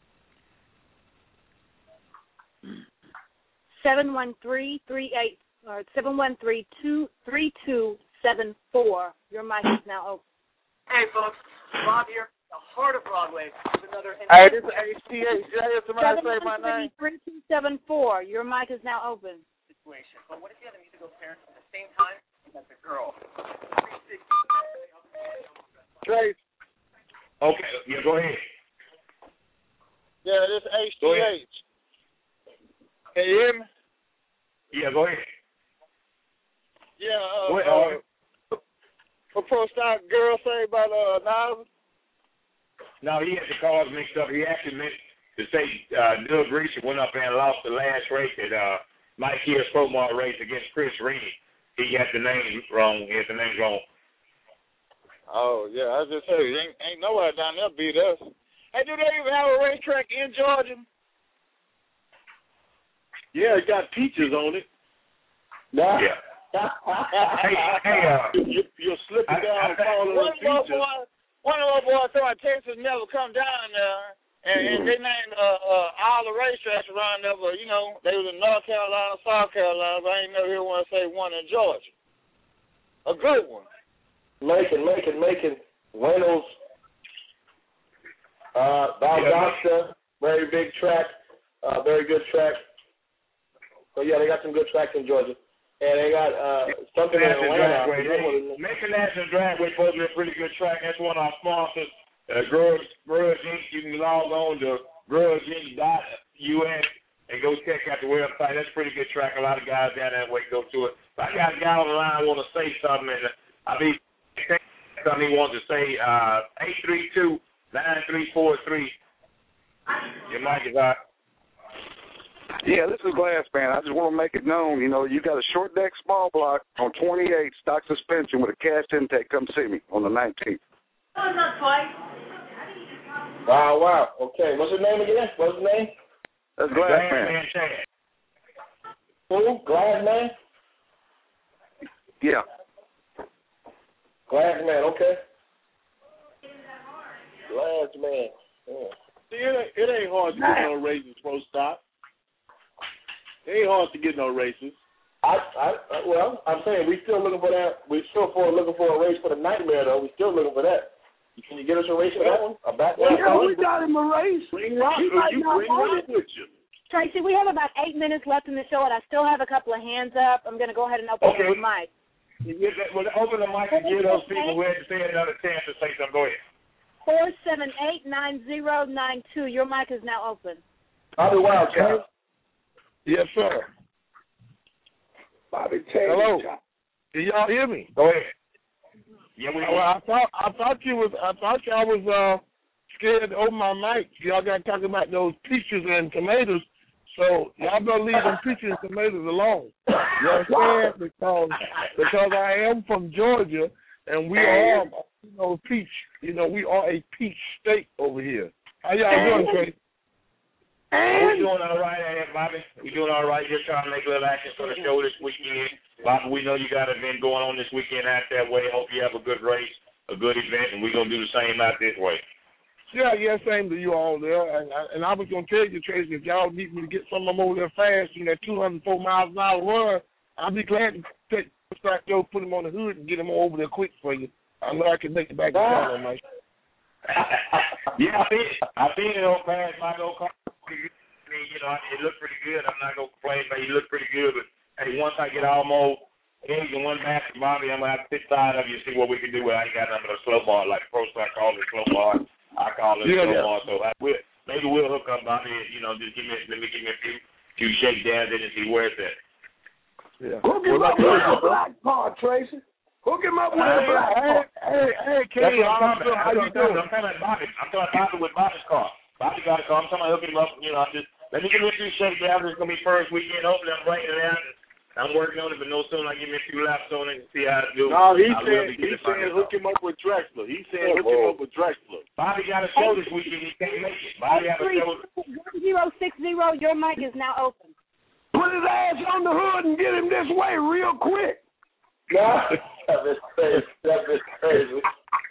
Seven one three three eight or seven one three two three two seven four. Your mic is now open. Hey, folks, Bob here. The heart of Broadway with another. Hey, this is H T H. Did I hear somebody say my name? three two seven four. Your mic is now open. Situation. But what if you had a musical parent at the same time? That's a girl. Trace. Okay, yeah, go ahead. Yeah, this is H T H. Can you hear me? Yeah, go ahead. Yeah, uh, What, uh, uh what Pro Stock girl say about uh Niles? No, he had the cars mixed up. He actually meant to say uh, Doug Reacher went up and lost the last race at uh, Mike Hill's Pro Mod race against Chris Reed. He got the name wrong. He had the name wrong. Oh, yeah, I was just saying, ain't, ain't nobody down there beat us. Hey, do they even have a racetrack in Georgia? Yeah, it got peaches on it. Nah. Yeah. hey, hey, uh, you, you're slipping down and falling on peaches. Boys, one of our boys told Texas never come down there, and, and they named uh, uh, all the racetracks around there, but, you know, they was in North Carolina, South Carolina, but I ain't never hear one say one in Georgia. A good one. Macon, Macon, Macon, Reynolds, uh, Valdosta, very big track, uh, very good track. So, yeah, they got some good tracks in Georgia. And they got uh, something in Atlanta. Macon National Dragway supposed to be a pretty good track. That's one of our sponsors, uh, Grudge, Grudge Incorporated. You can log on to grudge inc dot U S and go check out the website. That's a pretty good track. A lot of guys down that way go to it. But I got a guy on the line want to say something, and I mean, something he wants to say. Uh, eight three two, nine three four three. Your mic is hot. Yeah, this is Glassman. I just want to make it known, you know, you got a short deck small block on twenty-eight, stock suspension with a cast intake. Come see me on the nineteenth. Wow, wow. Okay, what's his name again? What's his name? That's Glassman. Who? Glassman? Yeah. Glassman, okay. Glassman. Yeah. See, it ain't, it ain't hard to get no races pro stock. It ain't hard to get no races. I, I, well, I'm saying we still looking for that. We still for looking for a race for the Nightmare though. We still looking for that. Can you get us a race for that one? A back well, yeah, we got him a race. Bring Rock, you bring Rock with you. Tracy, we have about eight minutes left in the show, and I still have a couple of hands up. I'm going to go ahead and open okay. the mic. Yeah, well, open the mic and give those people who had to say another chance to say something. Go ahead. Four seven eight nine zero nine two. Your mic is now open. Bobby Wildcat. Yes, sir. Bobby Taylor. Hello. Can y'all hear me? Go ahead. Yeah, we. Well, I thought I thought you was I thought y'all was uh, scared to open my mic. Y'all got to talk about those peaches and tomatoes. So y'all better leave them peaches and tomatoes alone. You understand? Because because I am from Georgia and we are, you know, peach. You know, we are a peach state over here. How y'all doing, Trey? We're doing all right, Bobby. We're doing all right. Just trying to make a little action for the show this weekend. Bobby, we know you got an event going on this weekend out that way. Hope you have a good race, a good event, and we're going to do the same out this way. Yeah, yeah, same to you all there. And, and I was going to tell you, Tracy, if y'all need me to get some of them over there fast in that two hundred four miles an hour run, I'll be glad to take Strike Joe, put him on the hood, and get him over there quick for you. I know I can make it back to town on my Yeah, I think I think it don't pass my go car. I mean, you know, it looked pretty good. I'm not gonna complain, but he looked pretty good. But hey, once I get almost eggs in one basket, Bobby, I'm gonna have to sit side of you and see what we can do. I ain't got nothing but a slow bar, like Pro Star call it slow bar. I call it yeah, slow yeah. bar. So I will, maybe we'll hook up, Bobby. You know, just give me let me give me a few few shakedowns in and see where it's at. Yeah. Hook him up with a black car, Tracy. Hook him up with a black car. Hey, hey, Kenny, I'm how you doing? I'm talking about Bobby. I'm talking about Bobby with Bobby's car. Bobby got a car. I'm talking about hooking him up. You know, I'm just let me give me a few shakedowns. It's gonna be first weekend. Hopefully, I'm writing it out. I'm working on it, but no sooner I give me a few laps on it and see how it do. No, he said he said hook him up with Drexler. He said hook him up with Drexler. Bobby got a show this weekend. He can't make it. Bobby got a show. Zero six zero. Your mic is now open. Put his ass on the hood and get him this way real quick. No, that is crazy. That is crazy.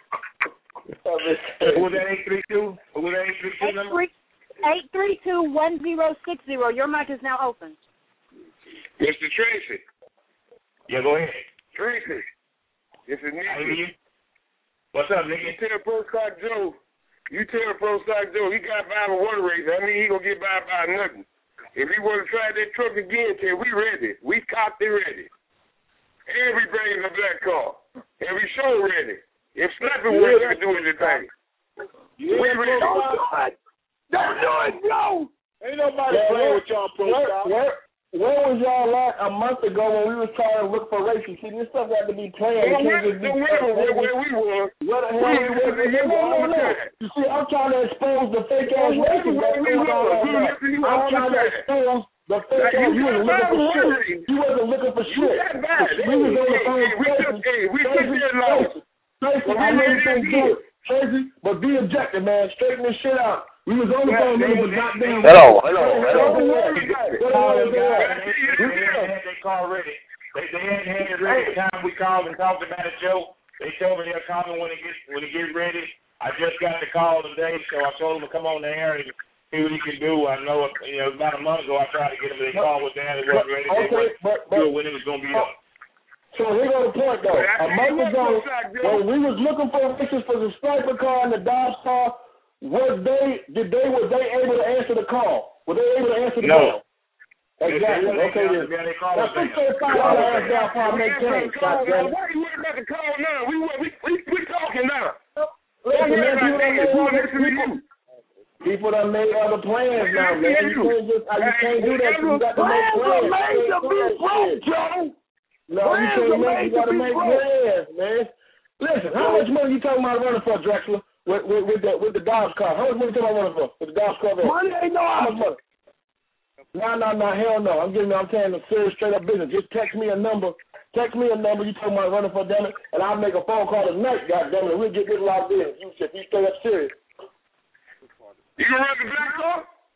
That is crazy. Was that eight three two? Was that eight three two number? Eight three two one zero six zero. Your mic is now open. Mister Tracy. Yeah, go ahead. Tracy. This is Nicky. What's up, Nicky? You tell Pro Stock Joe. You tell Pro Stock Joe he got by with one race. I mean, he gonna get by by nothing. If he want to try that truck again, tell we ready. We cocked and ready. And we bringing the black car. And we show ready. If Slapping works, I do anything. We ready. Don't do it. Don't do it, Joe. Ain't nobody yeah, playing with y'all, Pro Stock. Where was y'all at a month ago when we was trying to look for races? See, this stuff got to be planned. Well, where, the where, where, where we were. Where the hell we were? No, no, no. You see, I'm trying to expose the fake ass races. I'm trying to expose the fake ass. You wasn't looking for shit. You wasn't looking for shit. We was on the phone. We just did lost. Tracy, I know you can't do it, Tracy, but be objective, man. Straighten this shit out. We was on the phone, nigga, but not damn. Hello, hello, hello. They call ready. They, they hadn't had it ready. The time we called and talked about it, Joe, they told me they'll call me when it gets when it gets ready. I just got the call today, so I told them to come on the air and see what he can do. I know, you know, about a month ago I tried to get him. They called with that. It wasn't ready. They Okay, but, but, knew when it was going to be up. So here go the point, though. A month ago, when we was looking for fixes for the Striper car and the Dodge car, was they did they were they able to answer the call? Were they able to answer the no. call? Exactly. Okay, then. Now, six thirty-five dollars ask y'all for make sense. Why are you worried about the call now? We we we we talking now. Listen, man, people done made other people. People done made other plans now, man. You can't just you can't do that. You got to make plans. Plans are made to be broke, Joe. No, you can't make. You got to make plans, man. Listen, how much money you talking about running for, Drexler? With, with, with the with the Dodge car. How much money you talking about running for? With the Dodge car? Money ain't no How much money? No, no, no, hell no. I'm giving I'm telling you serious straight up business. Just text me a number. Text me a number you talking about running for, damn it, and I'll make a phone call tonight, goddamn it, and we'll get this locked in. You if you straight up serious. You gonna run the black car?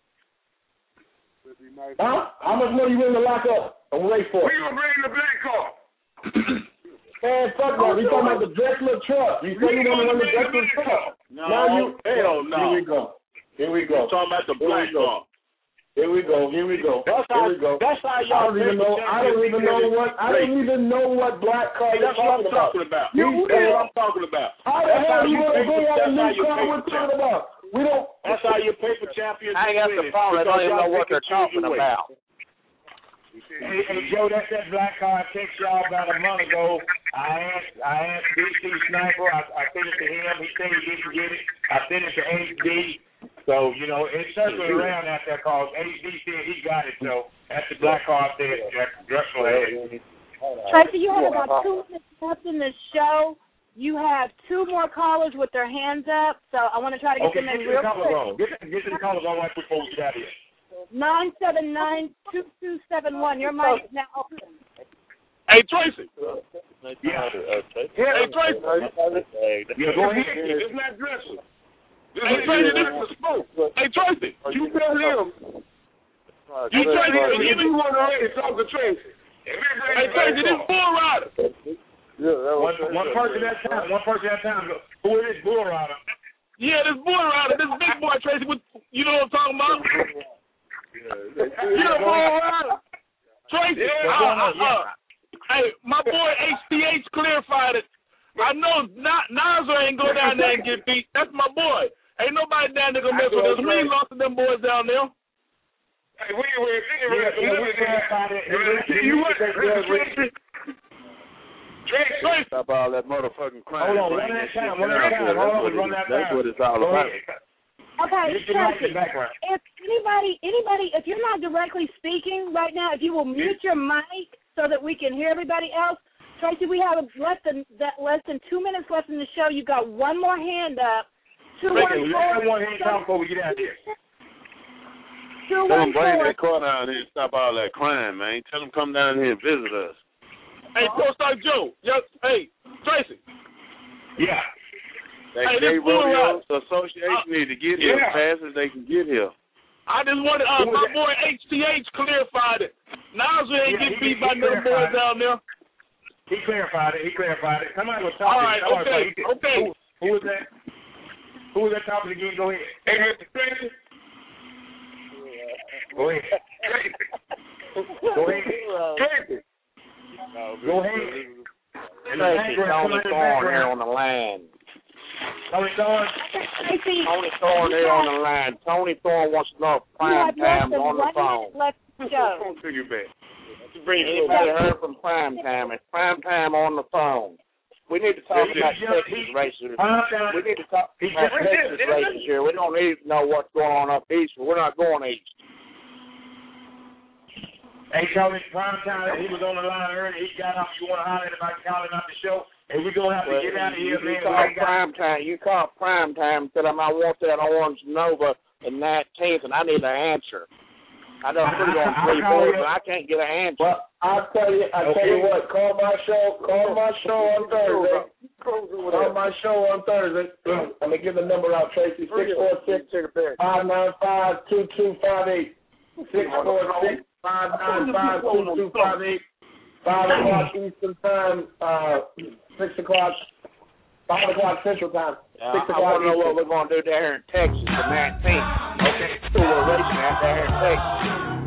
Huh? How much money you willing to lock up and wait for? We gonna bring the black car. Man, fuck that. We talking about the Drexler truck. You say you want to run the Drexler truck. No, now you, hell no. Here we go. Here we go. We're talking about the black car. Here we go. Here we go. That's Here how. we go. That's how I y'all. don't even know. I don't even know what. I don't even know what black car you're That's what I'm talking about. talking about. You That's what I'm talking about. How the That's hell how you you gonna pay bring for- out a that's new how you car pay we're for talking about? We don't. That's how you pay for champions. I ain't got the phone. I don't even know what they're talking about. Hey, hey, Joe, that's that black car I texted y'all about a month ago. I asked, I asked B C Sniper. I, I sent it to him. He said he didn't get it. I sent it to H D. So, you know, it's circling around out there because H D said he got it. So that's the black car I said Drexler had. Tracy, you have about two minutes left in the show. You have two more callers with their hands up, so I want to try to get Okay, them in get to real the callers quick. on. Get, get to the callers on right before we get out of here. Nine seven nine two two seven one. Your mic is now open. Hey, Tracy. Yeah. Hey, Tracy. Yeah, go ahead. It's not Drexler. Hey, Tracy, this is a spook. Hey, Tracy. You tell him. You Tracy, You you want to already talk to Tracy. Hey, Tracy, this Bull Rider. One, one person at a time. One person at a time. Who is this Bull Rider? Yeah, this Bull Rider. This big boy, Tracy. With, you know what I'm talking about? Yeah, Bull Rider. Tracy. Yeah, uh, uh, uh, hey, my boy H T H clarified it. I know not Nazar ain't go down there and get beat. That's my boy. Ain't nobody down there gonna mess with us. We ain't lost to them boys down there. Hey, we were you what? Tracy. Stop all that motherfucking crime. Hold on, one at a time. One at a time. Hold on, run that down. That's what it's all about. Okay, Tracy, if anybody, anybody, if you're not directly speaking right now, if you will mute your mic so that we can hear everybody else. Tracy, we have less than that, less than two minutes left in the show. You got one more hand up. Two Tracy, one let four. one hand talk before we get out of here. Two Tell one them bring four. that car down here and stop all that crime, man. Tell them come down here and visit us. Hey, Pro-Star Joe. Yes, hey, Tracy. Yeah. That Hey, Gay this Bull Rodeo Rider. Association need to get here yeah. as fast as they can get here. I just wanted, uh, my boy H T H clarified it. Nazar ain't Yeah, get he- beat by he them boys clarified it. down there. He clarified it. He clarified it. Somebody was talking. All right, Somebody okay, was talking. okay. Who, who was that? Who was that talking again? Go ahead. Hey, Mister Tracy. Go ahead. Go ahead. Tracy. Go ahead. And the Tracy, background, Tony come in the Thorne here background. on the line. Tony Thorne. Tracy, Tony Thorne here on the line. Tony Thorne wants to know if you Prime have less Time's than on the one phone. minute left in the show. Phone to you back. Anybody heard from Prime Time? Is Prime Time on the phone? We need to talk He about just- Texas he- races. Prime Time- We need to talk he about just- Texas races here. We don't need to know what's going on up east. We're not going east. Hey, Tony, prime time, he was on the line earlier. He got off. You want to holler at him about calling out the show? And we're going to have to Well, get out of here, you, man. you call Prime Time. You call Prime Time. Tell him I want that Orange Nova the nineteenth, and I need an answer. I done put it on three boards, but I can't get an answer. Well, I'll tell you, I'll Okay. tell you what, call my show, call my show on Thursday. On my show on Thursday, I'm going to give the number out, Tracy, six four six, five nine five, two two five eight. six four six, five nine five, two two five eight. five o'clock Eastern Time, uh, six o'clock, five o'clock Central Time. Uh, six I o'clock want to know what Eastern. we're going to do down here in Texas, the nineteenth. Okay, so we're racing out there in Texas.